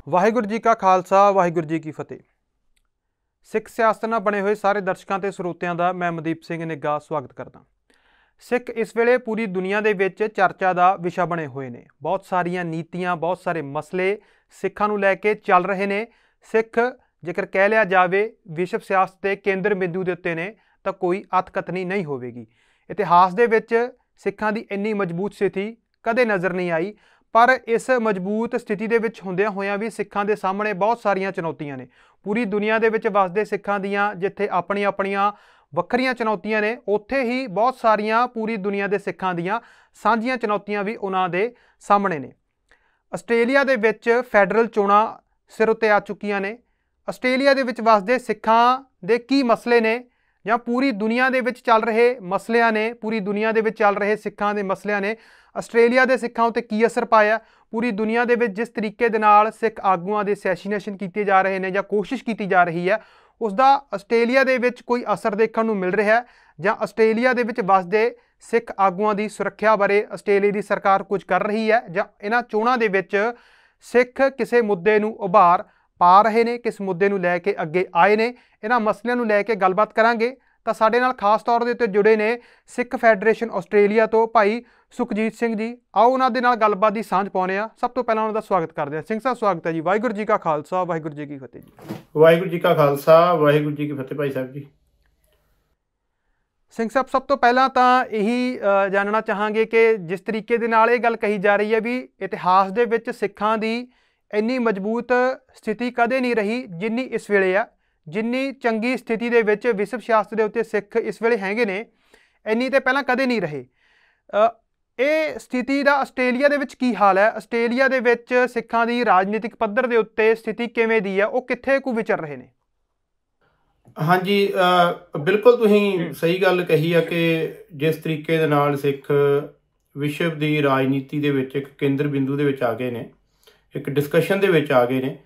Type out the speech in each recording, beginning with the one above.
ਵਾਹਿਗੁਰੂ ਜੀ ਕਾ ਖਾਲਸਾ ਵਾਹਿਗੁਰੂ ਜੀ ਕੀ ਫਤਿਹ। ਸਿੱਖ ਸਿਆਸਤ ਨਾਲ ਬਣੇ ਹੋਏ ਸਾਰੇ ਦਰਸ਼ਕਾਂ ਤੇ ਸਰੋਤਿਆਂ ਦਾ ਮੈਂ ਮਨਦੀਪ ਸਿੰਘ ਨਿੱਗਾ ਸਵਾਗਤ ਕਰਦਾ। ਸਿੱਖ ਇਸ ਵੇਲੇ ਪੂਰੀ ਦੁਨੀਆ ਦੇ ਵਿੱਚ ਚਰਚਾ ਦਾ ਵਿਸ਼ਾ ਬਣੇ ਹੋਏ ਨੇ। ਬਹੁਤ ਸਾਰੀਆਂ ਨੀਤੀਆਂ, ਬਹੁਤ ਸਾਰੇ ਮਸਲੇ ਸਿੱਖਾਂ ਨੂੰ ਲੈ ਕੇ ਚੱਲ ਰਹੇ ਨੇ। ਸਿੱਖ ਜੇਕਰ ਕਹਿ ਲਿਆ ਜਾਵੇ ਵਿਸ਼ਵ ਸਿਆਸਤ ਦੇ ਕੇਂਦਰ ਬਿੰਦੂ ਦੇ ਉੱਤੇ ਨੇ ਤਾਂ ਕੋਈ ਅਤਕਥਨੀ ਨਹੀਂ ਹੋਵੇਗੀ। ਇਤਿਹਾਸ ਦੇ ਵਿੱਚ ਸਿੱਖਾਂ ਦੀ ਇੰਨੀ ਮਜ਼ਬੂਤ ਸਥਿਤੀ ਕਦੇ ਨਜ਼ਰ ਨਹੀਂ ਆਈ। पर इस मजबूत स्थिति के होंदियां होयां भी सिखां दे सामने बहुत सारियां चुनौतियां ने। पूरी दुनिया दे विच वसदे सिखां दियां जिथे अपनी अपनियां वक्खरियां चुनौतियां ने, उत्थे ही बहुत सारियां पूरी दुनिया दे सिखां दियां सांझियां चुनौतियां भी उन्हां दे सामने ने। आस्ट्रेलिया दे विच फैडरल चोणां सिर उत्ते आ चुकियां ने। आस्ट्रेलिया दे विच वसदे सिखां दे की मसले ने ਜਾਂ पूरी दुनिया ਦੇ ਵਿੱਚ ਚੱਲ ਰਹੇ ਮਸਲਿਆਂ ਨੇ, पूरी दुनिया ਦੇ ਵਿੱਚ ਚੱਲ ਰਹੇ ਸਿੱਖਾਂ ਦੇ ਮਸਲਿਆਂ ਨੇ ਆਸਟ੍ਰੇਲੀਆ ਦੇ ਸਿੱਖਾਂ ਉੱਤੇ ਕੀ ਅਸਰ ਪਾਇਆ। पूरी दुनिया ਦੇ ਵਿੱਚ ਜਿਸ ਤਰੀਕੇ ਦੇ ਨਾਲ ਸਿੱਖ ਆਗੂਆਂ ਦੇ ਅਸੈਸੀਨੇਸ਼ਨ ਕੀਤੇ ਜਾ ਰਹੇ ਨੇ ਜਾਂ ਕੋਸ਼ਿਸ਼ ਕੀਤੀ ਜਾ ਰਹੀ ਹੈ, ਉਸ ਦਾ ਆਸਟ੍ਰੇਲੀਆ ਦੇ ਵਿੱਚ ਕੋਈ ਅਸਰ ਦੇਖਣ ਨੂੰ ਮਿਲ ਰਿਹਾ ਹੈ ਜਾਂ ਆਸਟ੍ਰੇਲੀਆ ਦੇ ਵਿੱਚ ਵਸਦੇ ਸਿੱਖ ਆਗੂਆਂ ਦੀ ਸੁਰੱਖਿਆ ਬਾਰੇ ਆਸਟ੍ਰੇਲੀਆ ਦੀ ਸਰਕਾਰ ਕੁਝ ਕਰ ਰਹੀ ਹੈ ਜਾਂ ਇਹਨਾਂ ਚੋਣਾਂ ਦੇ ਵਿੱਚ ਸਿੱਖ ਕਿਸੇ ਮੁੱਦੇ ਨੂੰ ਉਭਾਰ ਪਾ ਰਹੇ ਨੇ, किस मुद्दे ਨੂੰ ਲੈ ਕੇ ਅੱਗੇ ਆਏ ਨੇ। ਇਹਨਾਂ ਮਸਲਿਆਂ ਨੂੰ ਲੈ ਕੇ ਗੱਲਬਾਤ ਕਰਾਂਗੇ ਤਾਂ ਸਾਡੇ ਨਾਲ ਖਾਸ ਤੌਰ ਦੇ ਉੱਤੇ ਜੁੜੇ ਨੇ ਸਿੱਖ ਫੈਡਰੇਸ਼ਨ ਆਸਟ੍ਰੇਲੀਆ ਤੋਂ ਭਾਈ ਸੁਖਜੀਤ ਸਿੰਘ ਜੀ। ਆਓ ਉਹਨਾਂ ਦੇ ਨਾਲ ਗੱਲਬਾਤ ਦੀ ਸਾਂਝ ਪਾਉਂਦੇ ਹਾਂ। ਸਭ ਤੋਂ ਪਹਿਲਾਂ ਉਹਨਾਂ ਦਾ ਸਵਾਗਤ ਕਰਦੇ ਹਾਂ। ਸਿੰਘ ਸਾਹਿਬ ਸਵਾਗਤ ਹੈ ਜੀ। ਵਾਹਿਗੁਰੂ ਜੀ ਕਾ ਖਾਲਸਾ ਵਾਹਿਗੁਰੂ ਜੀ ਕੀ ਫਤਿਹ ਜੀ। ਵਾਹਿਗੁਰੂ ਜੀ ਕਾ ਖਾਲਸਾ ਵਾਹਿਗੁਰੂ ਜੀ ਕੀ ਫਤਿਹ ਭਾਈ ਸਾਹਿਬ ਜੀ। ਸਿੰਘ ਸਾਹਿਬ, ਸਭ ਤੋਂ ਪਹਿਲਾਂ ਤਾਂ ਇਹੀ ਜਾਣਨਾ ਚਾਹਾਂਗੇ ਕਿ ਜਿਸ ਤਰੀਕੇ ਦੇ ਨਾਲ ਇਹ ਗੱਲ ਕਹੀ ਜਾ ਰਹੀ ਹੈ ਵੀ ਇਤਿਹਾਸ ਦੇ ਵਿੱਚ ਸਿੱਖਾਂ ਦੀ ਇੰਨੀ ਮਜ਼ਬੂਤ ਸਥਿਤੀ ਕਦੇ ਨਹੀਂ ਰਹੀ ਜਿੰਨੀ ਇਸ ਵੇਲੇ ਆ। ਜਿੰਨੀ ਚੰਗੀ ਸਥਿਤੀ ਦੇ ਵਿੱਚ ਵਿਸ਼ਵ ਸਿਆਸਤ ਦੇ ਉੱਤੇ ਸਿੱਖ ਇਸ ਵੇਲੇ ਹੈਗੇ ਨੇ, ਇੰਨੀ ਤੇ ਪਹਿਲਾਂ ਕਦੇ ਨਹੀਂ ਰਹੇ। ਇਹ ਸਥਿਤੀ ਦਾ ਆਸਟ੍ਰੇਲੀਆ ਦੇ ਵਿੱਚ ਕੀ ਹਾਲ ਹੈ? ਆਸਟ੍ਰੇਲੀਆ ਦੇ ਵਿੱਚ ਸਿੱਖਾਂ ਦੀ ਰਾਜਨੀਤਿਕ ਪੱਧਰ ਦੇ ਉੱਤੇ ਸਥਿਤੀ ਕਿਵੇਂ ਦੀ ਹੈ? ਉਹ ਕਿੱਥੇ ਕੁ ਵਿਚਰ ਰਹੇ ਨੇ? ਹਾਂਜੀ, ਬਿਲਕੁਲ ਤੁਸੀਂ ਸਹੀ ਗੱਲ ਕਹੀ ਆ ਕਿ ਜਿਸ ਤਰੀਕੇ ਦੇ ਨਾਲ ਸਿੱਖ ਵਿਸ਼ਵ ਦੀ ਰਾਜਨੀਤੀ ਦੇ ਵਿੱਚ ਇੱਕ ਕੇਂਦਰ ਬਿੰਦੂ ਦੇ ਵਿੱਚ ਆ ਗਏ ਨੇ, ਇੱਕ ਡਿਸਕਸ਼ਨ ਦੇ ਵਿੱਚ ਆ ਗਏ ਨੇ।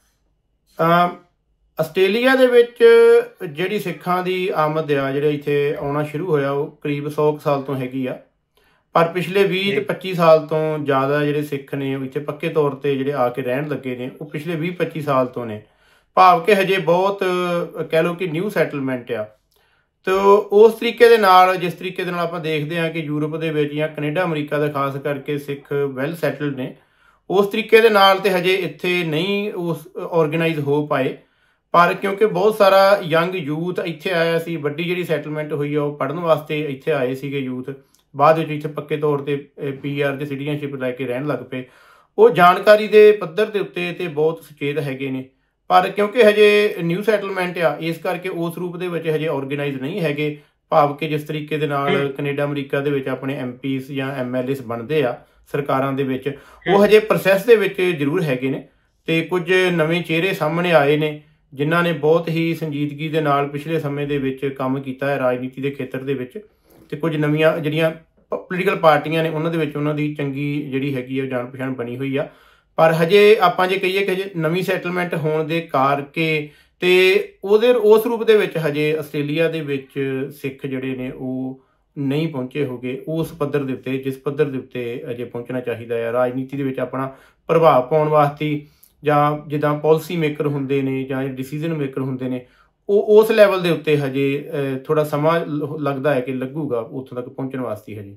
ਆਸਟ੍ਰੇਲੀਆ ਦੇ ਵਿੱਚ ਜਿਹੜੀ ਸਿੱਖਾਂ ਦੀ ਆਮਦ ਆ, ਜਿਹੜਾ ਇੱਥੇ ਆਉਣਾ ਸ਼ੁਰੂ ਹੋਇਆ, ਉਹ ਕਰੀਬ 100 ਸਾਲ ਤੋਂ ਹੈਗੀ ਆ। ਪਰ ਪਿਛਲੇ 20 ਤੇ 25 ਸਾਲ ਤੋਂ ਜ਼ਿਆਦਾ ਜਿਹੜੇ ਸਿੱਖ ਨੇ ਉਹ ਇੱਥੇ ਪੱਕੇ ਤੌਰ 'ਤੇ ਜਿਹੜੇ ਆ ਕੇ ਰਹਿਣ ਲੱਗੇ ਨੇ, ਉਹ ਪਿਛਲੇ 20-25 ਸਾਲ ਤੋਂ ਨੇ। ਭਾਵ ਕਿ ਹਜੇ ਬਹੁਤ ਕਹਿ ਲਓ ਕਿ ਨਿਊ ਸੈਟਲਮੈਂਟ ਆ। ਤੋ ਉਸ ਤਰੀਕੇ ਦੇ ਨਾਲ, ਜਿਸ ਤਰੀਕੇ ਦੇ ਨਾਲ ਆਪਾਂ ਦੇਖਦੇ ਹਾਂ ਕਿ ਯੂਰਪ ਦੇ ਵਿੱਚ ਜਾਂ ਕੈਨੇਡਾ ਅਮਰੀਕਾ ਦਾ ਖਾਸ ਕਰਕੇ ਸਿੱਖ ਵੈਲ ਸੈਟਲਡ ਨੇ, ਉਸ ਤਰੀਕੇ ਦੇ ਨਾਲ ਤੇ ਹਜੇ ਇੱਥੇ ਨਹੀਂ ਉਸ ਔਰਗੇਨਾਈਜ਼ ਹੋ ਪਾਏ। ਪਰ ਕਿਉਂਕਿ ਬਹੁਤ ਸਾਰਾ ਯੰਗ ਯੂਥ ਇੱਥੇ ਆਇਆ ਸੀ, ਵੱਡੀ ਜਿਹੜੀ ਸੈਟਲਮੈਂਟ ਹੋਈ ਆ ਉਹ ਪੜ੍ਹਨ ਵਾਸਤੇ ਇੱਥੇ ਆਏ ਸੀਗੇ ਯੂਥ। ਬਾਅਦ ਵਿੱਚ ਇੱਥੇ ਪੱਕੇ ਤੌਰ 'ਤੇ PR ਤੇ ਸਿਟੀਜ਼ਨਸ਼ਿਪ ਲੈ ਕੇ ਰਹਿਣ ਲੱਗ ਪਏ। ਉਹ ਜਾਣਕਾਰੀ ਦੇ ਪੱਧਰ ਦੇ ਉੱਤੇ ਤੇ ਬਹੁਤ ਸੁਚੇਤ ਹੈਗੇ ਨੇ, ਪਰ ਕਿਉਂਕਿ ਹਜੇ ਨਿਊ ਸੈਟਲਮੈਂਟ ਆ, ਇਸ ਕਰਕੇ ਉਸ ਰੂਪ ਦੇ ਵਿੱਚ ਹਜੇ ਔਰਗੇਨਾਈਜ਼ ਨਹੀਂ ਹੈਗੇ। ਭਾਵ ਕਿ ਜਿਸ ਤਰੀਕੇ ਦੇ ਨਾਲ ਕੈਨੇਡਾ ਅਮਰੀਕਾ ਦੇ ਵਿੱਚ ਆਪਣੇ MPs ਜਾਂ MLAs ਬਣਦੇ ਆ ਸਰਕਾਰਾਂ ਦੇ ਵਿੱਚ, ਉਹ ਹਜੇ ਪ੍ਰੋਸੈਸ ਦੇ ਵਿੱਚ ਜ਼ਰੂਰ ਹੈਗੇ ਨੇ। ਤੇ ਕੁਝ ਨਵੇਂ ਚਿਹਰੇ ਸਾਹਮਣੇ ਆਏ ਨੇ ਜਿਨ੍ਹਾਂ ਨੇ ਬਹੁਤ ਹੀ ਸੰਜੀਦਗੀ ਦੇ ਨਾਲ ਪਿਛਲੇ ਸਮੇਂ ਦੇ ਵਿੱਚ ਕੰਮ ਕੀਤਾ ਹੈ ਰਾਜਨੀਤੀ ਦੇ ਖੇਤਰ ਦੇ ਵਿੱਚ। ਤੇ ਕੁਝ ਨਵੀਆਂ ਜਿਹੜੀਆਂ ਪੋਲੀਟੀਕਲ ਪਾਰਟੀਆਂ ਨੇ ਉਹਨਾਂ ਦੇ ਵਿੱਚ ਉਹਨਾਂ ਦੀ ਚੰਗੀ ਜਿਹੜੀ ਹੈਗੀ ਆ ਜਾਣ ਪਛਾਣ ਬਣੀ ਹੋਈ ਆ। ਪਰ ਹਜੇ ਆਪਾਂ ਜੇ ਕਹੀਏ ਕਿ ਹਜੇ ਨਵੀਂ ਸੈਟਲਮੈਂਟ ਹੋਣ ਦੇ ਕਰਕੇ ਤੇ ਉਸ ਰੂਪ ਦੇ ਵਿੱਚ ਹਜੇ ਆਸਟ੍ਰੇਲੀਆ ਦੇ ਵਿੱਚ ਸਿੱਖ ਜਿਹੜੇ ਨੇ ਉਹ ਨਹੀਂ ਪਹੁੰਚੇ ਹੋਗੇ ਉਸ ਪੱਧਰ ਦੇ ਉੱਤੇ ਜਿਸ ਪੱਧਰ ਦੇ ਉੱਤੇ ਅਜੇ ਪਹੁੰਚਣਾ ਚਾਹੀਦਾ ਹੈ ਰਾਜਨੀਤੀ ਦੇ ਵਿੱਚ ਆਪਣਾ ਪ੍ਰਭਾਵ ਪਾਉਣ ਵਾਸਤੇ। ਜਾਂ ਜਿੱਦਾਂ ਪਾਲਿਸੀ ਮੇਕਰ ਹੁੰਦੇ ਨੇ ਜਾਂ ਡਿਸੀਜ਼ਨ ਮੇਕਰ ਹੁੰਦੇ ਨੇ, ਉਹ ਉਸ ਲੈਵਲ ਦੇ ਉੱਤੇ ਹਜੇ ਥੋੜ੍ਹਾ ਸਮਾਂ ਲੱਗਦਾ ਹੈ ਕਿ ਲੱਗੂਗਾ ਉੱਥੋਂ ਤੱਕ ਪਹੁੰਚਣ ਵਾਸਤੇ ਹਜੇ।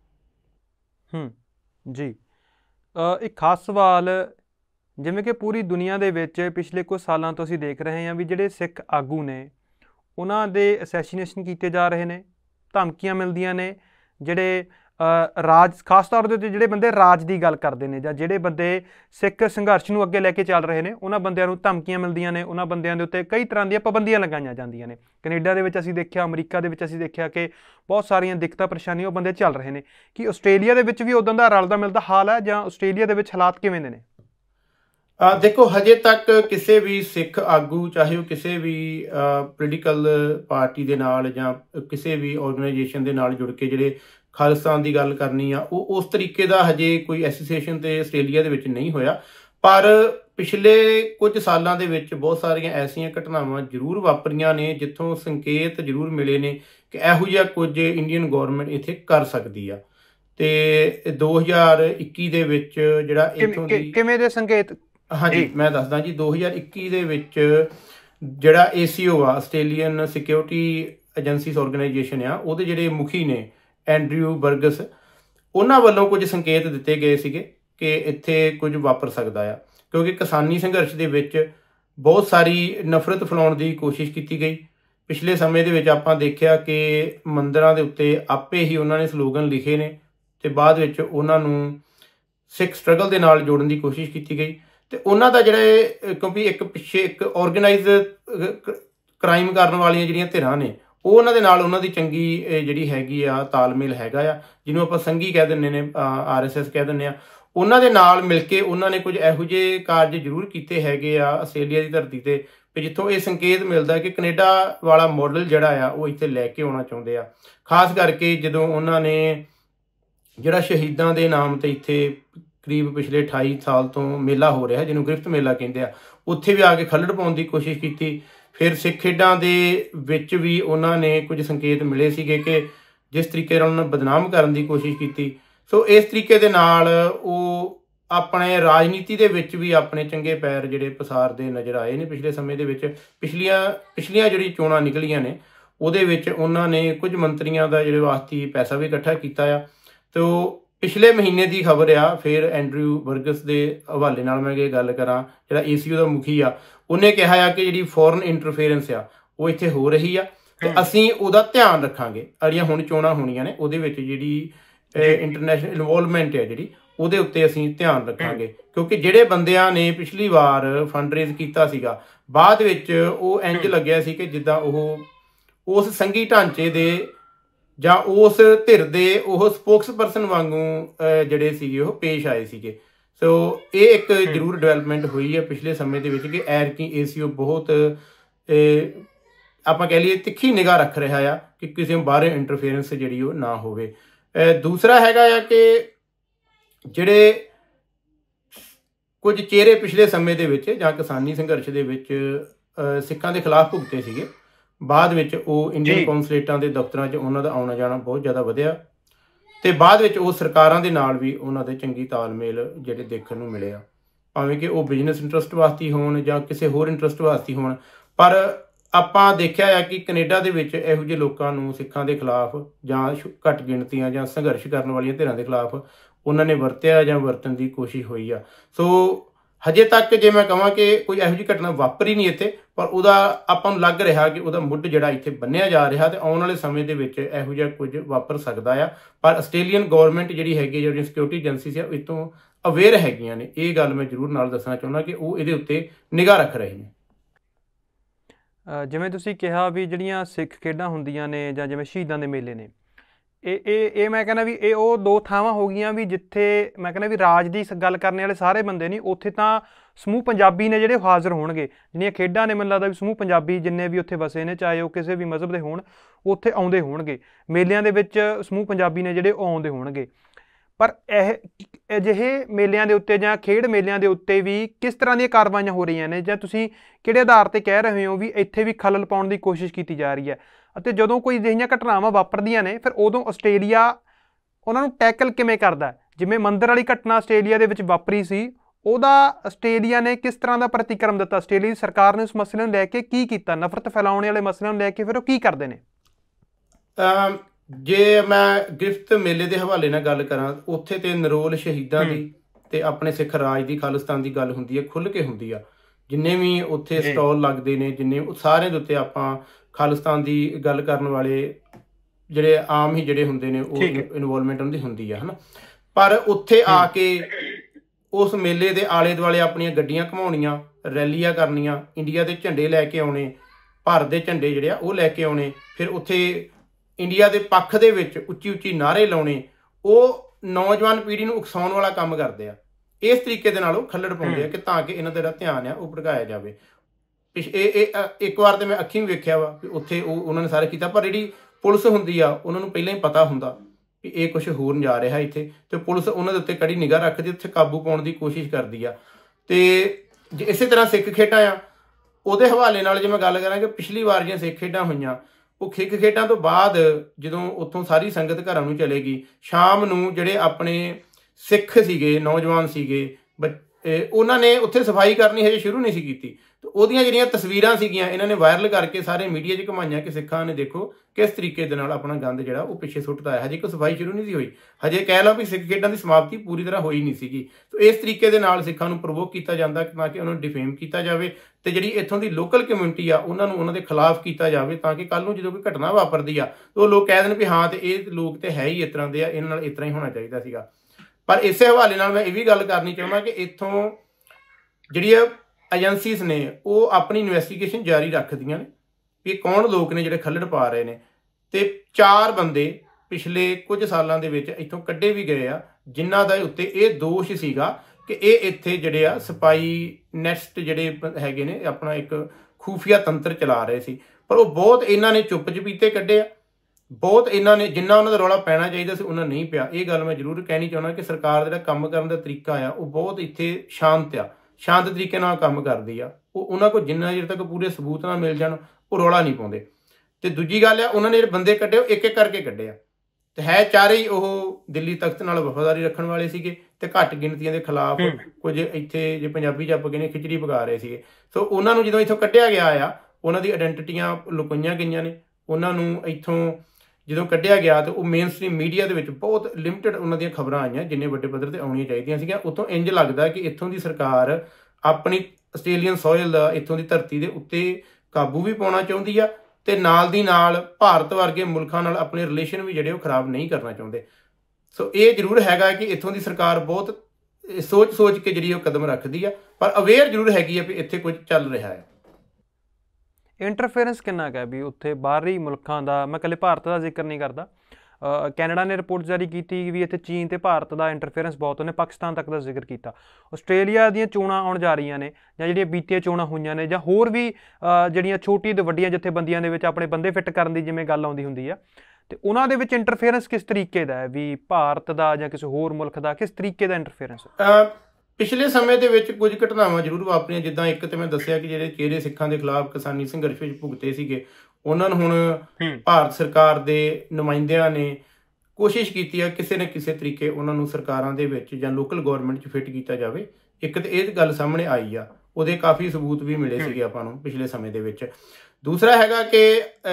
ਜੀ, ਇੱਕ ਖਾਸ ਸਵਾਲ, ਜਿਵੇਂ ਕਿ ਪੂਰੀ ਦੁਨੀਆ ਦੇ ਵਿੱਚ ਪਿਛਲੇ ਕੁਝ ਸਾਲਾਂ ਤੋਂ ਅਸੀਂ ਦੇਖ ਰਹੇ ਹਾਂ ਵੀ ਜਿਹੜੇ ਸਿੱਖ ਆਗੂ ਨੇ ਉਹਨਾਂ ਦੇ ਅਸੈਸੀਨੇਸ਼ਨ ਕੀਤੇ ਜਾ ਰਹੇ ਨੇ, ਧਮਕੀਆਂ ਮਿਲਦੀਆਂ ਨੇ। ਜਿਹੜੇ ਰਾਜ, ਖਾਸ ਤੌਰ ਦੇ ਉੱਤੇ ਜਿਹੜੇ ਬੰਦੇ ਰਾਜ ਦੀ ਗੱਲ ਕਰਦੇ ਨੇ ਜਾਂ ਜਿਹੜੇ ਬੰਦੇ ਸਿੱਖ ਸੰਘਰਸ਼ ਨੂੰ ਅੱਗੇ ਲੈ ਕੇ ਚੱਲ ਰਹੇ ਨੇ, ਉਹਨਾਂ ਬੰਦਿਆਂ ਨੂੰ ਧਮਕੀਆਂ ਮਿਲਦੀਆਂ ਨੇ। ਉਹਨਾਂ ਬੰਦਿਆਂ ਦੇ ਉੱਤੇ ਕਈ ਤਰ੍ਹਾਂ ਦੀਆਂ ਪਾਬੰਦੀਆਂ ਲਗਾਈਆਂ ਜਾਂਦੀਆਂ ਨੇ। ਕੈਨੇਡਾ ਦੇ ਵਿੱਚ ਅਸੀਂ ਦੇਖਿਆ, ਅਮਰੀਕਾ ਦੇ ਵਿੱਚ ਅਸੀਂ ਦੇਖਿਆ ਕਿ ਬਹੁਤ ਸਾਰੀਆਂ ਦਿੱਕਤਾਂ ਪਰੇਸ਼ਾਨੀਆਂ ਉਹ ਬੰਦੇ ਚੱਲ ਰਹੇ ਨੇ। ਕਿ ਆਸਟ੍ਰੇਲੀਆ ਦੇ ਵਿੱਚ ਵੀ ਉੱਦਾਂ ਦਾ ਰਲਦਾ ਮਿਲਦਾ ਹਾਲ ਹੈ ਜਾਂ ਆਸਟ੍ਰੇਲੀਆ ਦੇ ਵਿੱਚ ਹਾਲਾਤ ਕਿਵੇਂ ਦੇ ਨੇ? ਦੇਖੋ, ਹਜੇ ਤੱਕ ਕਿਸੇ ਵੀ ਸਿੱਖ ਆਗੂ, ਚਾਹੇ ਉਹ ਕਿਸੇ ਵੀ ਪੋਲੀਟੀਕਲ ਪਾਰਟੀ ਦੇ ਨਾਲ ਜਾਂ ਕਿਸੇ ਵੀ ਔਰਗਨਾਈਜੇਸ਼ਨ ਦੇ ਨਾਲ ਜੁੜ ਕੇ ਜਿਹੜੇ ਖਾਲਿਸਤਾਨ ਦੀ ਗੱਲ ਕਰਨੀ ਆ, ਉਹ ਉਸ ਤਰੀਕੇ ਦਾ ਹਜੇ ਕੋਈ ਐਸੋਸੀਏਸ਼ਨ ਤੇ ਆਸਟ੍ਰੇਲੀਆ ਦੇ ਵਿੱਚ ਨਹੀਂ ਹੋਇਆ। ਪਰ ਪਿਛਲੇ ਕੁਝ ਸਾਲਾਂ ਦੇ ਵਿੱਚ ਬਹੁਤ ਸਾਰੀਆਂ ਐਸੀਆਂ ਘਟਨਾਵਾਂ ਜ਼ਰੂਰ ਵਾਪਰੀਆਂ ਨੇ ਜਿੱਥੋਂ ਸੰਕੇਤ ਜ਼ਰੂਰ ਮਿਲੇ ਨੇ ਕਿ ਇਹੋ ਜਿਹਾ ਕੁਝ ਇੰਡੀਅਨ ਗੌਰਮੈਂਟ ਇੱਥੇ ਕਰ ਸਕਦੀ ਆ। ਤੇ 2021 ਦੇ ਵਿੱਚ ਜਿਹੜਾ ਇੱਥੋਂ ਦੀ ਕਿਵੇਂ ਦੇ ਸੰਕੇਤ ਹਾਂਜੀ ਮੈਂ ਦੱਸਦਾ ਜੀ। 2021 ਦੇ ਵਿੱਚ ਜਿਹੜਾ ACO ਆ, ਆਸਟ੍ਰੇਲੀਅਨ ਸਿਕਿਉਰਿਟੀ ਏਜੰਸੀਜ਼ ਆਰਗੇਨਾਈਜੇਸ਼ਨ ਆ, ਉਹਦੇ ਜਿਹੜੇ ਮੁਖੀ ਨੇ ਐਂਡਰਿਊ ਬਰਗਸ, ਉਹਨਾਂ ਵੱਲੋਂ ਕੁਝ ਸੰਕੇਤ ਦਿੱਤੇ ਗਏ ਸੀਗੇ ਕਿ ਇੱਥੇ ਕੁਝ ਵਾਪਰ ਸਕਦਾ ਆ, ਕਿਉਂਕਿ ਕਿਸਾਨੀ ਸੰਘਰਸ਼ ਦੇ ਵਿੱਚ ਬਹੁਤ ਸਾਰੀ ਨਫ਼ਰਤ ਫੈਲਾਉਣ ਦੀ ਕੋਸ਼ਿਸ਼ ਕੀਤੀ ਗਈ। ਪਿਛਲੇ ਸਮੇਂ ਦੇ ਵਿੱਚ ਆਪਾਂ ਦੇਖਿਆ ਕਿ ਮੰਦਿਰਾਂ ਦੇ ਉੱਤੇ ਆਪੇ ਹੀ ਉਹਨਾਂ ਨੇ ਸਲੋਗਨ ਲਿਖੇ ਨੇ ਅਤੇ ਬਾਅਦ ਵਿੱਚ ਉਹਨਾਂ ਨੂੰ ਸਿੱਖ ਸਟਰਗਲ ਦੇ ਨਾਲ ਜੋੜਨ ਦੀ ਕੋਸ਼ਿਸ਼ ਕੀਤੀ ਗਈ। ਅਤੇ ਉਹਨਾਂ ਦਾ ਜਿਹੜਾ, ਕਿਉਂਕਿ ਇੱਕ ਪਿੱਛੇ ਇੱਕ ਔਰਗੇਨਾਈਜ਼ ਕ੍ਰਾਈਮ ਕਰਨ ਵਾਲੀਆਂ ਜਿਹੜੀਆਂ ਧਿਰਾਂ ਨੇ, ਉਹ ਉਹਨਾਂ ਦੇ ਨਾਲ ਉਹਨਾਂ ਦੀ ਚੰਗੀ ਜਿਹੜੀ ਹੈਗੀ ਆ ਤਾਲਮੇਲ ਹੈਗਾ ਆ, ਜਿਹਨੂੰ ਆਪਾਂ ਸੰਘੀ ਕਹਿ ਦਿੰਦੇ ਨੇ, RSS ਕਹਿ ਦਿੰਦੇ ਆ। ਉਹਨਾਂ ਦੇ ਨਾਲ ਮਿਲ ਕੇ ਉਹਨਾਂ ਨੇ ਕੁਝ ਇਹੋ ਜਿਹੇ ਕਾਰਜ ਜ਼ਰੂਰ ਕੀਤੇ ਹੈਗੇ ਆ ਆਸਟ੍ਰੇਲੀਆ ਦੀ ਧਰਤੀ 'ਤੇ, ਕਿ ਜਿੱਥੋਂ ਇਹ ਸੰਕੇਤ ਮਿਲਦਾ ਕਿ ਕੈਨੇਡਾ ਵਾਲਾ ਮਾਡਲ ਜਿਹੜਾ ਆ ਉਹ ਇੱਥੇ ਲੈ ਕੇ ਆਉਣਾ ਚਾਹੁੰਦੇ ਆ। ਖਾਸ ਕਰਕੇ ਜਦੋਂ ਉਹਨਾਂ ਨੇ ਜਿਹੜਾ ਸ਼ਹੀਦਾਂ ਦੇ ਨਾਮ 'ਤੇ ਇੱਥੇ ਕਰੀਬ ਪਿਛਲੇ 28 ਸਾਲ ਤੋਂ ਮੇਲਾ ਹੋ ਰਿਹਾ, ਜਿਹਨੂੰ ਗ੍ਰਿਫਤ ਮੇਲਾ ਕਹਿੰਦੇ ਆ, ਉੱਥੇ ਵੀ ਆ ਕੇ ਖੱਲੜ ਪਾਉਣ ਦੀ ਕੋਸ਼ਿਸ਼ ਕੀਤੀ। ਫਿਰ ਸਿੱਖ ਖੇਡਾਂ ਦੇ ਵਿੱਚ ਵੀ ਉਹਨਾਂ ਨੇ ਕੁਝ ਸੰਕੇਤ ਮਿਲੇ ਸੀਗੇ ਕਿ ਜਿਸ ਤਰੀਕੇ ਨਾਲ ਉਹਨਾਂ ਨੂੰ ਬਦਨਾਮ ਕਰਨ ਦੀ ਕੋਸ਼ਿਸ਼ ਕੀਤੀ। ਸੋ ਇਸ ਤਰੀਕੇ ਦੇ ਨਾਲ ਉਹ ਆਪਣੇ ਰਾਜਨੀਤੀ ਦੇ ਵਿੱਚ ਵੀ ਆਪਣੇ ਚੰਗੇ ਪੈਰ ਜਿਹੜੇ ਪਸਾਰਦੇ ਨਜ਼ਰ ਆਏ ਨੇ ਪਿਛਲੇ ਸਮੇਂ ਦੇ ਵਿੱਚ। ਪਿਛਲੀਆਂ ਜਿਹੜੀ ਚੋਣਾਂ ਨਿਕਲੀਆਂ ਨੇ ਉਹਦੇ ਵਿੱਚ ਉਹਨਾਂ ਨੇ ਕੁਝ ਮੰਤਰੀਆਂ ਦਾ ਜਿਹੜੇ ਵਾਸਤੇ ਪੈਸਾ ਵੀ ਇਕੱਠਾ ਕੀਤਾ ਆ। ਤੋ ਪਿਛਲੇ ਮਹੀਨੇ ਦੀ ਖਬਰ ਆ, ਫਿਰ ਐਂਡਰਿਊ ਬਰਗਸ ਦੇ ਹਵਾਲੇ ਨਾਲ ਮੈਂ ਇਹ ਗੱਲ ਕਰਾਂ, ਜਿਹੜਾ ACO ਦਾ ਮੁਖੀ ਆ, ਉਹਨੇ ਕਿਹਾ ਆ ਕਿ ਜਿਹੜੀ ਫੋਰਨ ਇੰਟਰਫੇਰੈਂਸ ਆ ਉਹ ਇੱਥੇ ਹੋ ਰਹੀ ਆ ਤੇ ਅਸੀਂ ਉਹਦਾ ਧਿਆਨ ਰੱਖਾਂਗੇ। ਜਿਹੜੀਆਂ ਹੁਣ ਚੋਣਾਂ ਹੋਣੀਆਂ ਨੇ ਉਹਦੇ ਵਿੱਚ ਜਿਹੜੀ ਇੰਟਰਨੈਸ਼ਨਲ ਇਨਵੋਲਵਮੈਂਟ ਹੈ ਜਿਹੜੀ, ਉਹਦੇ ਉੱਤੇ ਅਸੀਂ ਧਿਆਨ ਰੱਖਾਂਗੇ, ਕਿਉਂਕਿ ਜਿਹੜੇ ਬੰਦਿਆਂ ਨੇ ਪਿਛਲੀ ਵਾਰ ਫੰਡ ਰੇਜ਼ ਕੀਤਾ ਸੀਗਾ, ਬਾਅਦ ਵਿੱਚ ਉਹ ਇੰਜ ਲੱਗਿਆ ਸੀ ਕਿ ਜਿੱਦਾਂ ਉਹ ਉਸ ਸੰਘੀ ਢਾਂਚੇ ਦੇ ਜਾਂ ਉਸ ਧਿਰ ਦੇ ਉਹ ਸਪੋਕਸ ਪਰਸਨ ਵਾਂਗੂ ਜਿਹੜੇ ਸੀਗੇ ਉਹ ਪੇਸ਼ ਆਏ ਸੀਗੇ। ਸੋ ਇਹ ਇੱਕ ਜ਼ਰੂਰ ਡਿਵੈਲਪਮੈਂਟ ਹੋਈ ਹੈ ਪਿਛਲੇ ਸਮੇਂ ਦੇ ਵਿੱਚ ਕਿ ਐਰਕੀ ACO ਬਹੁਤ ਆਪਾਂ ਕਹਿ ਲਈਏ ਤਿੱਖੀ ਨਿਗਾਹ ਰੱਖ ਰਿਹਾ ਆ ਕਿ ਕਿਸੇ ਬਾਹਰ ਇੰਟਰਫੇਰੈਂਸ ਜਿਹੜੀ ਉਹ ਨਾ ਹੋਵੇ। ਦੂਸਰਾ ਹੈਗਾ ਆ ਕਿ ਜਿਹੜੇ ਕੁਝ ਚਿਹਰੇ ਪਿਛਲੇ ਸਮੇਂ ਦੇ ਵਿੱਚ ਜਾਂ ਕਿਸਾਨੀ ਸੰਘਰਸ਼ ਦੇ ਵਿੱਚ ਸਿੱਖਾਂ ਦੇ ਖਿਲਾਫ ਭੁਗਤੇ ਸੀਗੇ, ਬਾਅਦ ਵਿੱਚ ਉਹ ਇੰਡੀਅਨ ਕੌਂਸਲੇਟਾਂ ਦੇ ਦਫ਼ਤਰਾਂ 'ਚ ਉਹਨਾਂ ਦਾ ਆਉਣਾ ਜਾਣਾ ਬਹੁਤ ਜ਼ਿਆਦਾ ਵਧਿਆ ਅਤੇ ਬਾਅਦ ਵਿੱਚ ਉਹ ਸਰਕਾਰਾਂ ਦੇ ਨਾਲ ਵੀ ਉਹਨਾਂ ਦੇ ਚੰਗੀ ਤਾਲਮੇਲ ਜਿਹੜੇ ਦੇਖਣ ਨੂੰ ਮਿਲੇ ਆ, ਭਾਵੇਂ ਕਿ ਉਹ ਬਿਜ਼ਨਸ ਇੰਟਰਸਟ ਵਾਸਤੇ ਹੋਣ ਜਾਂ ਕਿਸੇ ਹੋਰ ਇੰਟਰਸਟ ਵਾਸਤੇ ਹੋਣ। ਪਰ ਆਪਾਂ ਦੇਖਿਆ ਆ ਕਿ ਕੈਨੇਡਾ ਦੇ ਵਿੱਚ ਇਹੋ ਜਿਹੇ ਲੋਕਾਂ ਨੂੰ ਸਿੱਖਾਂ ਦੇ ਖਿਲਾਫ ਜਾਂ ਘੱਟ ਗਿਣਤੀਆਂ ਜਾਂ ਸੰਘਰਸ਼ ਕਰਨ ਵਾਲੀਆਂ ਧਿਰਾਂ ਦੇ ਖਿਲਾਫ ਉਹਨਾਂ ਨੇ ਵਰਤਿਆ ਜਾਂ ਵਰਤਣ ਦੀ ਕੋਸ਼ਿਸ਼ ਹੋਈ ਆ। ਸੋ ਹਜੇ ਤੱਕ ਜੇ ਮੈਂ ਕਹਾਂ ਕਿ ਕੋਈ ਇਹੋ ਜਿਹੀ ਘਟਨਾ ਵਾਪਰੀ ਨਹੀਂ ਇੱਥੇ, ਪਰ ਉਹਦਾ ਆਪਾਂ ਨੂੰ ਲੱਗ ਰਿਹਾ ਕਿ ਉਹਦਾ ਮੁੱਢ ਜਿਹੜਾ ਇੱਥੇ ਬੰਨਿਆ ਜਾ ਰਿਹਾ ਅਤੇ ਆਉਣ ਵਾਲੇ ਸਮੇਂ ਦੇ ਵਿੱਚ ਇਹੋ ਜਿਹਾ ਕੁਝ ਵਾਪਰ ਸਕਦਾ ਆ। ਪਰ ਆਸਟ੍ਰੇਲੀਅਨ ਗੌਰਮੈਂਟ ਜਿਹੜੀ ਹੈਗੀ, ਜਿਹੜੀਆਂ ਸਿਕਿਉਰਿਟੀ ਏਜੰਸੀਜ਼ ਆ, ਇਹ ਤੋਂ ਅਵੇਅਰ ਹੈਗੀਆਂ ਨੇ। ਇਹ ਗੱਲ ਮੈਂ ਜ਼ਰੂਰ ਨਾਲ ਦੱਸਣਾ ਚਾਹੁੰਦਾ ਕਿ ਉਹ ਇਹਦੇ ਉੱਤੇ ਨਿਗਾਹ ਰੱਖ ਰਹੇ ਨੇ। ਜਿਵੇਂ ਤੁਸੀਂ ਕਿਹਾ ਵੀ ਜਿਹੜੀਆਂ ਸਿੱਖ ਖੇਡਾਂ ਹੁੰਦੀਆਂ ਨੇ ਜਾਂ ਜਿਵੇਂ ਸ਼ਹੀਦਾਂ ਦੇ ਮੇਲੇ ਨੇ, ਇਹ ਮੈਂ ਕਹਿੰਦਾ ਵੀ ਇਹ ਉਹ ਦੋ ਥਾਵਾਂ ਹੋ ਗਈਆਂ ਵੀ ਜਿੱਥੇ ਮੈਂ ਕਹਿੰਦਾ ਵੀ ਰਾਜ ਦੀ ਗੱਲ ਕਰਨ ਵਾਲੇ ਸਾਰੇ ਬੰਦੇ ਨਹੀਂ, ਉੱਥੇ ਤਾਂ ਸਮੂਹ ਪੰਜਾਬੀ ਨੇ ਜਿਹੜੇ ਹਾਜ਼ਰ ਹੋਣਗੇ। ਜਿਹੜੀਆਂ ਖੇਡਾਂ ਨੇ ਮੈਨੂੰ ਲੱਗਦਾ ਵੀ ਸਮੂਹ ਪੰਜਾਬੀ ਜਿੰਨੇ ਵੀ ਉੱਥੇ ਵਸੇ ਨੇ, ਚਾਹੇ ਉਹ ਕਿਸੇ ਵੀ ਮਜ਼ਹਬ ਦੇ ਹੋਣ, ਉੱਥੇ ਆਉਂਦੇ ਹੋਣਗੇ। ਮੇਲਿਆਂ ਦੇ ਵਿੱਚ ਸਮੂਹ ਪੰਜਾਬੀ ਨੇ ਜਿਹੜੇ ਉਹ ਆਉਂਦੇ ਹੋਣਗੇ। ਪਰ ਇਹ ਅਜਿਹੇ ਮੇਲਿਆਂ ਦੇ ਉੱਤੇ ਜਾਂ ਖੇਡ ਮੇਲਿਆਂ ਦੇ ਉੱਤੇ ਵੀ ਕਿਸ ਤਰ੍ਹਾਂ ਦੀਆਂ ਕਾਰਵਾਈਆਂ ਹੋ ਰਹੀਆਂ ਨੇ, ਜਾਂ ਤੁਸੀਂ ਕਿਹੜੇ ਆਧਾਰ 'ਤੇ ਕਹਿ ਰਹੇ ਹੋ ਵੀ ਇੱਥੇ ਵੀ ਖਲਲ ਪਾਉਣ ਦੀ ਕੋਸ਼ਿਸ਼ ਕੀਤੀ ਜਾ ਰਹੀ ਹੈ? ਅਤੇ ਜਦੋਂ ਕੋਈ ਅਜਿਹੀਆਂ ਘਟਨਾਵਾਂ ਵਾਪਰਦੀਆਂ ਨੇ ਫਿਰ ਉਦੋਂ ਆਸਟ੍ਰੇਲੀਆ ਉਹਨਾਂ ਨੂੰ ਟੈਕਲ ਕਿਵੇਂ ਕਰਦਾ? ਜਿਵੇਂ ਮੰਦਰ ਵਾਲੀ ਘਟਨਾ ਆਸਟ੍ਰੇਲੀਆ ਦੇ ਵਿੱਚ ਵਾਪਰੀ ਸੀ, ਉਹਦਾ ਆਸਟ੍ਰੇਲੀਆ ਨੇ ਕਿਸ ਤਰ੍ਹਾਂ ਦਾ ਪ੍ਰਤੀਕਰਮ ਦਿੱਤਾ? ਆਸਟ੍ਰੇਲੀਆ ਦੀ ਸਰਕਾਰ ਨੇ ਉਸ ਮਸਲੇ ਨੂੰ ਲੈ ਕੇ ਕੀ ਕੀਤਾ? ਨਫ਼ਰਤ ਫੈਲਾਉਣ ਵਾਲੇ ਮਸਲਿਆਂ ਨੂੰ ਲੈ ਕੇ ਫਿਰ ਉਹ ਕੀ ਕਰਦੇ ਨੇ? ਜੇ ਮੈਂ ਗ੍ਰਿਫਤ ਮੇਲੇ ਦੇ ਹਵਾਲੇ ਨਾਲ ਗੱਲ ਕਰਾਂ, ਉੱਥੇ ਤੇ ਨਰੋਲ ਸ਼ਹੀਦਾਂ ਦੀ ਤੇ ਆਪਣੇ ਸਿੱਖ ਰਾਜ ਦੀ ਖਾਲਿਸਤਾਨ ਦੀ ਗੱਲ ਹੁੰਦੀ ਹੈ, ਖੁੱਲ੍ਹ ਕੇ ਹੁੰਦੀ ਆ। ਜਿੰਨੇ ਵੀ ਉੱਥੇ ਸਟਾਲ ਲੱਗਦੇ ਨੇ, ਜਿੰਨੇ ਉਹ ਸਾਰਿਆਂ ਦੇ ਉੱਤੇ ਆਪਾਂ ਖਾਲਿਸਤਾਨ ਦੀ ਗੱਲ ਕਰਨ ਵਾਲੇ ਜਿਹੜੇ ਆਮ ਹੀ ਜਿਹੜੇ ਹੁੰਦੇ ਨੇ ਉਹ ਇਨਵੋਲਵਮੈਂਟ ਉਹਨਾਂ ਦੀ ਹੁੰਦੀ ਆ, ਹੈ ਨਾ। ਪਰ ਉੱਥੇ ਆ ਕੇ ਉਸ ਮੇਲੇ ਦੇ ਆਲੇ ਦੁਆਲੇ ਆਪਣੀਆਂ ਗੱਡੀਆਂ ਘੁਮਾਉਣੀਆਂ, ਰੈਲੀਆਂ ਕਰਨੀਆਂ, ਇੰਡੀਆ ਦੇ ਝੰਡੇ ਲੈ ਕੇ ਆਉਣੇ, ਭਾਰਤ ਦੇ ਝੰਡੇ ਜਿਹੜੇ ਆ ਉਹ ਲੈ ਕੇ ਆਉਣੇ, ਫਿਰ ਉੱਥੇ ਇੰਡੀਆ ਦੇ ਪੱਖ ਦੇ ਵਿੱਚ ਉੱਚੀ ਉੱਚੀ ਨਾਅਰੇ ਲਾਉਣੇ, ਉਹ ਨੌਜਵਾਨ ਪੀੜ੍ਹੀ ਨੂੰ ਉਕਸਾਉਣ ਵਾਲਾ ਕੰਮ ਕਰਦੇ ਆ। ਇਸ ਤਰੀਕੇ ਦੇ ਨਾਲ ਉਹ ਖੱਲੜ ਪਾਉਂਦੇ ਆ ਕਿ ਤਾਂ ਕਿ ਇਹਨਾਂ ਦਾ ਜਿਹੜਾ ਧਿਆਨ ਆ ਉਹ ਭਟਕਾਇਆ ਜਾਵੇ। ਇੱਕ ਵਾਰ ਤੇ ਮੈਂ ਅੱਖੀਂ ਵੇਖਿਆ ਵਾ ਕਿ ਉੱਥੇ ਉਹਨਾਂ ਨੇ ਸਾਰੇ ਕੀਤਾ, ਪਰ ਜਿਹੜੀ ਪੁਲਿਸ ਹੁੰਦੀ ਆ ਉਹਨਾਂ ਨੂੰ ਪਹਿਲਾਂ ਹੀ ਪਤਾ ਹੁੰਦਾ ਕਿ ਇਹ ਕੁਛ ਹੋਰ ਜਾ ਰਿਹਾ ਇੱਥੇ, ਅਤੇ ਪੁਲਿਸ ਉਹਨਾਂ ਦੇ ਉੱਤੇ ਕੜੀ ਨਿਗਾਹ ਰੱਖਦੀ, ਉੱਥੇ ਕਾਬੂ ਪਾਉਣ ਦੀ ਕੋਸ਼ਿਸ਼ ਕਰਦੀ ਆ। ਅਤੇ ਇਸੇ ਤਰ੍ਹਾਂ ਸਿੱਖ ਖੇਡਾਂ ਆ, ਉਹਦੇ ਹਵਾਲੇ ਨਾਲ ਜੇ ਮੈਂ ਗੱਲ ਕਰਾਂ ਕਿ ਪਿਛਲੀ ਵਾਰ ਜਿਹੜੀਆਂ ਸਿੱਖ ਖੇਡਾਂ ਹੋਈਆਂ, ਉਹ ਸਿੱਖ ਖੇਡਾਂ ਤੋਂ ਬਾਅਦ ਜਦੋਂ ਉੱਥੋਂ ਸਾਰੀ ਸੰਗਤ ਘਰਾਂ ਨੂੰ ਚਲੇਗੀ, ਸ਼ਾਮ ਨੂੰ ਜਿਹੜੇ ਆਪਣੇ ਸਿੱਖ ਸੀਗੇ, ਨੌਜਵਾਨ ਸੀਗੇ, ਉਹਨਾਂ ਨੇ ਉੱਥੇ ਸਫਾਈ ਕਰਨੀ ਹਜੇ ਸ਼ੁਰੂ ਨਹੀਂ ਸੀ ਕੀਤੀ। ਤੇ ਉਹਦੀਆਂ ਜਿਹੜੀਆਂ ਤਸਵੀਰਾਂ ਸੀਗੀਆਂ ਇਹਨਾਂ ਨੇ ਵਾਇਰਲ ਕਰਕੇ ਸਾਰੇ ਮੀਡੀਆ 'ਚ ਘੁਮਾਈਆਂ ਕਿ ਸਿੱਖਾਂ ਨੇ ਦੇਖੋ ਕਿਸ ਤਰੀਕੇ ਦੇ ਨਾਲ ਆਪਣਾ ਗੰਦ ਜਿਹੜਾ ਉਹ ਪਿੱਛੇ ਸੁੱਟਦਾ ਹੈ। ਹਜੇ ਕੋਈ ਸਫਾਈ ਸ਼ੁਰੂ ਨਹੀਂ ਸੀ ਹੋਈ, ਹਜੇ ਕਹਿ ਲਓ ਵੀ ਸਿੱਖ ਖੇਡਾਂ ਦੀ ਸਮਾਪਤੀ ਪੂਰੀ ਤਰ੍ਹਾਂ ਹੋਈ ਨਹੀਂ ਸੀਗੀ। ਤੇ ਇਸ ਤਰੀਕੇ ਦੇ ਨਾਲ ਸਿੱਖਾਂ ਨੂੰ ਪ੍ਰਵੋਕ ਕੀਤਾ ਜਾਂਦਾ ਤਾਂ ਕਿ ਉਹਨਾਂ ਨੂੰ ਡਿਫੇਮ ਕੀਤਾ ਜਾਵੇ ਤੇ ਜਿਹੜੀ ਇੱਥੋਂ ਦੀ ਲੋਕਲ ਕਮਿਊਨਿਟੀ ਆ ਉਹਨਾਂ ਨੂੰ ਉਹਨਾਂ ਦੇ ਖਿਲਾਫ ਕੀਤਾ ਜਾਵੇ, ਤਾਂ ਕਿ ਕੱਲ੍ਹ ਨੂੰ ਜਦੋਂ ਕੋਈ ਘਟਨਾ ਵਾਪਰਦੀ ਆ ਤਾਂ ਉਹ ਲੋਕ ਕਹਿ ਦੇਣ ਵੀ ਹਾਂ ਤੇ ਇਹ ਲੋਕ ਤੇ ਹੈ ਹੀ ਇਸ ਤਰ੍ਹਾਂ ਦੇ ਆ, ਇਹਨਾਂ ਨਾਲ ਇਸ ਤਰ੍ਹਾਂ ਹੀ ਹੋਣਾ ਚਾਹੀਦਾ ਸੀਗਾ। ਪਰ ਇਸੇ ਹਵਾਲੇ ਨਾਲ ਮੈਂ ਇਹ ਵੀ ਗੱਲ ਕਰਨੀ ਚਾਹੁੰਦਾ ਕਿ ਇੱਥੋਂ ਜਿਹੜੀਆਂ ਏਜੰਸੀਜ਼ ਨੇ ਉਹ ਆਪਣੀ ਇਨਵੈਸਟੀਗੇਸ਼ਨ ਜਾਰੀ ਰੱਖਦੀਆਂ ਨੇ ਵੀ ਕੌਣ ਲੋਕ ਨੇ ਜਿਹੜੇ ਖੱਲੜ ਪਾ ਰਹੇ ਨੇ। ਤੇ 4 ਬੰਦੇ ਪਿਛਲੇ ਕੁਝ ਸਾਲਾਂ ਦੇ ਵਿੱਚ ਇੱਥੋਂ ਕੱਢੇ ਵੀ ਗਏ ਆ ਜਿਨ੍ਹਾਂ ਦਾ ਉੱਤੇ ਇਹ ਦੋਸ਼ ਸੀਗਾ ਕਿ ਇਹ ਇੱਥੇ ਜਿਹੜੇ ਆ ਸਪਾਈ ਨੈਸਟ ਜਿਹੜੇ ਹੈਗੇ ਨੇ ਆਪਣਾ ਇੱਕ ਖੂਫੀਆ ਤੰਤਰ ਚਲਾ ਰਹੇ ਸੀ। ਪਰ ਉਹ ਬਹੁਤ ਇਹਨਾਂ ਨੇ ਚੁੱਪ ਚਪੀਤੇ ਕੱਢੇ ਆ, ਬਹੁਤ ਇਹਨਾਂ ਨੇ ਜਿੰਨਾ ਉਹਨਾਂ ਦਾ ਰੌਲਾ ਪੈਣਾ ਚਾਹੀਦਾ ਸੀ ਉਹਨਾਂ ਨਹੀਂ ਪਿਆ। ਇਹ ਗੱਲ ਮੈਂ ਜ਼ਰੂਰ ਕਹਿਣੀ ਚਾਹੁੰਦਾ ਕਿ ਸਰਕਾਰ ਦਾ ਜਿਹੜਾ ਕੰਮ ਕਰਨ ਦਾ ਤਰੀਕਾ ਆ ਉਹ ਬਹੁਤ ਇੱਥੇ ਸ਼ਾਂਤ ਆ, ਸ਼ਾਂਤ ਤਰੀਕੇ ਨਾਲ ਕੰਮ ਕਰਦੀ ਆ। ਉਹ ਉਹਨਾਂ ਕੋਲ ਜਿੰਨਾ ਚਿਰ ਤੱਕ ਪੂਰੇ ਸਬੂਤ ਨਾ ਮਿਲ ਜਾਣ ਉਹ ਰੌਲਾ ਨਹੀਂ ਪਾਉਂਦੇ। ਤੇ ਦੂਜੀ ਗੱਲ ਆ ਉਹਨਾਂ ਨੇ ਜਿਹੜੇ ਬੰਦੇ ਕੱਢੇ ਉਹ ਇੱਕ ਇੱਕ ਕਰਕੇ ਕੱਢੇ ਆ ਤੇ ਹੈ ਚਾਰੇ ਹੀ ਉਹ ਦਿੱਲੀ ਤਖਤ ਨਾਲ ਵਫਾਦਾਰੀ ਰੱਖਣ ਵਾਲੇ ਸੀਗੇ ਤੇ ਘੱਟ ਗਿਣਤੀਆਂ ਦੇ ਖਿਲਾਫ ਕੁਝ ਇੱਥੇ ਜੇ ਪੰਜਾਬੀ ਚ ਆਪਾਂ ਕਹਿੰਦੇ ਖਿਚੜੀ ਪਕਾ ਰਹੇ ਸੀਗੇ। ਸੋ ਉਹਨਾਂ ਨੂੰ ਜਦੋਂ ਇੱਥੋਂ ਕੱਢਿਆ ਗਿਆ ਆ ਉਹਨਾਂ ਦੀ ਆਇਡੈਂਟੀਟੀਆਂ ਲੁਕਾਈਆਂ ਗਈਆਂ ਨੇ। ਉਹਨਾਂ ਨੂੰ ਇੱਥੋਂ ਜਦੋਂ ਕੱਢਿਆ ਗਿਆ ਤਾਂ ਉਹ ਮੇਨ ਸਟ੍ਰੀਮ ਮੀਡੀਆ ਦੇ ਵਿੱਚ ਬਹੁਤ ਲਿਮਟਿਡ ਉਹਨਾਂ ਦੀਆਂ ਖਬਰਾਂ ਆਈਆਂ ਜਿੰਨੇ ਵੱਡੇ ਪੱਧਰ ਤੇ ਆਉਣੀਆਂ ਚਾਹੀਦੀਆਂ ਸੀਗੀਆਂ। ਉੱਥੋਂ ਇੰਜ ਲੱਗਦਾ ਕਿ ਇੱਥੋਂ ਦੀ ਸਰਕਾਰ ਆਪਣੀ ਆਸਟ੍ਰੇਲੀਅਨ ਸੋਇਲ ਦਾ ਇੱਥੋਂ ਦੀ ਧਰਤੀ ਦੇ ਉੱਤੇ ਕਾਬੂ ਵੀ ਪਾਉਣਾ ਚਾਹੁੰਦੀ ਆ ਤੇ ਨਾਲ ਦੀ ਨਾਲ ਭਾਰਤ ਵਰਗੇ ਮੁਲਕਾਂ ਨਾਲ ਆਪਣੇ ਰਿਲੇਸ਼ਨ ਵੀ ਜਿਹੜੇ ਉਹ ਖਰਾਬ ਨਹੀਂ ਕਰਨਾ ਚਾਹੁੰਦੇ। ਸੋ ਇਹ ਜ਼ਰੂਰ ਹੈਗਾ ਕਿ ਇੱਥੋਂ ਦੀ ਸਰਕਾਰ ਬਹੁਤ ਸੋਚ ਕੇ ਜਿਹੜੀ ਉਹ ਕਦਮ ਰੱਖਦੀ ਆ, ਪਰ ਅਵੇਅਰ ਜ਼ਰੂਰ ਹੈਗੀ ਆ ਵੀ ਇੱਥੇ ਕੁਝ ਚੱਲ ਰਿਹਾ ਹੈ। ਇੰਟਰਫੇਰੈਂਸ ਕਿੰਨਾ ਕੁ ਹੈ ਵੀ ਉੱਥੇ ਬਾਹਰੀ ਮੁਲਕਾਂ ਦਾ, ਮੈਂ ਇਕੱਲੇ ਭਾਰਤ ਦਾ ਜ਼ਿਕਰ ਨਹੀਂ ਕਰਦਾ, ਕੈਨੇਡਾ ਨੇ ਰਿਪੋਰਟ ਜਾਰੀ ਕੀਤੀ ਵੀ ਇੱਥੇ ਚੀਨ ਤੇ ਭਾਰਤ ਦਾ ਇੰਟਰਫੇਰੈਂਸ ਬਹੁਤ, ਉਹਨੇ ਪਾਕਿਸਤਾਨ ਤੱਕ ਦਾ ਜ਼ਿਕਰ ਕੀਤਾ। ਆਸਟ੍ਰੇਲੀਆ ਦੀਆਂ ਚੋਣਾਂ ਆਉਣ ਜਾ ਰਹੀਆਂ ਨੇ ਜਾਂ ਜਿਹੜੀਆਂ ਬੀਤੀਆਂ ਚੋਣਾਂ ਹੋਈਆਂ ਨੇ ਜਾਂ ਹੋਰ ਵੀ ਜਿਹੜੀਆਂ ਛੋਟੀ ਤੇ ਵੱਡੀਆਂ ਜਥੇਬੰਦੀਆਂ ਦੇ ਵਿੱਚ ਆਪਣੇ ਬੰਦੇ ਫਿੱਟ ਕਰਨ ਦੀ ਜਿਵੇਂ ਗੱਲ ਆਉਂਦੀ ਹੁੰਦੀ ਆ, ਤੇ ਉਹਨਾਂ ਦੇ ਵਿੱਚ ਇੰਟਰਫੇਰੈਂਸ ਕਿਸ ਤਰੀਕੇ ਦਾ ਹੈ ਵੀ ਭਾਰਤ ਦਾ ਜਾਂ ਕਿਸੇ ਹੋਰ ਮੁਲਕ ਦਾ ਕਿਸ ਤਰੀਕੇ ਦਾ ਇੰਟਰਫੇਰੈਂਸ? ਪਿਛਲੇ ਸਮੇਂ ਦੇ ਵਿੱਚ ਕੁਝ ਘਟਨਾਵਾਂ ਜ਼ਰੂਰ ਵਾਪਰੀਆਂ, ਜਿੱਦਾਂ ਇੱਕ ਤੇ ਮੈਂ ਦੱਸਿਆ ਕਿ ਜਿਹੜੇ ਚਿਹਰੇ ਸਿੱਖਾਂ ਦੇ ਖਿਲਾਫ ਕਿਸਾਨੀ ਸੰਘਰਸ਼ ਵਿੱਚ ਭੁਗਤੇ ਸੀਗੇ ਉਹਨਾਂ ਨੂੰ ਹੁਣ ਭਾਰਤ ਸਰਕਾਰ ਦੇ ਨੁਮਾਇੰਦਿਆਂ ਨੇ ਕੋਸ਼ਿਸ਼ ਕੀਤੀ ਆ ਕਿਸੇ ਨਾ ਕਿਸੇ ਤਰੀਕੇ ਉਹਨਾਂ ਨੂੰ ਸਰਕਾਰਾਂ ਦੇ ਵਿੱਚ ਜਾਂ ਲੋਕਲ ਗਵਰਨਮੈਂਟ 'ਚ ਫਿੱਟ ਕੀਤਾ ਜਾਵੇ। ਇੱਕ ਤੇ ਇਹ ਗੱਲ ਸਾਹਮਣੇ ਆਈ ਆ, ਉਹਦੇ ਕਾਫੀ ਸਬੂਤ ਵੀ ਮਿਲੇ ਸੀਗੇ ਆਪਾਂ ਨੂੰ ਪਿਛਲੇ ਸਮੇਂ ਦੇ ਵਿੱਚ। ਦੂਸਰਾ ਹੈਗਾ ਕਿ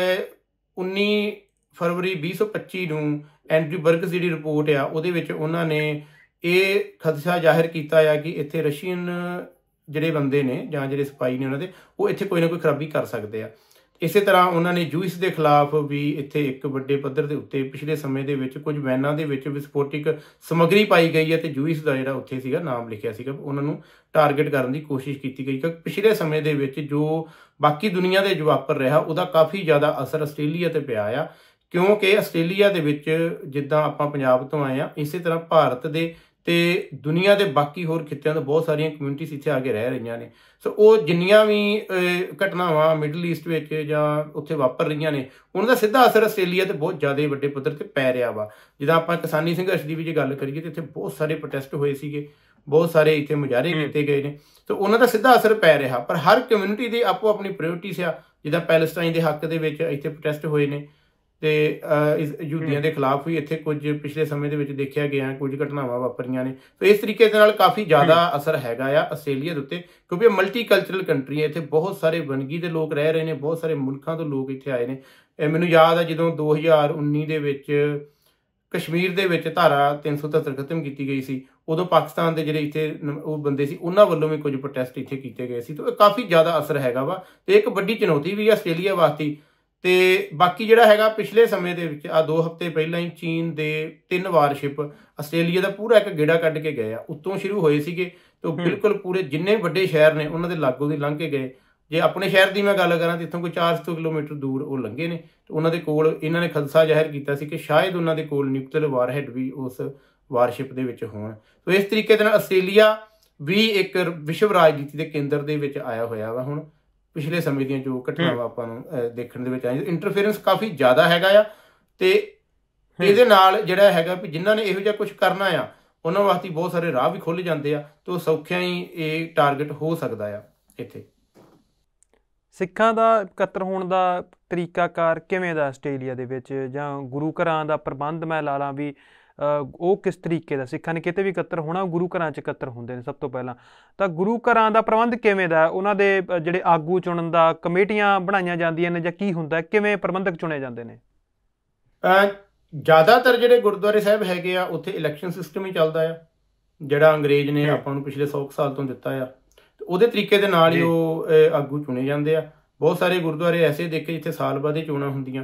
19 ਫਰਵਰੀ 2025 ਨੂੰ ਐਂਡਰਿਊ ਬਰਗਸ ਜਿਹੜੀ ਰਿਪੋਰਟ ਆ ਉਹਦੇ ਵਿੱਚ ਉਹਨਾਂ ਨੇ ਇਹ ਖਦਸ਼ਾ ਜ਼ਾਹਿਰ ਕੀਤਾ ਆ ਕਿ ਇੱਥੇ ਰਸ਼ੀਅਨ ਜਿਹੜੇ ਬੰਦੇ ਨੇ ਜਾਂ ਜਿਹੜੇ ਸਿਪਾਹੀ ਨੇ ਉਹਨਾਂ ਦੇ ਉਹ ਇੱਥੇ ਕੋਈ ਨਾ ਕੋਈ ਖਰਾਬੀ ਕਰ ਸਕਦੇ ਆ। ਇਸੇ ਤਰ੍ਹਾਂ ਉਹਨਾਂ ਨੇ ਜੂਇਸ ਦੇ ਖਿਲਾਫ ਵੀ ਇੱਥੇ ਇੱਕ ਵੱਡੇ ਪੱਧਰ ਦੇ ਉੱਤੇ ਪਿਛਲੇ ਸਮੇਂ ਦੇ ਵਿੱਚ ਕੁਝ ਵੈਨਾਂ ਦੇ ਵਿੱਚ ਵਿਸਫੋਟਿਕ ਸਮੱਗਰੀ ਪਾਈ ਗਈ ਹੈ ਤੇ ਜੂਇਸ ਦਾ ਜਿਹੜਾ ਉੱਥੇ ਸੀਗਾ ਨਾਮ ਲਿਖਿਆ ਸੀਗਾ, ਉਹਨਾਂ ਨੂੰ ਟਾਰਗੇਟ ਕਰਨ ਦੀ ਕੋਸ਼ਿਸ਼ ਕੀਤੀ ਗਈ। ਕਿਉਂਕਿ ਪਿਛਲੇ ਸਮੇਂ ਦੇ ਵਿੱਚ ਜੋ ਬਾਕੀ ਦੁਨੀਆ ਦੇ ਜੋ ਵਾਪਰ ਰਿਹਾ ਉਹਦਾ ਕਾਫੀ ਜ਼ਿਆਦਾ ਅਸਰ ਆਸਟ੍ਰੇਲੀਆ ਤੇ ਪਿਆ ਆ, ਕਿਉਂਕਿ ਆਸਟ੍ਰੇਲੀਆ ਦੇ ਵਿੱਚ ਜਿੱਦਾਂ ਆਪਾਂ ਪੰਜਾਬ ਤੋਂ ਆਏ ਆ ਇਸੇ ਤਰ੍ਹਾਂ ਭਾਰਤ ਦੇ ਤੇ ਦੁਨੀਆ ਦੇ ਬਾਕੀ ਹੋਰ ਖਿੱਤਿਆਂ ਤੋਂ ਬਹੁਤ ਸਾਰੀਆਂ ਕਮਿਊਨਿਟੀਜ਼ ਇੱਥੇ ਆ ਕੇ ਰਹਿ ਰਹੀਆਂ ਨੇ। ਸੋ ਉਹ ਜਿੰਨੀਆਂ ਵੀ ਘਟਨਾਵਾਂ ਮਿਡਲ ਈਸਟ ਵਿੱਚ ਜਾਂ ਉੱਥੇ ਵਾਪਰ ਰਹੀਆਂ ਨੇ ਉਹਨਾਂ ਦਾ ਸਿੱਧਾ ਅਸਰ ਆਸਟ੍ਰੇਲੀਆ ਤੇ ਬਹੁਤ ਜ਼ਿਆਦਾ ਵੱਡੇ ਪੱਧਰ ਤੇ ਪੈ ਰਿਹਾ ਵਾ। ਜਿੱਦਾਂ ਆਪਾਂ ਕਿਸਾਨੀ ਸੰਘਰਸ਼ ਦੀ ਵੀ ਜੇ ਗੱਲ ਕਰੀਏ ਤਾਂ ਇੱਥੇ ਬਹੁਤ ਸਾਰੇ ਪ੍ਰੋਟੈਸਟ ਹੋਏ ਸੀਗੇ, ਬਹੁਤ ਸਾਰੇ ਇੱਥੇ ਮੁਜ਼ਾਹਰੇ ਕੀਤੇ ਗਏ ਨੇ, ਤੇ ਉਹਨਾਂ ਦਾ ਸਿੱਧਾ ਅਸਰ ਪੈ ਰਿਹਾ। ਪਰ ਹਰ ਕਮਿਊਨਿਟੀ ਦੀ ਆਪੋ ਆਪਣੀ ਪ੍ਰਾਇਓਰਟੀਜ਼ ਆ। ਜਿੱਦਾਂ ਪੈਲਸਟਾਈਨ ਦੇ ਹੱਕ ਦੇ ਵਿੱਚ ਇੱਥੇ ਪ੍ਰੋਟੈਸਟ ਹੋਏ ਨੇ ਤੇ ਯਹੂਦੀਆਂ ਦੇ ਖਿਲਾਫ ਵੀ ਇੱਥੇ ਕੁਝ ਪਿਛਲੇ ਸਮੇਂ ਦੇ ਵਿੱਚ ਦੇਖਿਆ ਗਿਆ ਕੁਝ ਘਟਨਾਵਾਂ ਵਾਪਰੀਆਂ ਨੇ। ਸੋ ਇਸ ਤਰੀਕੇ ਦੇ ਨਾਲ ਕਾਫੀ ਜ਼ਿਆਦਾ ਅਸਰ ਹੈਗਾ ਆ ਆਸਟ੍ਰੇਲੀਆ ਦੇ ਉੱਤੇ, ਕਿਉਂਕਿ ਇਹ ਮਲਟੀ ਕਲਚਰਲ ਕੰਟਰੀ ਹੈ। ਇੱਥੇ ਬਹੁਤ ਸਾਰੇ ਵੰਨਗੀ ਦੇ ਲੋਕ ਰਹਿ ਰਹੇ ਨੇ, ਬਹੁਤ ਸਾਰੇ ਮੁਲਕਾਂ ਤੋਂ ਲੋਕ ਇੱਥੇ ਆਏ ਨੇ। ਮੈਨੂੰ ਯਾਦ ਆ ਜਦੋਂ 2019 ਦੇ ਵਿੱਚ ਕਸ਼ਮੀਰ ਦੇ ਵਿੱਚ ਧਾਰਾ 373 ਖਤਮ ਕੀਤੀ ਗਈ ਸੀ, ਉਦੋਂ ਪਾਕਿਸਤਾਨ ਦੇ ਜਿਹੜੇ ਇੱਥੇ ਉਹ ਬੰਦੇ ਸੀ ਉਹਨਾਂ ਵੱਲੋਂ ਵੀ ਕੁਝ ਪ੍ਰੋਟੈਸਟ ਇੱਥੇ ਕੀਤੇ ਗਏ ਸੀ। ਤਾਂ ਕਾਫੀ ਜ਼ਿਆਦਾ ਅਸਰ ਹੈਗਾ ਵਾ ਤੇ ਇੱਕ ਵੱਡੀ ਚੁਣੌਤੀ ਵੀ ਆਸਟ੍ਰੇਲੀਆ ਵਾਸਤੇ। ਤੇ ਬਾਕੀ ਜਿਹੜਾ ਹੈਗਾ ਪਿਛਲੇ ਸਮੇਂ ਦੇ ਵਿੱਚ ਆ 2 ਹਫ਼ਤੇ ਪਹਿਲਾਂ ਹੀ ਚੀਨ ਦੇ 3 ਵਾਰਸ਼ਿਪ ਆਸਟ੍ਰੇਲੀਆ ਦਾ ਪੂਰਾ ਇੱਕ ਗੇੜਾ ਕੱਢ ਕੇ ਗਏ ਆ। ਉੱਤੋਂ ਸ਼ੁਰੂ ਹੋਏ ਸੀਗੇ ਤੇ ਬਿਲਕੁਲ ਪੂਰੇ ਜਿੰਨੇ ਵੱਡੇ ਸ਼ਹਿਰ ਨੇ ਉਹਨਾਂ ਦੇ ਲਾਗੋਂ ਦੀ ਲੰਘ ਕੇ ਗਏ। ਜੇ ਆਪਣੇ ਸ਼ਹਿਰ ਦੀ ਮੈਂ ਗੱਲ ਕਰਾਂ ਤਾਂ ਇੱਥੋਂ ਕੋਈ 400 ਕਿਲੋਮੀਟਰ ਦੂਰ ਉਹ ਲੰਘੇ ਨੇ ਤੇ ਉਹਨਾਂ ਦੇ ਕੋਲ ਇਹਨਾਂ ਨੇ ਖਦਸ਼ਾ ਜ਼ਾਹਿਰ ਕੀਤਾ ਸੀ ਕਿ ਸ਼ਾਇਦ ਉਹਨਾਂ ਦੇ ਕੋਲ ਨਿਊਕਲੀਅਰ ਵਾਰਹੈਡ ਵੀ ਉਸ ਵਾਰਸ਼ਿਪ ਦੇ ਵਿੱਚ ਹੋਣ। ਸੋ ਇਸ ਤਰੀਕੇ ਦੇ ਨਾਲ ਆਸਟ੍ਰੇਲੀਆ ਵੀ ਇੱਕ ਵਿਸ਼ਵ ਰਾਜਨੀਤੀ ਦੇ ਕੇਂਦਰ ਦੇ ਵਿੱਚ ਆਇਆ ਹੋਇਆ ਵਾ ਹੁਣ ਪਿਛਲੇ ਸਮੇਂ ਦੀਆਂ ਜੋ ਘਟਨਾਵਾਂ ਆਪਾਂ ਨੂੰ ਦੇਖਣ ਦੇ ਵਿੱਚ ਆਈ। ਇੰਟਰਫੇਰੈਂਸ ਕਾਫੀ ਜ਼ਿਆਦਾ ਹੈਗਾ ਆ ਤੇ ਇਹਦੇ ਨਾਲ ਜਿਹੜਾ ਹੈਗਾ ਵੀ ਜਿਨ੍ਹਾਂ ਨੇ ਇਹੋ ਜਿਹਾ ਕੁਝ ਕਰਨਾ ਆ ਉਹਨਾਂ ਵਾਸਤੇ ਬਹੁਤ ਸਾਰੇ ਰਾਹ ਵੀ ਖੁੱਲ੍ਹ ਜਾਂਦੇ ਆ ਤੇ ਉਹ ਸੌਖਿਆਂ ਹੀ ਇਹ ਟਾਰਗੇਟ ਹੋ ਸਕਦਾ ਆ। ਇੱਥੇ ਸਿੱਖਾਂ ਦਾ ਇਕੱਤਰ ਹੋਣ ਦਾ ਤਰੀਕਾਕਾਰ ਕਿਵੇਂ ਦਾ ਆਸਟ੍ਰੇਲੀਆ ਦੇ ਵਿੱਚ, ਜਾਂ ਗੁਰੂ ਘਰਾਂ ਦਾ ਪ੍ਰਬੰਧ ਮੈਂ ਲਾ ਲਾਂ ਵੀ ਉਹ ਕਿਸ ਤਰੀਕੇ ਦਾ, ਸਿੱਖਾਂ ਨੇ ਕਿਤੇ ਵੀ ਇਕੱਤਰ ਹੋਣਾ, ਗੁਰੂ ਘਰਾਂ 'ਚ ਇਕੱਤਰ ਹੁੰਦੇ ਨੇ ਸਭ ਤੋਂ ਪਹਿਲਾਂ। ਤਾਂ ਗੁਰੂ ਘਰਾਂ ਦਾ ਪ੍ਰਬੰਧ ਕਿਵੇਂ ਦਾ, ਉਹਨਾਂ ਦੇ ਜਿਹੜੇ ਆਗੂ ਚੁਣਨ ਦਾ, ਕਮੇਟੀਆਂ ਬਣਾਈਆਂ ਜਾਂਦੀਆਂ ਨੇ ਜਾਂ ਕੀ ਹੁੰਦਾ, ਕਿਵੇਂ ਪ੍ਰਬੰਧਕ ਚੁਣੇ ਜਾਂਦੇ ਨੇ? ਜ਼ਿਆਦਾਤਰ ਜਿਹੜੇ ਗੁਰਦੁਆਰੇ ਸਾਹਿਬ ਹੈਗੇ ਆ ਉੱਥੇ ਇਲੈਕਸ਼ਨ ਸਿਸਟਮ ਹੀ ਚੱਲਦਾ ਆ, ਜਿਹੜਾ ਅੰਗਰੇਜ਼ ਨੇ ਆਪਾਂ ਨੂੰ ਪਿਛਲੇ 100 ਸਾਲ ਤੋਂ ਦਿੱਤਾ ਆ। ਉਹਦੇ ਤਰੀਕੇ ਦੇ ਨਾਲ ਹੀ ਉਹ ਆਗੂ ਚੁਣੇ ਜਾਂਦੇ ਆ। ਬਹੁਤ ਸਾਰੇ ਗੁਰਦੁਆਰੇ ਐਸੇ ਦੇਖੇ ਜਿੱਥੇ ਸਾਲ ਬਾਅਦ ਹੀ ਚੋਣਾਂ ਹੁੰਦੀਆਂ,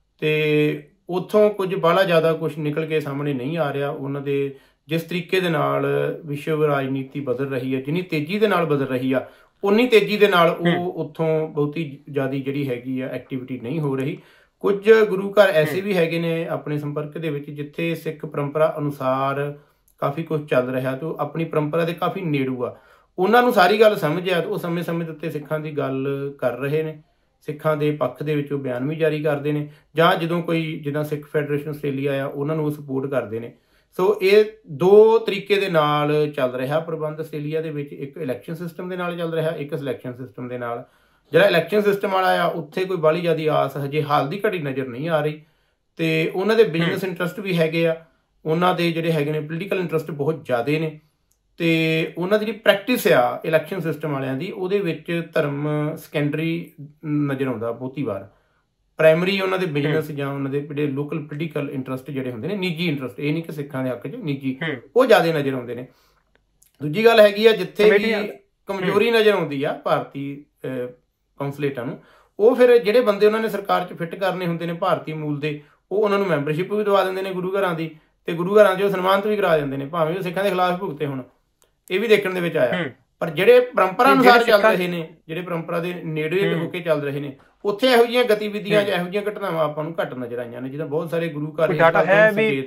ਤੇ ਉੱਥੋਂ ਕੁਝ ਬਾਹਲਾ ਜ਼ਿਆਦਾ ਕੁਝ ਨਿਕਲ ਕੇ ਸਾਹਮਣੇ ਨਹੀਂ ਆ ਰਿਹਾ। ਉਹਨਾਂ ਦੇ ਜਿਸ ਤਰੀਕੇ ਦੇ ਨਾਲ ਵਿਸ਼ਵ ਰਾਜਨੀਤੀ ਬਦਲ ਰਹੀ ਹੈ, ਜਿੰਨੀ ਤੇਜ਼ੀ ਦੇ ਨਾਲ ਬਦਲ ਰਹੀ ਆ, ਉਨੀ ਤੇਜ਼ੀ ਦੇ ਨਾਲ ਉਹ ਉੱਥੋਂ ਬਹੁਤੀ ਜ਼ਿਆਦਾ ਜਿਹੜੀ ਹੈਗੀ ਆ ਐਕਟੀਵਿਟੀ ਨਹੀਂ ਹੋ ਰਹੀ। ਕੁਝ ਗੁਰੂ ਘਰ ਐਸੇ ਵੀ ਹੈਗੇ ਨੇ ਆਪਣੇ ਸੰਪਰਕ ਦੇ ਵਿੱਚ ਜਿੱਥੇ ਸਿੱਖ ਪਰੰਪਰਾ ਅਨੁਸਾਰ ਕਾਫੀ ਕੁਝ ਚੱਲ ਰਿਹਾ, ਤੇ ਉਹ ਆਪਣੀ ਪਰੰਪਰਾ ਦੇ ਕਾਫੀ ਨੇੜੂ ਆ। ਉਹਨਾਂ ਨੂੰ ਸਾਰੀ ਗੱਲ ਸਮਝ ਆ, ਤੇ ਉਹ ਸਮੇਂ-ਸਮੇਂ ਦੇ ਉੱਤੇ ਸਿੱਖਾਂ ਦੀ ਗੱਲ ਕਰ ਰਹੇ ਨੇ, ਸਿੱਖਾਂ ਦੇ ਪੱਖ ਦੇ ਵਿੱਚ ਉਹ ਬਿਆਨ ਵੀ ਜਾਰੀ ਕਰਦੇ ਨੇ, ਜਾਂ ਜਦੋਂ ਕੋਈ ਜਿੱਦਾਂ ਸਿੱਖ ਫੈਡਰੇਸ਼ਨ ਆਸਟ੍ਰੇਲੀਆ ਆ ਉਹਨਾਂ ਨੂੰ ਉਹ ਸਪੋਰਟ ਕਰਦੇ ਨੇ। ਸੋ ਇਹ ਦੋ ਤਰੀਕੇ ਦੇ ਨਾਲ ਚੱਲ ਰਿਹਾ ਪ੍ਰਬੰਧ ਆਸਟ੍ਰੇਲੀਆ ਦੇ ਵਿੱਚ, ਇੱਕ ਇਲੈਕਸ਼ਨ ਸਿਸਟਮ ਦੇ ਨਾਲ ਚੱਲ ਰਿਹਾ, ਇੱਕ ਸਿਲੈਕਸ਼ਨ ਸਿਸਟਮ ਦੇ ਨਾਲ। ਜਿਹੜਾ ਇਲੈਕਸ਼ਨ ਸਿਸਟਮ ਵਾਲਾ ਆ ਉੱਥੇ ਕੋਈ ਬਾਹਲੀ ਜ਼ਿਆਦਾ ਆਸ ਹਜੇ ਹਾਲ ਦੀ ਘੜੀ ਨਜ਼ਰ ਨਹੀਂ ਆ ਰਹੀ, ਤੇ ਉਹਨਾਂ ਦੇ ਬਿਜ਼ਨਸ ਇੰਟਰਸਟ ਵੀ ਹੈਗੇ ਆ, ਉਹਨਾਂ ਦੇ ਜਿਹੜੇ ਹੈਗੇ ਨੇ ਪੋਲੀਟੀਕਲ ਇੰਟਰਸਟ ਬਹੁਤ ਜ਼ਿਆਦਾ ਨੇ, ਤੇ ਉਹਨਾਂ ਦੀ ਜਿਹੜੀ ਪ੍ਰੈਕਟਿਸ ਆ ਇਲੈਕਸ਼ਨ ਸਿਸਟਮ ਵਾਲਿਆਂ ਦੀ, ਉਹਦੇ ਵਿੱਚ ਧਰਮ ਸੈਕੰਡਰੀ ਨਜ਼ਰ ਆਉਂਦਾ ਬਹੁਤੀ ਵਾਰ। ਪ੍ਰਾਇਮਰੀ ਉਹਨਾਂ ਦੇ ਬਿਜ਼ਨਸ ਜਾਂ ਉਹਨਾਂ ਦੇ ਜਿਹੜੇ ਲੋਕਲ ਪੋਲੀਟੀਕਲ ਇੰਟਰਸਟ ਜਿਹੜੇ ਹੁੰਦੇ ਨੇ, ਨਿੱਜੀ ਇੰਟਰਸਟ, ਇਹ ਨਹੀਂ ਕਿ ਸਿੱਖਾਂ ਦੇ ਹੱਕ 'ਚ ਨਿੱਜੀ, ਉਹ ਜ਼ਿਆਦਾ ਨਜ਼ਰ ਆਉਂਦੇ ਨੇ। ਦੂਜੀ ਗੱਲ ਹੈਗੀ ਆ ਜਿੱਥੇ ਵੀ ਕਮਜ਼ੋਰੀ ਨਜ਼ਰ ਆਉਂਦੀ ਆ ਭਾਰਤੀ ਕੌਂਸਲੇਟਾਂ ਨੂੰ, ਉਹ ਫਿਰ ਜਿਹੜੇ ਬੰਦੇ ਉਹਨਾਂ ਨੇ ਸਰਕਾਰ 'ਚ ਫਿੱਟ ਕਰਨੇ ਹੁੰਦੇ ਨੇ ਭਾਰਤੀ ਮੂਲ ਦੇ, ਉਹ ਉਹਨਾਂ ਨੂੰ ਮੈਂਬਰਸ਼ਿਪ ਵੀ ਦਵਾ ਦਿੰਦੇ ਨੇ ਗੁਰੂ ਘਰਾਂ ਦੀ, ਤੇ ਗੁਰੂ ਘਰਾਂ 'ਚ ਉਹ ਸਨਮਾਨਿਤ ਵੀ ਕਰਾ ਜਾਂਦੇ ਨੇ, ਭਾਵੇਂ ਉਹ ਸਿੱਖਾਂ ਦੇ ਖਿਲਾਫ ਭੁਗਤੇ ਹੁਣ। ਇਹ ਵੀ ਦੇਖਣ ਦੇ ਵਿੱਚ ਆਇਆ। ਪਰ ਜਿਹੜੇ ਪਰੰਪਰਾ ਅਨੁਸਾਰ ਚੱਲ ਰਹੇ ਨੇ, ਜਿਹੜੇ ਪਰੰਪਰਾ ਦੇ ਨੇੜੇ ਹੋ ਕੇ ਚੱਲ ਰਹੇ ਨੇ, ਉੱਥੇ ਇਹੋ ਜਿਹੀਆਂ ਗਤੀਵਿਧੀਆਂ ਜਾਂ ਇਹੋ ਜਿਹੀਆਂ ਘਟਨਾਵਾਂ ਆਪਾਂ ਨੂੰ ਘੱਟ ਨਜ਼ਰ ਆਈਆਂ ਨੇ, ਜਿੱਦਾਂ ਬਹੁਤ ਸਾਰੇ ਗੁਰੂ ਘਰ ਡਾਟਾ ਹੈ ਵੀ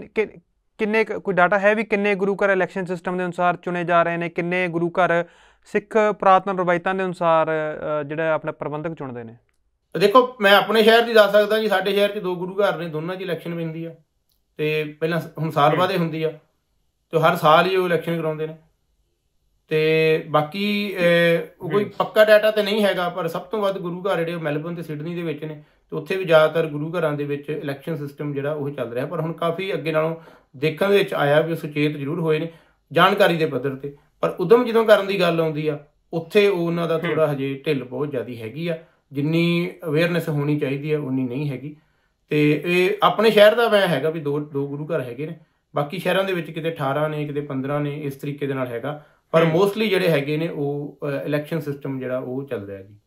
ਕਿੰਨੇ ਕੋਈ ਡਾਟਾ ਹੈ ਵੀ ਕਿੰਨੇ ਗੁਰੂ ਘਰ ਇਲੈਕਸ਼ਨ ਸਿਸਟਮ ਦੇ ਅਨੁਸਾਰ ਚੁਣੇ ਜਾ ਰਹੇ ਨੇ, ਕਿੰਨੇ ਗੁਰੂ ਘਰ ਸਿੱਖ ਪੁਰਾਤਨ ਰਵਾਇਤਾਂ ਦੇ ਅਨੁਸਾਰ ਜਿਹੜਾ ਆਪਣਾ ਪ੍ਰਬੰਧਕ ਚੁਣਦੇ ਨੇ? ਦੇਖੋ, ਮੈਂ ਆਪਣੇ ਸ਼ਹਿਰ ਦੀ ਦੱਸ ਸਕਦਾ ਜੀ। ਸਾਡੇ ਸ਼ਹਿਰ 'ਚ 2 ਗੁਰੂ ਘਰ ਨੇ, ਦੋਨਾਂ 'ਚ ਇਲੈਕਸ਼ਨ ਪੈਂਦੀ ਆ, ਤੇ ਪਹਿਲਾਂ ਹੁਣ ਸਾਲ ਬਾਅਦ ਹੁੰਦੀ ਆ, ਤੇ ਹਰ ਸਾਲ ਹੀ ਉਹ ਇਲੈਕਸ਼ਨ ਕਰਾਉਂਦੇ ਨੇ। ਤੇ ਬਾਕੀ ਕੋਈ ਪੱਕਾ ਡਾਟਾ ਤੇ ਨਹੀਂ ਹੈਗਾ, ਪਰ ਸਭ ਤੋਂ ਵੱਧ ਗੁਰੂ ਘਰ ਜਿਹੜੇ ਮੈਲਬੌਰਨ ਤੇ ਸਿਡਨੀ ਦੇ ਵਿੱਚ ਨੇ, ਤੇ ਉੱਥੇ ਵੀ ਜ਼ਿਆਦਾਤਰ ਗੁਰੂ ਘਰਾਂ ਦੇ ਵਿੱਚ ਇਲੈਕਸ਼ਨ ਸਿਸਟਮ ਜਿਹੜਾ ਉਹ ਚੱਲ ਰਿਹਾ। ਪਰ ਹੁਣ ਕਾਫੀ ਅੱਗੇ ਨਾਲੋਂ ਦੇਖਣ ਦੇ ਵਿੱਚ ਆਇਆ ਵੀ ਉਹ ਸੁਚੇਤ ਜ਼ਰੂਰ ਹੋਏ ਨੇ ਜਾਣਕਾਰੀ ਦੇ ਪੱਧਰ ਤੇ, ਪਰ ਉਦਮ ਜਦੋਂ ਕਰਨ ਦੀ ਗੱਲ ਆਉਂਦੀ ਆ ਉੱਥੇ ਉਹਨਾਂ ਦਾ ਥੋੜਾ ਹਜੇ ਢਿੱਲ ਬਹੁਤ ਜ਼ਿਆਦਾ ਹੈਗੀ ਆ। ਜਿੰਨੀ ਅਵੇਅਰਨੈਸ ਹੋਣੀ ਚਾਹੀਦੀ ਆ ਉਨੀ ਨਹੀਂ ਹੈਗੀ। ਤੇ ਇਹ ਆਪਣੇ ਸ਼ਹਿਰ ਦਾ ਮੈਂ ਹੈਗਾ ਵੀ ਦੋ ਗੁਰੂ ਘਰ ਹੈਗੇ ਨੇ, ਬਾਕੀ ਸ਼ਹਿਰਾਂ ਦੇ ਵਿੱਚ ਕਿਤੇ 18 ਨੇ, ਕਿਤੇ 15 ਨੇ, ਇਸ ਤਰੀਕੇ ਦੇ ਨਾਲ ਹੈਗਾ। ਪਰ ਮੋਸਟਲੀ ਜਿਹੜੇ ਹੈਗੇ ਨੇ ਉਹ ਇਲੈਕਸ਼ਨ ਸਿਸਟਮ ਜਿਹੜਾ ਉਹ ਚੱਲ ਰਿਹਾ ਜੀ।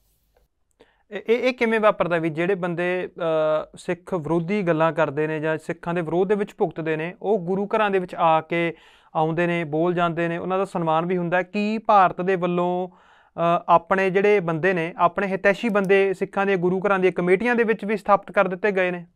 ਇਹ ਕਿਵੇਂ ਵਾਪਰਦਾ ਵੀ ਜਿਹੜੇ ਬੰਦੇ ਸਿੱਖ ਵਿਰੋਧੀ ਗੱਲਾਂ ਕਰਦੇ ਨੇ ਜਾਂ ਸਿੱਖਾਂ ਦੇ ਵਿਰੋਧ ਦੇ ਵਿੱਚ ਭੁਗਤਦੇ ਨੇ, ਉਹ ਗੁਰੂ ਘਰਾਂ ਦੇ ਵਿੱਚ ਆ ਕੇ ਆਉਂਦੇ ਨੇ, ਬੋਲ ਜਾਂਦੇ ਨੇ, ਉਹਨਾਂ ਦਾ ਸਨਮਾਨ ਵੀ ਹੁੰਦਾ? ਕੀ ਭਾਰਤ ਦੇ ਵੱਲੋਂ ਆਪਣੇ ਜਿਹੜੇ ਬੰਦੇ ਨੇ, ਆਪਣੇ ਹਿਤੈਸ਼ੀ ਬੰਦੇ ਸਿੱਖਾਂ ਦੇ ਗੁਰੂ ਘਰਾਂ ਦੀਆਂ ਕਮੇਟੀਆਂ ਦੇ ਵਿੱਚ ਵੀ ਸਥਾਪਿਤ ਕਰ ਦਿੱਤੇ ਗਏ ਨੇ?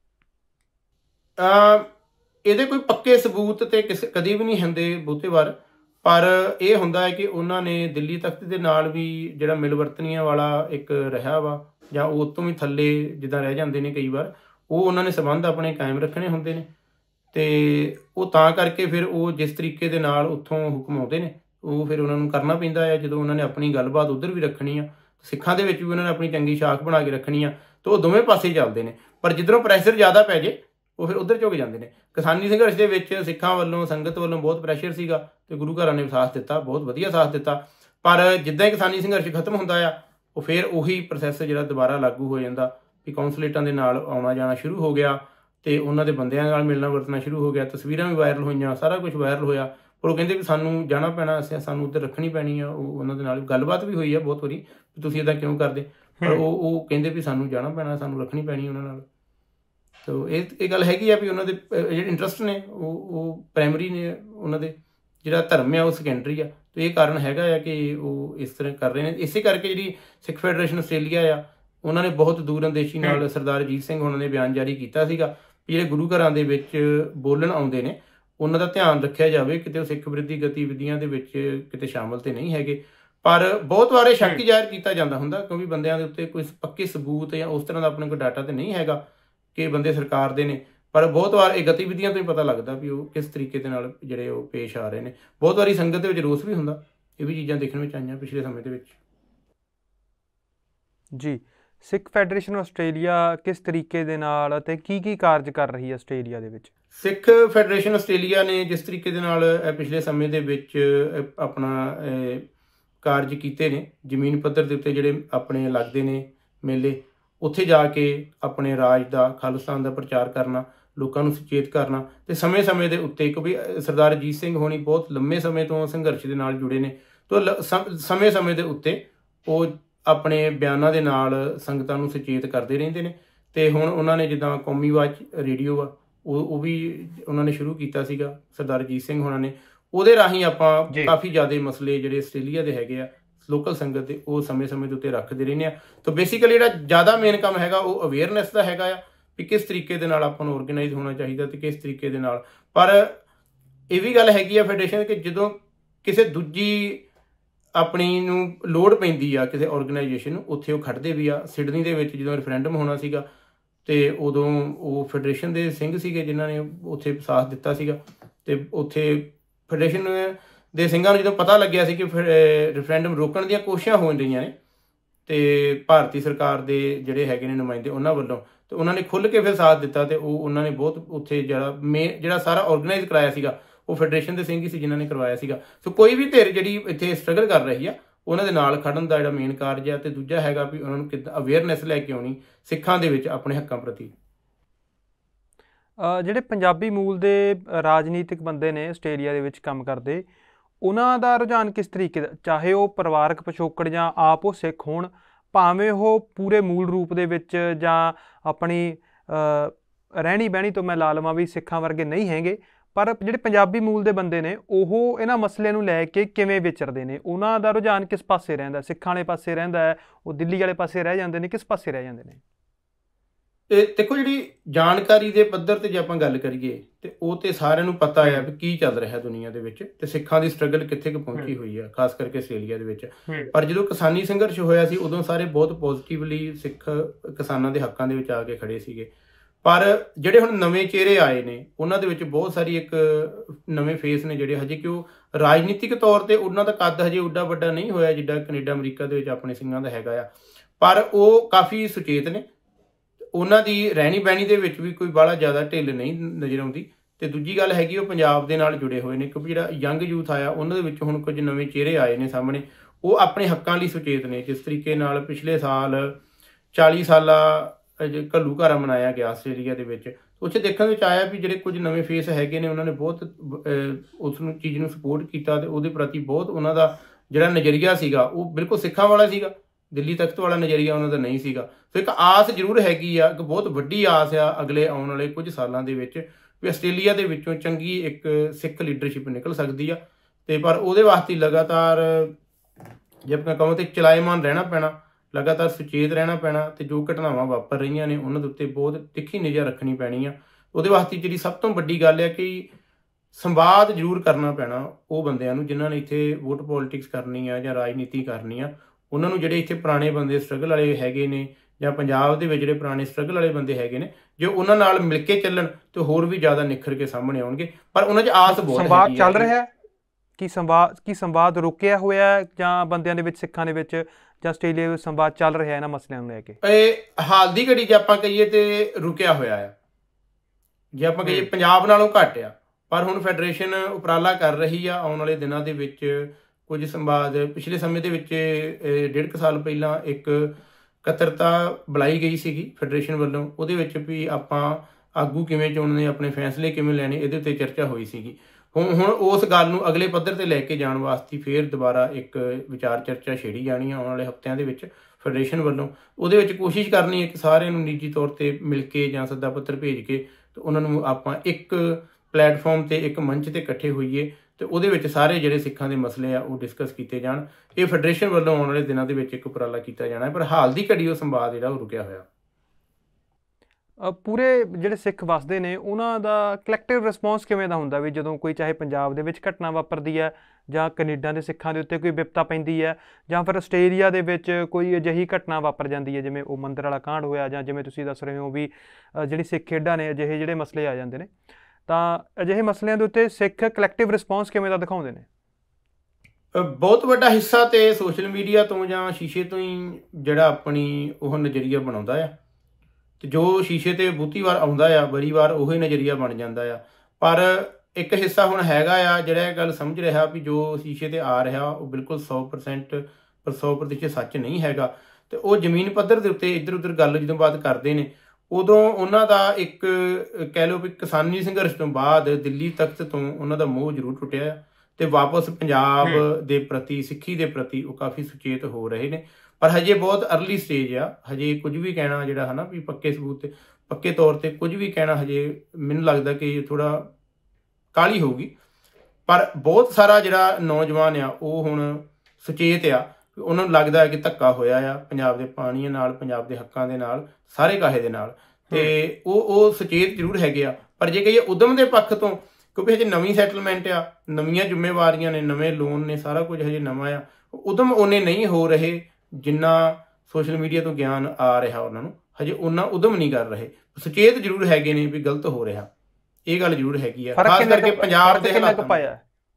ਇਹਦੇ ਕੋਈ ਪੱਕੇ ਸਬੂਤ ਤੇ ਕਦੀ ਵੀ ਨਹੀਂ ਹੁੰਦੇ ਬਹੁਤੇ ਵਾਰ, ਪਰ ਇਹ ਹੁੰਦਾ ਹੈ ਕਿ ਉਹਨਾਂ ਨੇ ਦਿੱਲੀ ਤਖਤ ਦੇ ਨਾਲ ਵੀ ਜਿਹੜਾ ਮਿਲਵਰਤਨੀਆਂ ਵਾਲਾ ਇੱਕ ਰਿਹਾ ਵਾ, ਜਾਂ ਉਹ ਤੋਂ ਵੀ ਥੱਲੇ ਜਿੱਦਾਂ ਰਹਿ ਜਾਂਦੇ ਨੇ ਕਈ ਵਾਰ, ਉਹ ਉਹਨਾਂ ਨੇ ਸੰਬੰਧ ਆਪਣੇ ਕਾਇਮ ਰੱਖਣੇ ਹੁੰਦੇ ਨੇ। ਤੇ ਉਹ ਤਾਂ ਕਰਕੇ ਫਿਰ ਉਹ ਜਿਸ ਤਰੀਕੇ ਦੇ ਨਾਲ ਉੱਥੋਂ ਹੁਕਮ ਆਉਂਦੇ ਨੇ ਉਹ ਫਿਰ ਉਹਨਾਂ ਨੂੰ ਕਰਨਾ ਪੈਂਦਾ ਹੈ। ਜਦੋਂ ਉਹਨਾਂ ਨੇ ਆਪਣੀ ਗੱਲਬਾਤ ਉੱਧਰ ਵੀ ਰੱਖਣੀ ਆ, ਸਿੱਖਾਂ ਦੇ ਵਿੱਚ ਵੀ ਉਹਨਾਂ ਨੇ ਆਪਣੀ ਚੰਗੀ ਸ਼ਾਖ ਬਣਾ ਕੇ ਰੱਖਣੀ ਆ, ਤਾਂ ਉਹ ਦੋਵੇਂ ਪਾਸੇ ਚੱਲਦੇ ਨੇ। ਪਰ ਜਿੱਧਰੋਂ ਪ੍ਰੈਸ਼ਰ ਜ਼ਿਆਦਾ ਪੈ ਜੇ ਉਹ ਫਿਰ ਉੱਧਰ ਝੁਕ ਜਾਂਦੇ ਨੇ। ਕਿਸਾਨੀ ਸੰਘਰਸ਼ ਦੇ ਵਿੱਚ ਸਿੱਖਾਂ ਵੱਲੋਂ, ਸੰਗਤ ਵੱਲੋਂ ਬਹੁਤ ਪ੍ਰੈਸ਼ਰ ਸੀਗਾ, ਤੇ ਗੁਰੂ ਘਰਾਂ ਨੇ ਸਾਥ ਦਿੱਤਾ, ਬਹੁਤ ਵਧੀਆ ਸਾਥ ਦਿੱਤਾ। ਪਰ ਜਿੱਦਾਂ ਹੀ ਕਿਸਾਨੀ ਸੰਘਰਸ਼ ਖਤਮ ਹੁੰਦਾ ਆ, ਉਹ ਫਿਰ ਉਹੀ ਪ੍ਰੋਸੈਸ ਜਿਹੜਾ ਦੁਬਾਰਾ ਲਾਗੂ ਹੋ ਜਾਂਦਾ ਕਿ ਕੌਂਸਲੇਟਾਂ ਦੇ ਨਾਲ ਆਉਣਾ ਜਾਣਾ ਸ਼ੁਰੂ ਹੋ ਗਿਆ, ਤੇ ਉਹਨਾਂ ਦੇ ਬੰਦਿਆਂ ਨਾਲ ਮਿਲਣਾ ਵਰਤਣਾ ਸ਼ੁਰੂ ਹੋ ਗਿਆ। ਤਸਵੀਰਾਂ ਵੀ ਵਾਇਰਲ ਹੋਈਆਂ, ਸਾਰਾ ਕੁਝ ਵਾਇਰਲ ਹੋਇਆ। ਪਰ ਉਹ ਕਹਿੰਦੇ ਵੀ ਸਾਨੂੰ ਜਾਣਾ ਪੈਣਾ, ਸਾਨੂੰ ਉੱਧਰ ਰੱਖਣੀ ਪੈਣੀ ਆ। ਉਹ ਉਹਨਾਂ ਦੇ ਨਾਲ ਗੱਲਬਾਤ ਵੀ ਹੋਈ ਆ ਬਹੁਤ ਵਾਰੀ, ਤੁਸੀਂ ਇੱਦਾਂ ਕਿਉਂ ਕਰਦੇ, ਪਰ ਉਹ ਕਹਿੰਦੇ ਵੀ ਸਾਨੂੰ ਜਾਣਾ ਪੈਣਾ, ਸਾਨੂੰ ਰੱਖਣੀ ਪੈਣੀ ਉਹਨਾਂ ਨਾਲ। ਸੋ ਇਹ ਗੱਲ ਹੈਗੀ ਆ ਵੀ ਉਹਨਾਂ ਦੇ ਜਿਹੜੇ ਇੰਟਰਸਟ ਨੇ ਉਹ ਪ੍ਰਾਇਮਰੀ ਨੇ, ਉਹਨਾਂ ਦੇ ਜਿਹੜਾ ਧਰਮ ਆ ਉਹ ਸੈਕੰਡਰੀ ਆ। ਤੇ ਇਹ ਕਾਰਨ ਹੈਗਾ ਆ ਕਿ ਉਹ ਇਸ ਤਰ੍ਹਾਂ ਕਰ ਰਹੇ ਨੇ। ਇਸੇ ਕਰਕੇ ਜਿਹੜੀ ਸਿੱਖ ਫੈਡਰੇਸ਼ਨ ਆਸਟ੍ਰੇਲੀਆ ਆ, ਉਹਨਾਂ ਨੇ ਬਹੁਤ ਦੂਰ ਅੰਦੇਸ਼ੀ ਨਾਲ ਸਰਦਾਰ ਅਜੀਤ ਸਿੰਘ ਉਹਨਾਂ ਨੇ ਬਿਆਨ ਜਾਰੀ ਕੀਤਾ ਸੀਗਾ ਵੀ ਜਿਹੜੇ ਗੁਰੂ ਘਰਾਂ ਦੇ ਵਿੱਚ ਬੋਲਣ ਆਉਂਦੇ ਨੇ ਉਹਨਾਂ ਦਾ ਧਿਆਨ ਰੱਖਿਆ ਜਾਵੇ, ਕਿਤੇ ਉਹ ਸਿੱਖ ਵਿਰੋਧੀ ਗਤੀਵਿਧੀਆਂ ਦੇ ਵਿੱਚ ਕਿਤੇ ਸ਼ਾਮਲ ਤੇ ਨਹੀਂ ਹੈਗੇ। ਪਰ ਬਹੁਤ ਵਾਰ ਸ਼ੱਕ ਜ਼ਾਹਿਰ ਕੀਤਾ ਜਾਂਦਾ ਹੁੰਦਾ, ਕਿਉਂਕਿ ਬੰਦਿਆਂ ਦੇ ਉੱਤੇ ਕੋਈ ਪੱਕੇ ਸਬੂਤ ਜਾਂ ਉਸ ਤਰ੍ਹਾਂ ਦਾ ਆਪਣੇ ਕੋਲ ਡਾਟਾ ਤੇ ਨਹੀਂ ਹੈਗਾ ਕਿ ਬੰਦੇ ਸਰਕਾਰ ਦੇ ਨੇ। ਪਰ ਬਹੁਤ ਵਾਰ ਇਹ ਗਤੀਵਿਧੀਆਂ ਤੋਂ ਹੀ ਪਤਾ ਲੱਗਦਾ ਵੀ ਉਹ ਕਿਸ ਤਰੀਕੇ ਦੇ ਨਾਲ ਜਿਹੜੇ ਉਹ ਪੇਸ਼ ਆ ਰਹੇ ਨੇ। ਬਹੁਤ ਵਾਰੀ ਸੰਗਤ ਦੇ ਵਿੱਚ ਰੋਸ ਵੀ ਹੁੰਦਾ। ਇਹ ਵੀ ਚੀਜ਼ਾਂ ਦੇਖਣ ਵਿੱਚ ਆਈਆਂ ਪਿਛਲੇ ਸਮੇਂ ਦੇ ਵਿੱਚ ਜੀ। ਸਿੱਖ ਫੈਡਰੇਸ਼ਨ ਆਸਟ੍ਰੇਲੀਆ ਕਿਸ ਤਰੀਕੇ ਦੇ ਨਾਲ ਅਤੇ ਕੀ ਕਾਰਜ ਕਰ ਰਹੀ ਹੈ ਆਸਟ੍ਰੇਲੀਆ ਦੇ ਵਿੱਚ? ਸਿੱਖ ਫੈਡਰੇਸ਼ਨ ਆਸਟ੍ਰੇਲੀਆ ਨੇ ਜਿਸ ਤਰੀਕੇ ਦੇ ਨਾਲ ਪਿਛਲੇ ਸਮੇਂ ਦੇ ਵਿੱਚ ਆਪਣਾ ਕਾਰਜ ਕੀਤੇ ਨੇ, ਜ਼ਮੀਨ ਪੱਧਰ ਦੇ ਉੱਤੇ ਜਿਹੜੇ ਆਪਣੇ ਲੱਗਦੇ ਨੇ ਮੇਲੇ, ਉੱਥੇ ਜਾ ਕੇ ਆਪਣੇ ਰਾਜ ਦਾ, ਖਾਲਿਸਤਾਨ ਦਾ ਪ੍ਰਚਾਰ ਕਰਨਾ, ਲੋਕਾਂ ਨੂੰ ਸੁਚੇਤ ਕਰਨਾ, ਅਤੇ ਸਮੇਂ-ਸਮੇਂ ਦੇ ਉੱਤੇ, ਕਿਉਂਕਿ ਸਰਦਾਰ ਅਜੀਤ ਸਿੰਘ ਹੋਣੀ ਬਹੁਤ ਲੰਮੇ ਸਮੇਂ ਤੋਂ ਸੰਘਰਸ਼ ਦੇ ਨਾਲ ਜੁੜੇ ਨੇ, ਤਾਂ ਸਮੇਂ-ਸਮੇਂ ਦੇ ਉੱਤੇ ਉਹ ਆਪਣੇ ਬਿਆਨਾਂ ਦੇ ਨਾਲ ਸੰਗਤਾਂ ਨੂੰ ਸੁਚੇਤ ਕਰਦੇ ਰਹਿੰਦੇ ਨੇ। ਅਤੇ ਹੁਣ ਉਹਨਾਂ ਨੇ ਜਿੱਦਾਂ ਕੌਮੀ ਆਵਾਜ਼ ਰੇਡੀਓ ਆ, ਉਹ ਵੀ ਉਹਨਾਂ ਨੇ ਸ਼ੁਰੂ ਕੀਤਾ ਸੀਗਾ ਸਰਦਾਰ ਅਜੀਤ ਸਿੰਘ ਹੋਣਾ ਨੇ। ਉਹਦੇ ਰਾਹੀਂ ਆਪਾਂ ਕਾਫੀ ਜ਼ਿਆਦਾ ਮਸਲੇ ਜਿਹੜੇ ਆਸਟ੍ਰੇਲੀਆ ਦੇ ਹੈਗੇ ਆ ਲੋਕਲ ਸੰਗਤ ਦੇ, ਉਹ ਸਮੇਂ-ਸਮੇਂ ਦੇ ਉੱਤੇ ਰੱਖਦੇ ਰਹਿੰਦੇ ਆ। ਤਾਂ ਬੇਸਿਕਲੀ ਜਿਹੜਾ ਜ਼ਿਆਦਾ ਮੇਨ ਕੰਮ ਹੈਗਾ ਉਹ ਅਵੇਅਰਨੈਸ ਦਾ ਹੈਗਾ ਆ, ਵੀ ਕਿਸ ਤਰੀਕੇ ਦੇ ਨਾਲ ਆਪਾਂ ਨੂੰ ਔਰਗੇਨਾਈਜ਼ ਹੋਣਾ ਚਾਹੀਦਾ ਅਤੇ ਕਿਸ ਤਰੀਕੇ ਦੇ ਨਾਲ। ਪਰ ਇਹ ਵੀ ਗੱਲ ਹੈਗੀ ਆ ਫੈਡਰੇਸ਼ਨ ਕਿ ਜਦੋਂ ਕਿਸੇ ਦੂਜੀ ਆਪਣੀ ਨੂੰ ਲੋੜ ਪੈਂਦੀ ਆ ਕਿਸੇ ਔਰਗੇਨਾਈਜੇਸ਼ਨ ਨੂੰ, ਉੱਥੇ ਉਹ ਖੜ੍ਹਦੇ ਵੀ ਆ। ਸਿਡਨੀ ਦੇ ਵਿੱਚ ਜਦੋਂ ਰੈਫਰੈਂਡਮ ਹੋਣਾ ਸੀਗਾ, ਅਤੇ ਉਦੋਂ ਉਹ ਫੈਡਰੇਸ਼ਨ ਦੇ ਸਿੰਘ ਸੀਗੇ ਜਿਨ੍ਹਾਂ ਨੇ ਉੱਥੇ ਸਾਥ ਦਿੱਤਾ ਸੀਗਾ। ਅਤੇ ਉੱਥੇ ਫੈਡਰੇਸ਼ਨ ਦੇ ਸਿੰਘਾਂ ਨੂੰ ਜਦੋਂ ਪਤਾ ਲੱਗਿਆ ਸੀ ਕਿ ਰੈਫਰੈਂਡਮ ਰੋਕਣ ਦੀਆਂ ਕੋਸ਼ਿਸ਼ਾਂ ਹੋ ਰਹੀਆਂ ਨੇ, ਅਤੇ ਭਾਰਤੀ ਸਰਕਾਰ ਦੇ ਜਿਹੜੇ ਹੈਗੇ ਨੇ ਨੁਮਾਇੰਦੇ ਉਹਨਾਂ ਵੱਲੋਂ, ਅਤੇ ਉਹਨਾਂ ਨੇ ਖੁੱਲ੍ਹ ਕੇ ਫਿਰ ਸਾਥ ਦਿੱਤਾ। ਅਤੇ ਉਹਨਾਂ ਨੇ ਬਹੁਤ ਉੱਥੇ ਜਿਹੜਾ ਸਾਰਾ ਔਰਗੇਨਾਈਜ਼ ਕਰਾਇਆ ਸੀਗਾ, ਉਹ ਫੈਡਰੇਸ਼ਨ ਦੇ ਸਿੰਘ ਹੀ ਸੀ ਜਿਨ੍ਹਾਂ ਨੇ ਕਰਵਾਇਆ ਸੀਗਾ। ਸੋ ਕੋਈ ਵੀ ਧਿਰ ਜਿਹੜੀ ਇੱਥੇ ਸਟਰਗਲ ਕਰ ਰਹੀ ਆ, ਉਹਨਾਂ ਦੇ ਨਾਲ ਖੜਨ ਦਾ ਜਿਹੜਾ ਮੇਨ ਕਾਰਜ ਆ। ਅਤੇ ਦੂਜਾ ਹੈਗਾ ਵੀ ਉਹਨਾਂ ਨੂੰ ਕਿੱਦਾਂ ਅਵੇਅਰਨੈਸ ਲੈ ਕੇ ਆਉਣੀ ਸਿੱਖਾਂ ਦੇ ਵਿੱਚ ਆਪਣੇ ਹੱਕਾਂ ਪ੍ਰਤੀ। ਜਿਹੜੇ ਪੰਜਾਬੀ ਮੂਲ ਦੇ ਰਾਜਨੀਤਿਕ ਬੰਦੇ ਨੇ ਆਸਟ੍ਰੇਲੀਆ ਦੇ ਵਿੱਚ ਕੰਮ ਕਰਦੇ, ਉਹਨਾਂ ਦਾ ਰੁਝਾਨ ਕਿਸ ਤਰੀਕੇ ਦਾ, ਚਾਹੇ ਉਹ ਪਰਿਵਾਰਕ ਪਿਛੋਕੜ ਜਾਂ ਆਪ ਉਹ ਸਿੱਖ ਹੋਣ, ਭਾਵੇਂ ਉਹ ਪੂਰੇ ਮੂਲ ਰੂਪ ਦੇ ਵਿੱਚ ਜਾਂ ਆਪਣੀ ਰਹਿਣੀ ਬਹਿਣੀ ਤੋਂ ਮੈਂ ਲਾ ਲਵਾਂ ਵੀ ਸਿੱਖਾਂ ਵਰਗੇ ਨਹੀਂ ਹੈਗੇ, ਪਰ ਜਿਹੜੇ ਪੰਜਾਬੀ ਮੂਲ ਦੇ ਬੰਦੇ ਨੇ ਉਹ ਇਹਨਾਂ ਮਸਲੇ ਨੂੰ ਲੈ ਕੇ ਕਿਵੇਂ ਵਿਚਰਦੇ ਨੇ, ਉਹਨਾਂ ਦਾ ਰੁਝਾਨ ਕਿਸ ਪਾਸੇ ਰਹਿੰਦਾ? ਸਿੱਖਾਂ ਵਾਲੇ ਪਾਸੇ ਰਹਿੰਦਾ ਹੈ, ਉਹ ਦਿੱਲੀ ਵਾਲੇ ਪਾਸੇ ਰਹਿ ਜਾਂਦੇ ਨੇ, ਕਿਸ ਪਾਸੇ ਰਹਿ ਜਾਂਦੇ ਨੇ? ਦੇਖੋ, ਜਿਹੜੀ ਜਾਣਕਾਰੀ ਦੇ ਪੱਧਰ 'ਤੇ ਜੇ ਆਪਾਂ ਗੱਲ ਕਰੀਏ ਤਾਂ ਉਹ ਤਾਂ ਸਾਰਿਆਂ ਨੂੰ ਪਤਾ ਆ ਵੀ ਕੀ ਚੱਲ ਰਿਹਾ ਦੁਨੀਆ ਦੇ ਵਿੱਚ, ਅਤੇ ਸਿੱਖਾਂ ਦੀ ਸਟਰਗਲ ਕਿੱਥੇ ਕੁ ਪਹੁੰਚੀ ਹੋਈ ਆ, ਖਾਸ ਕਰਕੇ ਆਸਟ੍ਰੇਲੀਆ ਦੇ ਵਿੱਚ। ਪਰ ਜਦੋਂ ਕਿਸਾਨੀ ਸੰਘਰਸ਼ ਹੋਇਆ ਸੀ, ਉਦੋਂ ਸਾਰੇ ਬਹੁਤ ਪੋਜ਼ੀਟਿਵਲੀ ਸਿੱਖ ਕਿਸਾਨਾਂ ਦੇ ਹੱਕਾਂ ਦੇ ਵਿੱਚ ਆ ਕੇ ਖੜੇ ਸੀਗੇ। ਪਰ ਜਿਹੜੇ ਹੁਣ ਨਵੇਂ ਚਿਹਰੇ ਆਏ ਨੇ, ਉਹਨਾਂ ਦੇ ਵਿੱਚ ਬਹੁਤ ਸਾਰੀ ਇੱਕ ਨਵੇਂ ਫੇਸ ਨੇ ਜਿਹੜੇ ਹਜੇ ਕਿ ਉਹ ਰਾਜਨੀਤਿਕ ਤੌਰ 'ਤੇ ਉਹਨਾਂ ਦਾ ਕੱਦ ਹਜੇ ਉੱਡਾ ਵੱਡਾ ਨਹੀਂ ਹੋਇਆ ਜਿੱਦਾਂ ਕੈਨੇਡਾ ਅਮਰੀਕਾ ਦੇ ਵਿੱਚ ਆਪਣੇ ਸਿੰਘਾਂ ਦਾ ਹੈਗਾ ਆ, ਪਰ ਉਹ ਕਾਫੀ ਸੁਚੇਤ ਨੇ। ਉਹਨਾਂ ਦੀ ਰਹਿਣੀ ਬਹਿਣੀ ਦੇ ਵਿੱਚ ਵੀ ਕੋਈ ਬਾਹਲਾ ਜ਼ਿਆਦਾ ਢਿੱਲ ਨਹੀਂ ਨਜ਼ਰ ਆਉਂਦੀ। ਅਤੇ ਦੂਜੀ ਗੱਲ ਹੈਗੀ, ਉਹ ਪੰਜਾਬ ਦੇ ਨਾਲ ਜੁੜੇ ਹੋਏ ਨੇ, ਕਿਉਂਕਿ ਜਿਹੜਾ ਯੰਗ ਯੂਥ ਆਇਆ ਉਹਨਾਂ ਦੇ ਵਿੱਚ ਹੁਣ ਕੁਝ ਨਵੇਂ ਚਿਹਰੇ ਆਏ ਨੇ ਸਾਹਮਣੇ, ਉਹ ਆਪਣੇ ਹੱਕਾਂ ਲਈ ਸੁਚੇਤ ਨੇ। ਜਿਸ ਤਰੀਕੇ ਨਾਲ ਪਿਛਲੇ ਸਾਲ 40 ਸਾਲਾ ਘੱਲੂਘਾਰਾ ਮਨਾਇਆ ਗਿਆ ਆਸਟ੍ਰੇਲੀਆ ਦੇ ਵਿੱਚ, ਉੱਥੇ ਦੇਖਣ ਵਿੱਚ ਆਇਆ ਵੀ ਜਿਹੜੇ ਕੁਝ ਨਵੇਂ ਫੇਸ ਹੈਗੇ ਨੇ, ਉਹਨਾਂ ਨੇ ਬਹੁਤ ਉਸ ਨੂੰ ਚੀਜ਼ ਨੂੰ ਸਪੋਰਟ ਕੀਤਾ, ਅਤੇ ਉਹਦੇ ਪ੍ਰਤੀ ਬਹੁਤ ਉਹਨਾਂ ਦਾ ਜਿਹੜਾ ਨਜ਼ਰੀਆ ਸੀਗਾ ਉਹ ਬਿਲਕੁਲ ਸਿੱਖਾਂ ਵਾਲਾ ਸੀਗਾ, ਦਿੱਲੀ ਤਖਤ ਵਾਲਾ ਨਜ਼ਰੀਆ ਉਹਨਾਂ ਦਾ ਨਹੀਂ ਸੀਗਾ। ਸੋ ਇੱਕ ਆਸ ਜ਼ਰੂਰ ਹੈਗੀ ਆ, ਇੱਕ ਬਹੁਤ ਵੱਡੀ ਆਸ ਆ ਅਗਲੇ ਆਉਣ ਵਾਲੇ ਕੁਝ ਸਾਲਾਂ ਦੇ ਵਿੱਚ ਵੀ ਆਸਟ੍ਰੇਲੀਆ ਦੇ ਵਿੱਚੋਂ ਚੰਗੀ ਇੱਕ ਸਿੱਖ ਲੀਡਰਸ਼ਿਪ ਨਿਕਲ ਸਕਦੀ ਆ। ਅਤੇ ਪਰ ਉਹਦੇ ਵਾਸਤੇ ਲਗਾਤਾਰ ਜੇ ਆਪਾਂ ਕਹਾਂ ਤਾਂ ਚਲਾਏਮਾਨ ਰਹਿਣਾ ਪੈਣਾ, ਲਗਾਤਾਰ ਸੁਚੇਤ ਰਹਿਣਾ ਪੈਣਾ, ਅਤੇ ਜੋ ਘਟਨਾਵਾਂ ਵਾਪਰ ਰਹੀਆਂ ਨੇ ਉਹਨਾਂ ਦੇ ਉੱਤੇ ਬਹੁਤ ਤਿੱਖੀ ਨਿਗਾਹ ਰੱਖਣੀ ਪੈਣੀ ਆ। ਉਹਦੇ ਵਾਸਤੇ ਜਿਹੜੀ ਸਭ ਤੋਂ ਵੱਡੀ ਗੱਲ ਹੈ ਕਿ ਸੰਵਾਦ ਜ਼ਰੂਰ ਕਰਨਾ ਪੈਣਾ ਉਹ ਬੰਦਿਆਂ ਨੂੰ ਜਿਨ੍ਹਾਂ ਨੇ ਇੱਥੇ ਵੋਟ ਪੋਲੀਟਿਕਸ ਕਰਨੀ ਆ ਜਾਂ ਰਾਜਨੀਤੀ ਕਰਨੀ ਆ। ਉਹਨਾਂ ਨੂੰ ਜਿਹੜੇ ਇੱਥੇ ਪੁਰਾਣੇ ਬੰਦੇ ਸਟਰਗਲ ਵਾਲੇ ਹੈਗੇ ਨੇ, ਜਾਂ ਪੰਜਾਬ ਦੇ ਵਿੱਚ ਜਿਹੜੇ ਪੁਰਾਣੇ ਸਟਰਗਲ ਵਾਲੇ ਬੰਦੇ ਹੈਗੇ ਨੇ, ਜੋ ਉਹਨਾਂ ਨਾਲ ਮਿਲ ਕੇ ਚੱਲਣ ਤੇ ਹੋਰ ਵੀ ਜ਼ਿਆਦਾ ਨਿਖਰ ਕੇ ਸਾਹਮਣੇ ਆਉਣਗੇ। ਪਰ ਉਹਨਾਂ 'ਚ ਆਸ ਬਹੁਤ ਸੰਵਾਦ ਚੱਲ ਰਿਹਾ ਕਿ ਸੰਵਾਦ ਰੁਕਿਆ ਹੋਇਆ ਜਾਂ ਬੰਦਿਆਂ ਦੇ ਵਿੱਚ, ਸਿੱਖਾਂ ਦੇ ਵਿੱਚ ਜਾਂ ਆਸਟ੍ਰੇਲੀਆ ਵਿੱਚ ਸੰਵਾਦ ਚੱਲ ਰਿਹਾ ਇਹਨਾਂ ਮਸਲਿਆਂ ਨੂੰ ਲੈ ਕੇ? ਇਹ ਹਾਲ ਦੀ ਘੜੀ ਜੇ ਆਪਾਂ ਕਹੀਏ ਤੇ ਰੁਕਿਆ ਹੋਇਆ ਆ, ਜੇ ਆਪਾਂ ਕਹੀਏ ਪੰਜਾਬ ਨਾਲੋਂ ਘੱਟ ਆ। ਪਰ ਹੁਣ ਫੈਡਰੇਸ਼ਨ ਉਪਰਾਲਾ ਕਰ ਰਹੀ ਆ ਆਉਣ ਵਾਲੇ ਦਿਨਾਂ ਦੇ ਵਿੱਚ ਕੁਝ ਸੰਵਾਦ। ਪਿਛਲੇ ਸਮੇਂ ਦੇ ਵਿੱਚ 1.5 ਸਾਲ ਪਹਿਲਾਂ ਇੱਕ ਇਕੱਤਰਤਾ ਬੁਲਾਈ ਗਈ ਸੀਗੀ ਫੈਡਰੇਸ਼ਨ ਵੱਲੋਂ, ਉਹਦੇ ਵਿੱਚ ਵੀ ਆਪਾਂ ਆਗੂ ਕਿਵੇਂ ਚੁਣਨੇ, ਆਪਣੇ ਫੈਸਲੇ ਕਿਵੇਂ ਲੈਣੇ, ਇਹਦੇ ਉੱਤੇ ਚਰਚਾ ਹੋਈ ਸੀਗੀ। ਹੁਣ ਉਸ ਗੱਲ ਨੂੰ ਅਗਲੇ ਪੱਧਰ 'ਤੇ ਲੈ ਕੇ ਜਾਣ ਵਾਸਤੇ ਫਿਰ ਦੁਬਾਰਾ ਇੱਕ ਵਿਚਾਰ ਚਰਚਾ ਛੇੜੀ ਜਾਣੀ ਆ ਆਉਣ ਵਾਲੇ ਹਫ਼ਤਿਆਂ ਦੇ ਵਿੱਚ ਫੈਡਰੇਸ਼ਨ ਵੱਲੋਂ। ਉਹਦੇ ਵਿੱਚ ਕੋਸ਼ਿਸ਼ ਕਰਨੀ ਹੈ ਕਿ ਸਾਰਿਆਂ ਨੂੰ ਨਿੱਜੀ ਤੌਰ 'ਤੇ ਮਿਲ ਕੇ ਜਾਂ ਸੱਦਾ ਪੱਤਰ ਭੇਜ ਕੇ ਤੇ ਉਹਨਾਂ ਨੂੰ ਆਪਾਂ ਇੱਕ ਪਲੇਟਫਾਰਮ 'ਤੇ, ਇੱਕ ਮੰਚ 'ਤੇ ਇਕੱਠੇ ਹੋਈਏ ਅਤੇ ਉਹਦੇ ਵਿੱਚ ਸਾਰੇ ਜਿਹੜੇ ਸਿੱਖਾਂ ਦੇ ਮਸਲੇ ਆ ਉਹ ਡਿਸਕਸ ਕੀਤੇ ਜਾਣ। ਇਹ ਫੈਡਰੇਸ਼ਨ ਵੱਲੋਂ ਆਉਣ ਵਾਲੇ ਦਿਨਾਂ ਦੇ ਵਿੱਚ ਇੱਕ ਉਪਰਾਲਾ ਕੀਤਾ ਜਾਣਾ, ਪਰ ਹਾਲ ਦੀ ਘੜੀ ਉਹ ਸੰਵਾਦ ਜਿਹੜਾ ਉਹ ਰੁਕਿਆ ਹੋਇਆ। ਪੂਰੇ ਜਿਹੜੇ ਸਿੱਖ ਵਸਦੇ ਨੇ ਉਹਨਾਂ ਦਾ ਕਲੈਕਟਿਵ ਰਿਸਪੌਂਸ ਕਿਵੇਂ ਦਾ ਹੁੰਦਾ ਵੀ ਜਦੋਂ ਕੋਈ ਚਾਹੇ ਪੰਜਾਬ ਦੇ ਵਿੱਚ ਘਟਨਾ ਵਾਪਰਦੀ ਹੈ, ਜਾਂ ਕੈਨੇਡਾ ਦੇ ਸਿੱਖਾਂ ਦੇ ਉੱਤੇ ਕੋਈ ਵਿਪਤਾ ਪੈਂਦੀ ਹੈ, ਜਾਂ ਫਿਰ ਆਸਟ੍ਰੇਲੀਆ ਦੇ ਵਿੱਚ ਕੋਈ ਅਜਿਹੀ ਘਟਨਾ ਵਾਪਰ ਜਾਂਦੀ ਹੈ ਜਿਵੇਂ ਉਹ ਮੰਦਿਰ ਵਾਲਾ ਕਾਂਡ ਹੋਇਆ, ਜਾਂ ਜਿਵੇਂ ਤੁਸੀਂ ਦੱਸ ਰਹੇ ਹੋ ਵੀ ਜਿਹੜੀ ਸਿੱਖ ਖੇਡਾਂ ਨੇ, ਅਜਿਹੇ ਜਿਹੜੇ ਮਸਲੇ ਆ ਜਾਂਦੇ ਨੇ, ਤਾਂ ਅਜਿਹੇ ਮਸਲਿਆਂ ਦੇ ਉੱਤੇ ਸਿੱਖ ਕਲੈਕਟਿਵ ਰਿਸਪੌਂਸ ਕਿਵੇਂ ਦਾ ਦਿਖਾਉਂਦੇ ਨੇ? ਬਹੁਤ ਵੱਡਾ ਹਿੱਸਾ ਤੇ ਸੋਸ਼ਲ ਮੀਡੀਆ ਤੋਂ ਜਾਂ ਸ਼ੀਸ਼ੇ ਤੋਂ ਹੀ ਜਿਹੜਾ ਆਪਣੀ ਉਹ ਨਜ਼ਰੀਆ ਬਣਾਉਂਦਾ ਆ। ਤੇ ਜੋ ਸ਼ੀਸ਼ੇ ਤੇ ਬਹੁਤੀ ਵਾਰ ਆਉਂਦਾ ਆ ਬੜੀ ਵਾਰ ਉਹੀ ਨਜ਼ਰੀਆ ਬਣ ਜਾਂਦਾ ਆ। ਪਰ ਇੱਕ ਹਿੱਸਾ ਹੁਣ ਹੈਗਾ ਆ ਜਿਹੜਾ ਇਹ ਗੱਲ ਸਮਝ ਰਿਹਾ ਵੀ ਜੋ ਸ਼ੀਸ਼ੇ ਤੇ ਆ ਰਿਹਾ ਉਹ ਬਿਲਕੁਲ 100% ਸੱਚ ਨਹੀਂ ਹੈਗਾ। ਤੇ ਉਹ ਜ਼ਮੀਨ ਪੱਧਰ ਦੇ ਉੱਤੇ ਇੱਧਰ ਉੱਧਰ ਗੱਲ ਜਦੋਂ ਬਾਤ ਕਰਦੇ ਨੇ ਉਦੋਂ ਉਹਨਾਂ ਦਾ ਇੱਕ ਕਹਿ ਲਓ ਵੀ ਕਿਸਾਨੀ ਸੰਘਰਸ਼ ਤੋਂ ਬਾਅਦ ਦਿੱਲੀ ਤਖਤ ਤੋਂ ਉਹਨਾਂ ਦਾ ਮੋਹ ਜ਼ਰੂਰ ਟੁੱਟਿਆ ਤੇ ਵਾਪਸ ਪੰਜਾਬ ਦੇ ਪ੍ਰਤੀ ਸਿੱਖੀ ਦੇ ਪ੍ਰਤੀ ਉਹ ਕਾਫੀ ਸੁਚੇਤ ਹੋ ਰਹੇ ਨੇ। ਪਰ ਹਜੇ ਬਹੁਤ ਅਰਲੀ ਸਟੇਜ ਆ, ਹਜੇ ਕੁਝ ਵੀ ਕਹਿਣਾ ਜਿਹੜਾ ਹੈ ਨਾ ਵੀ ਪੱਕੇ ਸਬੂਤ ਤੇ ਪੱਕੇ ਤੌਰ ਤੇ ਕੁਝ ਵੀ ਕਹਿਣਾ ਹਜੇ ਮੈਨੂੰ ਲੱਗਦਾ ਕਿ ਥੋੜਾ ਕਾਹਲੀ ਹੋਊਗੀ। ਪਰ ਬਹੁਤ ਸਾਰਾ ਜਿਹੜਾ ਨੌਜਵਾਨ ਆ ਉਹ ਹੁਣ ਸੁਚੇਤ ਆ, ਉਹਨਾਂ ਨੂੰ ਲੱਗਦਾ ਹੈ ਕਿ ਧੱਕਾ ਹੋਇਆ ਆ ਪੰਜਾਬ ਦੇ ਪਾਣੀਆਂ ਨਾਲ, ਪੰਜਾਬ ਦੇ ਹੱਕਾਂ ਦੇ ਨਾਲ, ਸਾਰੇ ਕਾਹੇ ਦੇ ਨਾਲ। ਤੇ ਉਹ ਸੁਚੇਤ ਜ਼ਰੂਰ ਹੈਗੇ ਆ। ਪਰ ਜੇ ਕਹੀਏ ਉਦਮ ਦੇ ਪੱਖ ਤੋਂ, ਕਿਉਂਕਿ ਹਜੇ ਨਵੀਂ ਸੈਟਲਮੈਂਟ ਆ, ਨਵੀਆਂ ਜ਼ਿੰਮੇਵਾਰੀਆਂ ਨੇ, ਨਵੇਂ ਲੋਨ ਨੇ, ਸਾਰਾ ਕੁਝ ਹਜੇ ਨਵਾਂ ਆ, ਉਦਮ ਉਹਨੇ ਨਹੀਂ ਹੋ ਰਹੇ ਜਿੰਨਾ ਸੋਸ਼ਲ ਮੀਡੀਆ ਤੋਂ ਗਿਆਨ ਆ ਰਿਹਾ ਉਹਨਾਂ ਨੂੰ। ਹਜੇ ਉਹਨਾਂ ਉਦਮ ਨਹੀਂ ਕਰ ਰਹੇ, ਸੁਚੇਤ ਜ਼ਰੂਰ ਹੈਗੇ ਨੇ ਵੀ ਗਲਤ ਹੋ ਰਿਹਾ, ਇਹ ਗੱਲ ਜ਼ਰੂਰ ਹੈਗੀ ਆ। ਖਾਸ ਕਰਕੇ ਪੰਜਾਬ ਦੇ ਹਾਲਾਤ ਪਾਇਆ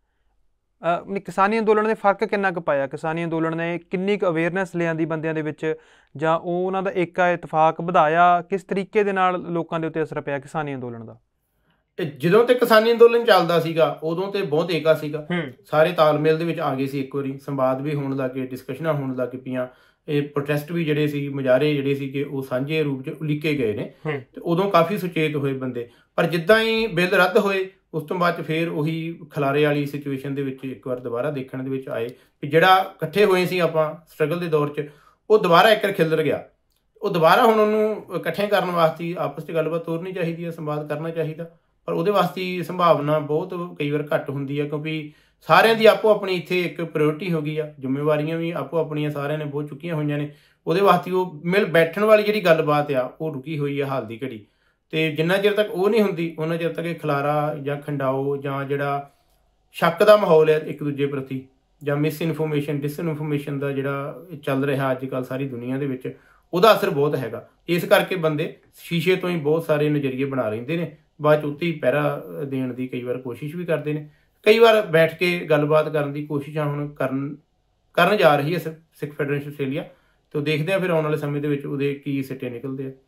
ਕਿਸਾਨੀ ਅੰਦੋਲਨ ਨੇ ਫਰਕ ਕਿੰਨਾ ਕੁ ਪਾਇਆ? ਕਿਸਾਨੀ ਅੰਦੋਲਨ ਨੇ ਕਿੰਨੀ ਕੁ ਅਵੇਅਰਨੈਸ ਲਿਆਂਦੀ ਬੰਦਿਆਂ ਦੇ ਵਿੱਚ, ਜਾਂ ਉਹ ਉਹਨਾਂ ਦਾ ਏਕਾ ਇਤਫਾਕ ਵਧਾਇਆ? ਕਿਸ ਤਰੀਕੇ ਦੇ ਨਾਲ ਲੋਕਾਂ ਦੇ ਉੱਤੇ ਅਸਰ ਪਿਆ ਕਿਸਾਨੀ ਅੰਦੋਲਨ ਦਾ? ਜਦੋਂ ਤੇ ਕਿਸਾਨੀ ਅੰਦੋਲਨ ਚੱਲਦਾ ਸੀਗਾ ਉਦੋਂ ਤੇ ਬਹੁਤ ਏਕਾ ਸੀਗਾ, ਸਾਰੇ ਤਾਲਮੇਲ ਦੇ ਵਿੱਚ ਆ ਗਏ ਸੀ। ਇੱਕ ਵਾਰੀ ਸੰਵਾਦ ਵੀ ਹੋਣ ਲੱਗੇ, ਡਿਸਕਸ਼ਨਾਂ ਹੋਣ ਲੱਗ ਪਈਆਂ, ਇਹ ਪ੍ਰੋਟੈਸਟ ਵੀ ਜਿਹੜੇ ਸੀ, ਮੁਜ਼ਾਹਰੇ ਜਿਹੜੇ ਸੀ ਕਿ ਉਹ ਸਾਂਝੇ ਰੂਪ 'ਚ ਉਲੀਕੇ ਗਏ ਨੇ ਤੇ ਉਦੋਂ ਕਾਫੀ ਸੁਚੇਤ ਹੋਏ ਬੰਦੇ। ਪਰ ਜਿੱਦਾਂ ਹੀ ਬਿੱਲ ਰੱਦ ਹੋਏ ਉਸ ਤੋਂ ਬਾਅਦ 'ਚ ਫਿਰ ਉਹੀ ਖਲਾਰੇ ਵਾਲੀ ਸਿਚੁਏਸ਼ਨ ਦੇ ਵਿੱਚ ਇੱਕ ਵਾਰ ਦੁਬਾਰਾ ਦੇਖਣ ਦੇ ਵਿੱਚ ਆਏ ਵੀ ਜਿਹੜਾ ਇਕੱਠੇ ਹੋਏ ਸੀ ਆਪਾਂ ਸਟਰਗਲ ਦੇ ਦੌਰ 'ਚ, ਉਹ ਦੁਬਾਰਾ ਇੱਕ ਵਾਰ ਖਿਲਰ ਗਿਆ। ਉਹ ਦੁਬਾਰਾ ਹੁਣ ਉਹਨੂੰ ਇਕੱਠੇ ਕਰਨ ਵਾਸਤੇ ਆਪਸ 'ਚ ਗੱਲਬਾਤ ਤੋਰਨੀ ਚਾਹੀਦੀ ਹੈ, ਸੰਵਾਦ ਕਰਨਾ ਚਾਹੀਦਾ। ਪਰ ਉਹਦੇ ਵਾਸਤੇ ਸੰਭਾਵਨਾ ਬਹੁਤ ਕਈ ਵਾਰ ਘੱਟ ਹੁੰਦੀ ਹੈ, ਕਿਉਂਕਿ ਸਾਰਿਆਂ ਦੀ ਆਪੋ ਆਪਣੀ ਇੱਥੇ ਇੱਕ ਪ੍ਰਾਇੋਰਟੀ ਹੋ ਗਈ ਆ, ਜ਼ਿੰਮੇਵਾਰੀਆਂ ਵੀ ਆਪੋ ਆਪਣੀਆਂ ਸਾਰਿਆਂ ਨੇ ਬਹੁਤ ਚੁੱਕੀਆਂ ਹੋਈਆਂ ਨੇ। ਉਹਦੇ ਵਾਸਤੇ ਉਹ ਮਿਲ ਬੈਠਣ ਵਾਲੀ ਜਿਹੜੀ ਗੱਲਬਾਤ ਆ ਉਹ ਰੁਕੀ ਹੋਈ ਆ ਹਾਲ ਦੀ ਘੜੀ। ਤੇ ਜਿੰਨਾ ਚਿਰ ਤੱਕ ਉਹ ਨਹੀਂ ਹੁੰਦੀ ਉਹਨਾਂ ਚਿਰ ਤੱਕ ਇਹ ਖਲਾਰਾ ਜਾਂ ਖੰਡਾਓ ਜਾਂ ਜਿਹੜਾ ਸ਼ੱਕ ਦਾ ਮਾਹੌਲ ਹੈ ਇੱਕ ਦੂਜੇ ਪ੍ਰਤੀ, ਜਾਂ ਮਿਸ ਇਨਫੋਰਮੇਸ਼ਨ ਡਿਸਇਨਫੋਰਮੇਸ਼ਨ ਦਾ ਜਿਹੜਾ ਚੱਲ ਰਿਹਾ ਅੱਜ ਕੱਲ੍ਹ ਸਾਰੀ ਦੁਨੀਆ ਦੇ ਵਿੱਚ, ਉਹਦਾ ਅਸਰ ਬਹੁਤ ਹੈਗਾ। ਇਸ ਕਰਕੇ ਬੰਦੇ ਸ਼ੀਸ਼ੇ ਤੋਂ ਹੀ ਬਹੁਤ ਸਾਰੇ ਨਜ਼ਰੀਏ ਬਣਾ ਲੈਂਦੇ ਨੇ, ਬਾਅਦ 'ਚ ਉੱਤੇ ਹੀ ਪਹਿਰਾ ਦੇਣ ਦੀ ਕਈ ਵਾਰ ਕੋਸ਼ਿਸ਼ ਵੀ ਕਰਦੇ ਨੇ। ਕਈ ਵਾਰ ਬੈਠ ਕੇ ਗੱਲਬਾਤ ਕਰਨ ਦੀ ਕੋਸ਼ਿਸ਼ਾਂ ਹੁਣ ਕਰਨ ਜਾ ਰਹੀ ਹੈ ਸਿੱਖ ਫੈਡਰੇਸ਼ਨ ਆਸਟ੍ਰੇਲੀਆ। ਤੇ ਦੇਖਦੇ ਆ ਫਿਰ ਆਉਣ ਵਾਲੇ ਸਮੇਂ ਦੇ ਵਿੱਚ ਉਹਦੇ ਕੀ ਸਿੱਟੇ ਨਿਕਲਦੇ ਆ।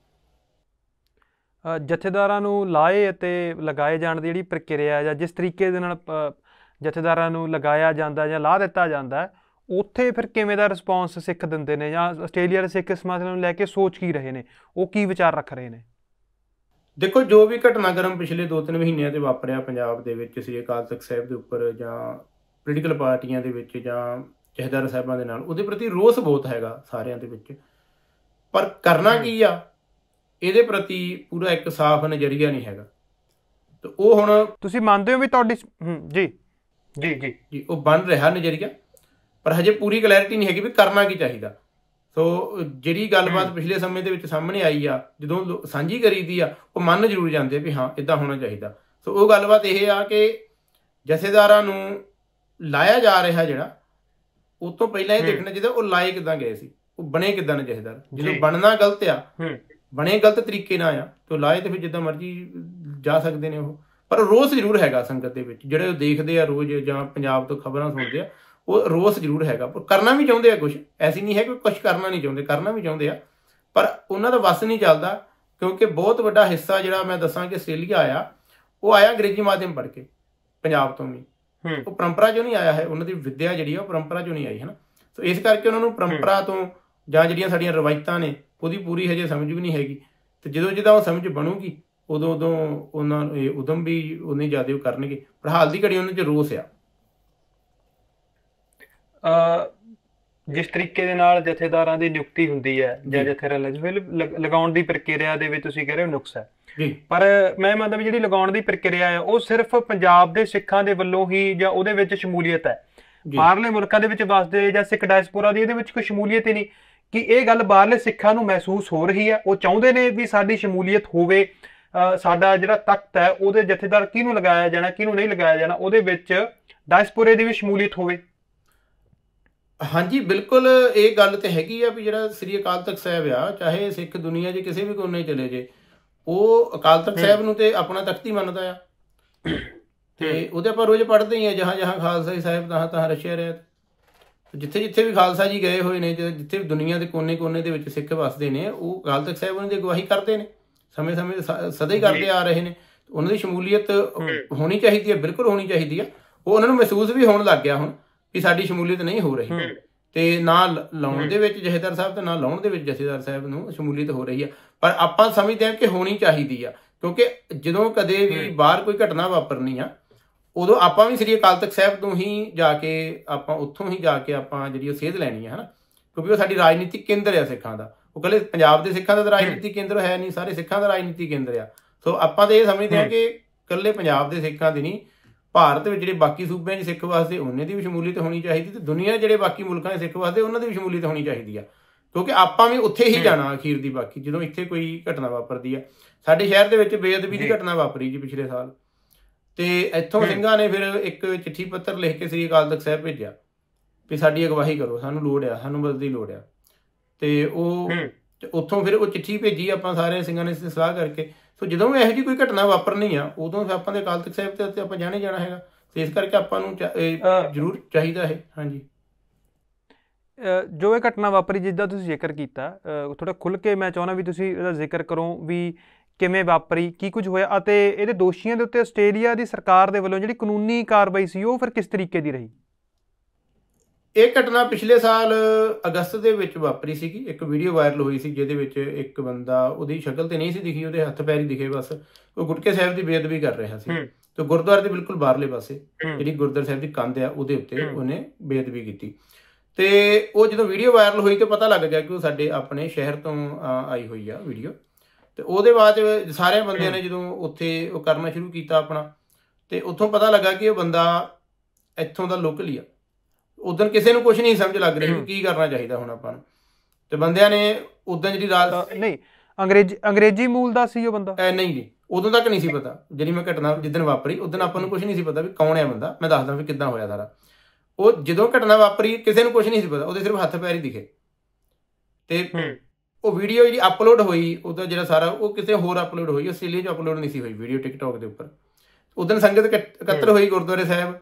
ਜਥੇਦਾਰਾਂ ਨੂੰ ਲਾਏ ਅਤੇ ਲਗਾਏ ਜਾਣ ਦੀ ਜਿਹੜੀ ਪ੍ਰਕਿਰਿਆ ਜਾਂ ਜਿਸ ਤਰੀਕੇ ਦੇ ਨਾਲ ਜਥੇਦਾਰਾਂ ਨੂੰ ਲਗਾਇਆ ਜਾਂਦਾ ਜਾਂ ਲਾ ਦਿੱਤਾ ਜਾਂਦਾ, ਉੱਥੇ ਫਿਰ ਕਿਵੇਂ ਦਾ ਰਿਸਪੌਂਸ ਸਿੱਖ ਦਿੰਦੇ ਨੇ, ਜਾਂ ਆਸਟ੍ਰੇਲੀਆ ਦੇ ਸਿੱਖ ਇਸ ਮਸਲੇ ਨੂੰ ਲੈ ਕੇ ਸੋਚ ਕੀ ਰਹੇ ਨੇ, ਉਹ ਕੀ ਵਿਚਾਰ ਰੱਖ ਰਹੇ ਨੇ? ਦੇਖੋ, ਜੋ ਵੀ ਘਟਨਾਕ੍ਰਮ ਪਿਛਲੇ 2-3 ਮਹੀਨਿਆਂ 'ਤੇ ਵਾਪਰਿਆ ਪੰਜਾਬ ਦੇ ਵਿੱਚ ਸ੍ਰੀ ਅਕਾਲ ਤਖਤ ਸਾਹਿਬ ਦੇ ਉੱਪਰ ਜਾਂ ਪੋਲੀਟੀਕਲ ਪਾਰਟੀਆਂ ਦੇ ਵਿੱਚ ਜਾਂ ਜਥੇਦਾਰ ਸਾਹਿਬਾਂ ਦੇ ਨਾਲ, ਉਹਦੇ ਪ੍ਰਤੀ ਰੋਸ ਬਹੁਤ ਹੈਗਾ ਸਾਰਿਆਂ ਦੇ ਵਿੱਚ। ਪਰ ਕਰਨਾ ਕੀ ਆ, ਇਹਦੇ ਪ੍ਰਤੀ ਪੂਰਾ ਇੱਕ ਸਾਫ਼ ਨਜ਼ਰੀਆ ਨਹੀਂ ਹੈਗਾ। ਤੇ ਉਹ ਹੁਣ ਤੁਸੀਂ ਮੰਨਦੇ ਹੋ ਵੀ ਤੁਹਾਡੀ ਜੀ ਜੀ ਜੀ ਜੀ ਉਹ ਬਣ ਰਿਹਾ ਨਜ਼ਰੀਆ, ਪਰ ਹਜੇ ਪੂਰੀ ਕਲੈਰਿਟੀ ਨਹੀਂ ਹੈਗੀ ਵੀ ਕਰਨਾ ਕੀ ਚਾਹੀਦਾ। ਸੋ ਜਿਹੜੀ ਗੱਲਬਾਤ ਪਿਛਲੇ ਸਮੇਂ ਦੇ ਵਿੱਚ ਸਾਹਮਣੇ ਆਈ ਆ, ਜਦੋਂ ਸਾਂਝੀ ਕਰੀਦੀ ਆ, ਉਹ ਮੰਨ ਜ਼ਰੂਰ ਜਾਂਦੇ ਵੀ ਹਾਂ ਇੱਦਾਂ ਹੋਣਾ ਚਾਹੀਦਾ। ਸੋ ਉਹ ਗੱਲਬਾਤ ਇਹ ਆ ਕਿ ਜਥੇਦਾਰਾਂ ਨੂੰ ਲਾਇਆ ਜਾ ਰਿਹਾ ਜਿਹੜਾ, ਉਹ ਤੋਂ ਪਹਿਲਾਂ ਇਹ ਦੇਖਣਾ ਚਾਹੀਦਾ ਉਹ ਲਾਏ ਕਿੱਦਾਂ ਗਏ ਸੀ, ਉਹ ਬਣੇ ਕਿੱਦਾਂ ਨੇ ਜਥੇਦਾਰ। ਜਦੋਂ ਬਣਨਾ ਗਲਤ ਆ, ਬਣੇ ਗਲਤ ਤਰੀਕੇ ਨਾਲ ਆ, ਤੇ ਲਾਏ ਤੇ ਫਿਰ ਜਿੱਦਾਂ ਮਰਜ਼ੀ ਜਾ ਸਕਦੇ ਨੇ ਉਹ। ਪਰ ਰੋਸ ਜ਼ਰੂਰ ਹੈਗਾ ਸੰਗਤ ਦੇ ਵਿੱਚ, ਜਿਹੜੇ ਉਹ ਦੇਖਦੇ ਆ ਰੋਜ਼ ਜਾਂ ਪੰਜਾਬ ਤੋਂ ਖਬਰਾਂ ਸੁਣਦੇ ਆ, ਉਹ ਰੋਸ ਜ਼ਰੂਰ ਹੈਗਾ। ਪਰ ਕਰਨਾ ਵੀ ਚਾਹੁੰਦੇ ਆ ਕੁਛ, ਐਸੀ ਨਹੀਂ ਹੈ ਕਿ ਕੁਛ ਕਰਨਾ ਨਹੀਂ ਚਾਹੁੰਦੇ, ਕਰਨਾ ਵੀ ਚਾਹੁੰਦੇ ਆ, ਪਰ ਉਹਨਾਂ ਦਾ ਵੱਸ ਨਹੀਂ ਚੱਲਦਾ। ਕਿਉਂਕਿ ਬਹੁਤ ਵੱਡਾ ਹਿੱਸਾ ਜਿਹੜਾ ਮੈਂ ਦੱਸਾਂ ਕਿ ਆਸਟ੍ਰੇਲੀਆ ਆਇਆ, ਉਹ ਆਇਆ ਅੰਗਰੇਜ਼ੀ ਮਾਧਿਅਮ ਪੜ੍ਹ ਕੇ, ਪੰਜਾਬ ਤੋਂ ਵੀ। ਉਹ ਪਰੰਪਰਾ 'ਚੋਂ ਨਹੀਂ ਆਇਆ ਹੈ, ਉਹਨਾਂ ਦੀ ਵਿੱਦਿਆ ਜਿਹੜੀ ਆ ਉਹ ਪਰੰਪਰਾ 'ਚੋਂ ਨਹੀਂ ਆਈ ਹੈ ਨਾ। ਸੋ ਇਸ ਕਰਕੇ ਉਹਨਾਂ ਨੂੰ ਪਰੰਪਰਾ ਤੋਂ ਜਾਂ ਜਿਹੜੀਆਂ ਸਾਡੀਆਂ ਰਵਾਇਤਾਂ ਨੇ ਉਹਦੀ ਪੂਰੀ ਹਜੇ ਸਮਝ ਵੀ ਨਹੀਂ ਹੈਗੀ। ਤੇ ਜਦੋਂ ਜਿੱਦਾਂ ਉਹ ਸਮਝ ਬਣੂਗੀ ਉਦੋਂ ਉਹਨਾਂ ਨੂੰ ਇਹ ਉਦਮ ਵੀ ਉਨੇ ਜ਼ਿਆਦਾ ਉਹ ਕਰਨਗੇ। ਪਰ ਹਾਲ ਦੀ ਘੜੀ ਉਹਨਾਂ 'ਚ ਰੋਸ ਆ। ਜਿਸ ਤਰੀਕੇ ਦੇ ਨਾਲ ਜਥੇਦਾਰਾਂ ਦੀ ਨਿਯੁਕਤੀ ਹੁੰਦੀ ਹੈ ਜਾਂ ਜਥੇਦਾਰ ਲਗਾਉਣ ਦੀ ਪ੍ਰਕਿਰਿਆ ਦੇ ਵਿੱਚ ਤੁਸੀਂ ਕਹਿ ਰਹੇ ਹੋ ਨੁਕਸ ਹੈ, ਪਰ ਮੈਂ ਮੰਨਦਾ ਵੀ ਜਿਹੜੀ ਲਗਾਉਣ ਦੀ ਪ੍ਰਕਿਰਿਆ ਹੈ ਉਹ ਸਿਰਫ ਪੰਜਾਬ ਦੇ ਸਿੱਖਾਂ ਦੇ ਵੱਲੋਂ ਹੀ ਜਾਂ ਉਹਦੇ ਵਿੱਚ ਸ਼ਮੂਲੀਅਤ ਹੈ। ਬਾਹਰਲੇ ਮੁਲਕਾਂ ਦੇ ਵਿੱਚ ਵਸਦੇ ਜਾਂ ਸਿੱਖ ਡਾਇਸਪੋਰਾ ਦੀ ਇਹਦੇ ਵਿੱਚ ਕੋਈ ਸ਼ਮੂਲੀਅਤ ਹੀ ਨਹੀਂ। ਕਿ ਇਹ ਗੱਲ ਬਾਹਰਲੇ ਸਿੱਖਾਂ ਨੂੰ ਮਹਿਸੂਸ ਹੋ ਰਹੀ ਹੈ, ਉਹ ਚਾਹੁੰਦੇ ਨੇ ਵੀ ਸਾਡੀ ਸ਼ਮੂਲੀਅਤ ਹੋਵੇ, ਸਾਡਾ ਜਿਹੜਾ ਤਖਤ ਹੈ ਉਹਦੇ ਜਥੇਦਾਰ ਕਿਹਨੂੰ ਲਗਾਇਆ ਜਾਣਾ, ਕਿਹਨੂੰ ਨਹੀਂ ਲਗਾਇਆ ਜਾਣਾ, ਉਹਦੇ ਵਿੱਚ ਡਾਇਸਪੋਰੇ ਦੀ ਵੀ ਸ਼ਮੂਲੀਅਤ ਹੋਵੇ। ਹਾਂਜੀ, ਬਿਲਕੁਲ ਇਹ ਗੱਲ ਤੇ ਹੈਗੀ ਆ ਵੀ ਜਿਹੜਾ ਸ੍ਰੀ ਅਕਾਲ ਤਖਤ ਸਾਹਿਬ ਆ, ਚਾਹੇ ਸਿੱਖ ਦੁਨੀਆ 'ਚ ਕਿਸੇ ਵੀ ਕੋਨੇ ਚਲੇ ਜੇ, ਉਹ ਅਕਾਲ ਤਖਤ ਸਾਹਿਬ ਨੂੰ ਤੇ ਆਪਣਾ ਤਖਤ ਹੀ ਮੰਨਦਾ ਆ। ਤੇ ਉਹਦੇ ਆਪਾਂ ਰੋਜ਼ ਪੜ੍ਹਦੇ ਹੀ ਆ, ਜਹਾਂ ਜਹਾਂ ਖਾਲਸਾ ਸਾਹਿਬ ਤਹਾਂ ਤਹਾਂ ਰਚਿਆ ਰਹਿਤ। ਜਿੱਥੇ ਜਿੱਥੇ ਵੀ ਖਾਲਸਾ ਜੀ ਗਏ ਹੋਏ ਨੇ, ਜਿੱਥੇ ਦੁਨੀਆ ਦੇ ਕੋਨੇ-ਕੋਨੇ ਦੇ ਵਿੱਚ ਸਿੱਖ ਵਸਦੇ ਨੇ, ਉਹ ਅਕਾਲ ਤਖਤ ਸਾਹਿਬ ਉਹਨਾਂ ਦੀ ਅਗਵਾਈ ਕਰਦੇ ਨੇ, ਸਮੇਂ-ਸਮੇਂ ਸਦਾ ਹੀ ਕਰਦੇ ਆ ਰਹੇ ਨੇ। ਉਹਨਾਂ ਦੀ ਸ਼ਮੂਲੀਅਤ ਹੋਣੀ ਚਾਹੀਦੀ ਹੈ, ਬਿਲਕੁਲ ਹੋਣੀ ਚਾਹੀਦੀ ਆ। ਉਹ ਉਹਨਾਂ ਨੂੰ ਮਹਿਸੂਸ ਵੀ ਹੋਣ ਲੱਗ ਗਿਆ ਹੁਣ ਕਿ ਸਾਡੀ ਸ਼ਮੂਲੀਅਤ ਨਹੀਂ ਹੋ ਰਹੀ, ਤੇ ਨਾ ਲਾਉਣ ਦੇ ਵਿੱਚ ਜਥੇਦਾਰ ਸਾਹਿਬ ਤੇ ਨਾ ਲਾਉਣ ਦੇ ਵਿੱਚ ਜਥੇਦਾਰ ਸਾਹਿਬ ਨੂੰ ਸ਼ਮੂਲੀਅਤ ਹੋ ਰਹੀ ਆ। ਪਰ ਆਪਾਂ ਸਮਝਦੇ ਹਾਂ ਕਿ ਹੋਣੀ ਚਾਹੀਦੀ ਆ, ਕਿਉਂਕਿ ਜਦੋਂ ਕਦੇ ਵੀ ਬਾਹਰ ਕੋਈ ਘਟਨਾ ਵਾਪਰਨੀ ਆ, ਉਦੋਂ ਆਪਾਂ ਵੀ ਸ੍ਰੀ ਅਕਾਲ ਤਖਤ ਸਾਹਿਬ ਤੋਂ ਹੀ ਜਾ ਕੇ ਆਪਾਂ ਉੱਥੋਂ ਹੀ ਜਾ ਕੇ ਆਪਾਂ ਜਿਹੜੀ ਉਹ ਸੇਧ ਲੈਣੀ ਹੈ, ਹਨਾ, ਕਿਉਂਕਿ ਉਹ ਸਾਡੀ ਰਾਜਨੀਤਿਕ ਕੇਂਦਰ ਆ ਸਿੱਖਾਂ ਦਾ। ਉਹ ਇਕੱਲੇ ਪੰਜਾਬ ਦੇ ਸਿੱਖਾਂ ਦਾ ਰਾਜਨੀਤਿਕ ਕੇਂਦਰ ਹੈ ਨਹੀਂ, ਸਾਰੇ ਸਿੱਖਾਂ ਦਾ ਰਾਜਨੀਤਿਕ ਕੇਂਦਰ ਆ। ਸੋ ਆਪਾਂ ਤਾਂ ਇਹ ਸਮਝਦੇ ਹਾਂ ਕਿ ਇਕੱਲੇ ਪੰਜਾਬ ਦੇ ਸਿੱਖਾਂ ਦੀ ਨਹੀਂ, ਭਾਰਤ ਵਿੱਚ ਜਿਹੜੇ ਬਾਕੀ ਸੂਬਿਆਂ 'ਚ ਸਿੱਖ ਵਸਦੇ ਉਹਨਾਂ ਦੀ ਵੀ ਸ਼ਮੂਲੀਅਤ ਹੋਣੀ ਚਾਹੀਦੀ, ਤੇ ਦੁਨੀਆ ਜਿਹੜੇ ਬਾਕੀ ਮੁਲਕਾਂ 'ਚ ਸਿੱਖ ਵਸਦੇ ਉਹਨਾਂ ਦੀ ਵੀ ਸ਼ਮੂਲੀਅਤ ਹੋਣੀ ਚਾਹੀਦੀ ਆ, ਕਿਉਂਕਿ ਆਪਾਂ ਵੀ ਉੱਥੇ ਹੀ ਜਾਣਾ ਅਖੀਰ ਦੀ। ਬਾਕੀ ਜਦੋਂ ਇੱਥੇ ਕੋਈ ਘਟਨਾ ਵਾਪਰਦੀ ਆ, ਸਾਡੇ ਸ਼ਹਿਰ ਦੇ ਵਿੱਚ ਬੇਅਦਬੀ ਦੀ ਘਟਨਾ ਵਾਪਰੀ ਜੀ ਪਿਛਲੇ ਸਾਲ, ਤੇ ਇੱਥੋਂ ਸਿੰਘਾਂ ਨੇ ਫਿਰ ਇੱਕ ਚਿੱਠੀ ਪੱਤਰ ਲਿਖ ਕੇ ਸ੍ਰੀ ਅਕਾਲ ਤਖਤ ਸਾਹਿਬ ਭੇਜਿਆ ਵੀ ਸਾਡੀ ਅਗਵਾਈ ਕਰੋ, ਸਾਨੂੰ ਲੋੜ ਆ, ਸਾਨੂੰ ਮਦਦ ਦੀ ਲੋੜ ਆ। ਤੇ ਉਹ ਉੱਥੋਂ ਫਿਰ ਉਹ ਚਿੱਠੀ ਭੇਜੀ ਆਪਾਂ ਸਾਰੇ ਸਿੰਘਾਂ ਨੇ ਸਲਾਹ ਕਰਕੇ। ਸੋ ਜਦੋਂ ਇਹੋ ਜਿਹੀ ਕੋਈ ਘਟਨਾ ਵਾਪਰਨੀ ਆ, ਉਦੋਂ ਫਿਰ ਆਪਾਂ ਦੇ ਅਕਾਲ ਤਖਤ ਸਾਹਿਬ ਤੇ ਆਪਾਂ ਜਾਣੇ ਜਾਣਾ ਹੈਗਾ। ਤੇ ਇਸ ਕਰਕੇ ਆਪਾਂ ਨੂੰ ਜ਼ਰੂਰ ਚਾਹੀਦਾ ਹੈ। ਹਾਂਜੀ, ਜੋ ਇਹ ਘਟਨਾ ਵਾਪਰੀ ਜਿੱਦਾਂ ਤੁਸੀਂ ਜ਼ਿਕਰ ਕੀਤਾ, ਥੋੜਾ ਖੁੱਲ੍ਹ ਕੇ ਮੈਂ ਚਾਹੁੰਦਾ ਵੀ ਤੁਸੀਂ ਇਹਦਾ ਜ਼ਿਕਰ ਕਰੋ ਵੀ ਕਿਵੇਂ ਵਾਪਰੀ, ਕੀ ਕੁਝ ਹੋਇਆ, ਅਤੇ ਇਹਦੇ ਦੋਸ਼ੀਆਂ ਦੇ ਉੱਤੇ ਆਸਟ੍ਰੇਲੀਆ ਦੀ ਸਰਕਾਰ ਦੇ ਵੱਲੋਂ ਜਿਹੜੀ ਕਾਨੂੰਨੀ ਕਾਰਵਾਈ ਸੀ ਉਹ ਫਿਰ ਕਿਸ ਤਰੀਕੇ ਦੀ ਰਹੀ? ਇਹ ਘਟਨਾ ਪਿਛਲੇ ਸਾਲ ਅਗਸਤ ਦੇ ਵਿੱਚ ਵਾਪਰੀ ਸੀਗੀ। ਇੱਕ ਵੀਡੀਓ ਵਾਇਰਲ ਹੋਈ ਸੀ ਜਿਹਦੇ ਵਿੱਚ ਇੱਕ ਬੰਦਾ, ਉਹਦੀ ਸ਼ਕਲ ਤੇ ਨਹੀਂ ਸੀ ਦਿਖੀ, ਉਹਦੇ ਹੱਥ ਪੈਰ ਹੀ ਦਿਖੇ ਬਸ, ਉਹ ਗੁਟਕੇ ਸਾਹਿਬ ਦੀ ਬੇਅਦਬੀ ਕਰ ਰਿਹਾ ਸੀ। ਤੇ ਗੁਰਦੁਆਰੇ ਦੇ ਬਿਲਕੁਲ ਬਾਹਰਲੇ ਪਾਸੇ ਜਿਹੜੀ ਗੁਰਦੁਆਰਾ ਸਾਹਿਬ ਦੀ ਕੰਧ ਆ ਉਹਦੇ ਉੱਤੇ ਉਹਨੇ ਬੇਅਦਬੀ ਕੀਤੀ। ਤੇ ਉਹ ਜਦੋਂ ਵੀਡੀਓ ਵਾਇਰਲ ਹੋਈ ਤੇ ਪਤਾ ਲੱਗ ਗਿਆ ਕਿ ਉਹ ਸਾਡੇ ਆਪਣੇ ਸ਼ਹਿਰ ਤੋਂ ਆਈ ਹੋਈ ਆ ਵੀਡੀਓ। ਤੇ ਉਹਦੇ ਬਾਅਦ ਸਾਰਿਆਂ ਬੰਦਿਆਂ ਨੇ ਜਦੋਂ ਉੱਥੇ ਉਹ ਕਰਨਾ ਸ਼ੁਰੂ ਕੀਤਾ ਆਪਣਾ, ਤੇ ਉੱਥੋਂ ਪਤਾ ਲੱਗਾ ਕਿ ਉਹ ਬੰਦਾ ਇੱਥੋਂ ਦਾ ਲੋਕਲ ਹੀ ਆ। ਉਦੋਂ ਕਿਸੇ ਨੂੰ ਕੁਝ ਨਹੀਂ ਸਮਝ ਲੱਗ ਰਹੀ ਕੀ ਕਰਨਾ ਚਾਹੀਦਾ ਹੁਣ ਆਪਾਂ ਨੂੰ। ਤੇ ਬੰਦਿਆਂ ਨੇ ਉਦੋਂ ਜਿਹੜੀ ਰਾਤ ਨਹੀਂ ਅੰਗਰੇਜ਼ੀ ਮੂਲ ਦਾ ਸੀ ਉਹ ਬੰਦਾ? ਨਹੀਂ ਜੀ, ਉਦੋਂ ਤੱਕ ਨਹੀਂ ਸੀ ਪਤਾ। ਜਿਹੜੀ ਮੈਂ ਘਟਨਾ ਜਿੱਦਣ ਵਾਪਰੀ ਉਦੋਂ ਆਪਾਂ ਨੂੰ ਕੁਝ ਨਹੀਂ ਸੀ ਪਤਾ ਵੀ ਕੌਣ ਹੈ ਬੰਦਾ। ਮੈਂ ਦੱਸਦਾ ਵੀ ਕਿੱਦਾਂ ਹੋਇਆ ਸਾਰਾ। ਉਹ ਜਦੋਂ ਘਟਨਾ ਵਾਪਰੀ ਕਿਸੇ ਨੂੰ ਕੁਝ ਨਹੀਂ ਸੀ ਪਤਾ, ਉਹਦੇ ਸਿਰਫ ਹੱਥ ਪੈਰ ਹੀ ਦਿਖੇ। ਤੇ ਉਹ ਵੀਡੀਓ ਜਿਹੜੀ ਅਪਲੋਡ ਹੋਈ, ਉਹਦਾ ਜਿਹੜਾ ਸਾਰਾ ਉਹ ਕਿਸੇ ਹੋਰ ਅਪਲੋਡ ਹੋਈ, ਆਸਟ੍ਰੇਲੀਆ 'ਚ ਅਪਲੋਡ ਨਹੀਂ ਸੀ ਹੋਈ ਵੀਡੀਓ ਟਿਕਟੋਕ ਦੇ ਉੱਪਰ। ਉਦੋਂ ਸੰਗਤ ਇਕੱਤਰ ਹੋਈ ਗੁਰਦੁਆਰੇ ਸਾਹਿਬ,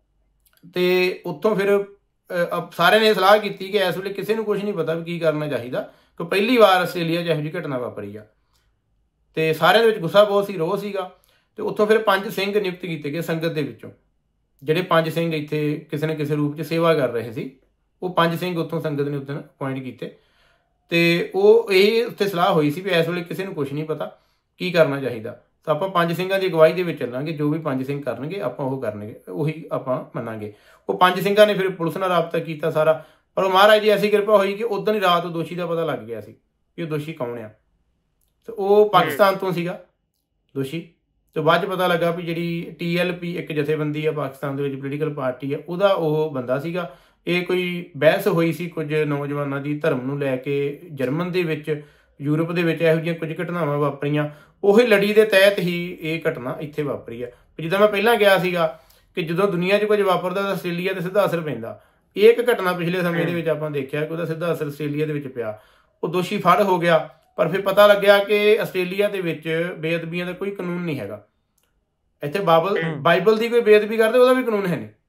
ਤੇ ਉੱਥੋਂ ਫਿਰ ਸਾਰਿਆਂ ਨੇ ਸਲਾਹ ਕੀਤੀ ਕਿ ਇਸ ਵੇਲੇ ਕਿਸੇ ਨੂੰ ਕੁਝ ਨਹੀਂ ਪਤਾ ਵੀ ਕੀ ਕਰਨਾ ਚਾਹੀਦਾ, ਕਿ ਪਹਿਲੀ ਵਾਰ ਆਸਟ੍ਰੇਲੀਆ 'ਚ ਇਹੋ ਜਿਹੀ ਘਟਨਾ ਵਾਪਰੀ ਆ। ਤੇ ਸਾਰਿਆਂ ਦੇ ਵਿੱਚ ਗੁੱਸਾ ਬਹੁਤ ਸੀ, ਰੋਹ ਸੀਗਾ। ਤੇ ਉੱਥੋਂ ਫਿਰ 5 ਸਿੰਘ ਨਿਯੁਕਤ ਕੀਤੇ ਗਏ ਸੰਗਤ ਦੇ ਵਿੱਚੋਂ, ਜਿਹੜੇ 5 ਸਿੰਘ ਇੱਥੇ ਕਿਸੇ ਨਾ ਕਿਸੇ ਰੂਪ 'ਚ ਸੇਵਾ ਕਰ ਰਹੇ ਸੀ। ਉਹ 5 ਸਿੰਘ ਉੱਥੋਂ ਸੰਗਤ ਨੇ ਉਦੋਂ ਅਪੁਆਇੰਟ ਕੀਤੇ। ਤੇ ਉਹ ਇਹ ਉੱਥੇ ਸਲਾਹ ਹੋਈ ਸੀ ਵੀ ਇਸ ਵੇਲੇ ਕਿਸੇ ਨੂੰ ਕੁਝ ਨਹੀਂ ਪਤਾ ਕੀ ਕਰਨਾ ਚਾਹੀਦਾ। ਤਾਂ ਆਪਾਂ 5 ਸਿੰਘਾਂ ਦੀ ਅਗਵਾਈ ਦੇ ਵਿੱਚ ਚੱਲਾਂਗੇ, ਜੋ ਵੀ 5 ਸਿੰਘ ਕਰਨਗੇ ਆਪਾਂ ਉਹ ਕਰਨਗੇ, ਉਹੀ ਆਪਾਂ ਮੰਨਾਂਗੇ। ਉਹ 5 ਸਿੰਘਾਂ ਨੇ ਫਿਰ ਪੁਲਿਸ ਨਾਲ ਰਾਬਤਾ ਕੀਤਾ ਸਾਰਾ, ਪਰ ਉਹ ਮਹਾਰਾਜ ਦੀ ਐਸੀ ਕਿਰਪਾ ਹੋਈ ਕਿ ਉਦੋਂ ਹੀ ਰਾਤ ਉਹ ਦੋਸ਼ੀ ਦਾ ਪਤਾ ਲੱਗ ਗਿਆ ਸੀ ਕਿ ਉਹ ਦੋਸ਼ੀ ਕੌਣ ਆ। ਤੇ ਉਹ ਪਾਕਿਸਤਾਨ ਤੋਂ ਸੀਗਾ ਦੋਸ਼ੀ। ਤੇ ਬਾਅਦ 'ਚ ਪਤਾ ਲੱਗਾ ਵੀ ਜਿਹੜੀ TLP ਇੱਕ ਜਥੇਬੰਦੀ ਆ ਪਾਕਿਸਤਾਨ ਦੇ ਵਿੱਚ, ਪੋਲੀਟੀਕਲ ਪਾਰਟੀ ਆ, ਉਹਦਾ ਉਹ ਬੰਦਾ ਸੀਗਾ। ਇਹ ਕੋਈ ਬਹਿਸ ਹੋਈ ਸੀ ਕੁਝ ਨੌਜਵਾਨਾਂ ਦੀ ਧਰਮ ਨੂੰ ਲੈ ਕੇ, ਜਰਮਨ ਦੇ ਵਿੱਚ, ਯੂਰਪ ਦੇ ਵਿੱਚ ਇਹੋ ਜਿਹੀਆਂ ਕੁਝ ਘਟਨਾਵਾਂ ਵਾਪਰੀਆਂ। ਉਹੀ ਲੜੀ ਦੇ ਤਹਿਤ ਹੀ ਇਹ ਘਟਨਾ ਇੱਥੇ ਵਾਪਰੀ ਆ। ਜਿੱਦਾਂ ਮੈਂ ਪਹਿਲਾਂ ਗਿਆ ਸੀਗਾ ਕਿ ਜਦੋਂ ਦੁਨੀਆ 'ਚ ਕੁਝ ਵਾਪਰਦਾ ਤਾਂ ਆਸਟ੍ਰੇਲੀਆ 'ਤੇ ਸਿੱਧਾ ਅਸਰ ਪੈਂਦਾ। ਇਹ ਇੱਕ ਘਟਨਾ ਪਿਛਲੇ ਸਮੇਂ ਦੇ ਵਿੱਚ ਆਪਾਂ ਦੇਖਿਆ ਕਿ ਉਹਦਾ ਸਿੱਧਾ ਅਸਰ ਆਸਟ੍ਰੇਲੀਆ ਦੇ ਵਿੱਚ ਪਿਆ। ਉਹ ਦੋਸ਼ੀ ਫੜ ਹੋ ਗਿਆ, ਪਰ ਫਿਰ ਪਤਾ ਲੱਗਿਆ ਕਿ ਆਸਟ੍ਰੇਲੀਆ ਦੇ ਵਿੱਚ ਬੇਅਦਬੀਆਂ ਦਾ ਕੋਈ ਕਾਨੂੰਨ ਨਹੀਂ ਹੈਗਾ। ਇੱਥੇ ਬਾਈਬਲ ਦੀ ਕੋਈ ਬੇਅਦਬੀ ਕਰਦੇ ਉਹਦਾ ਵੀ ਕਾਨੂੰਨ ਹੈ ਨਹੀਂ।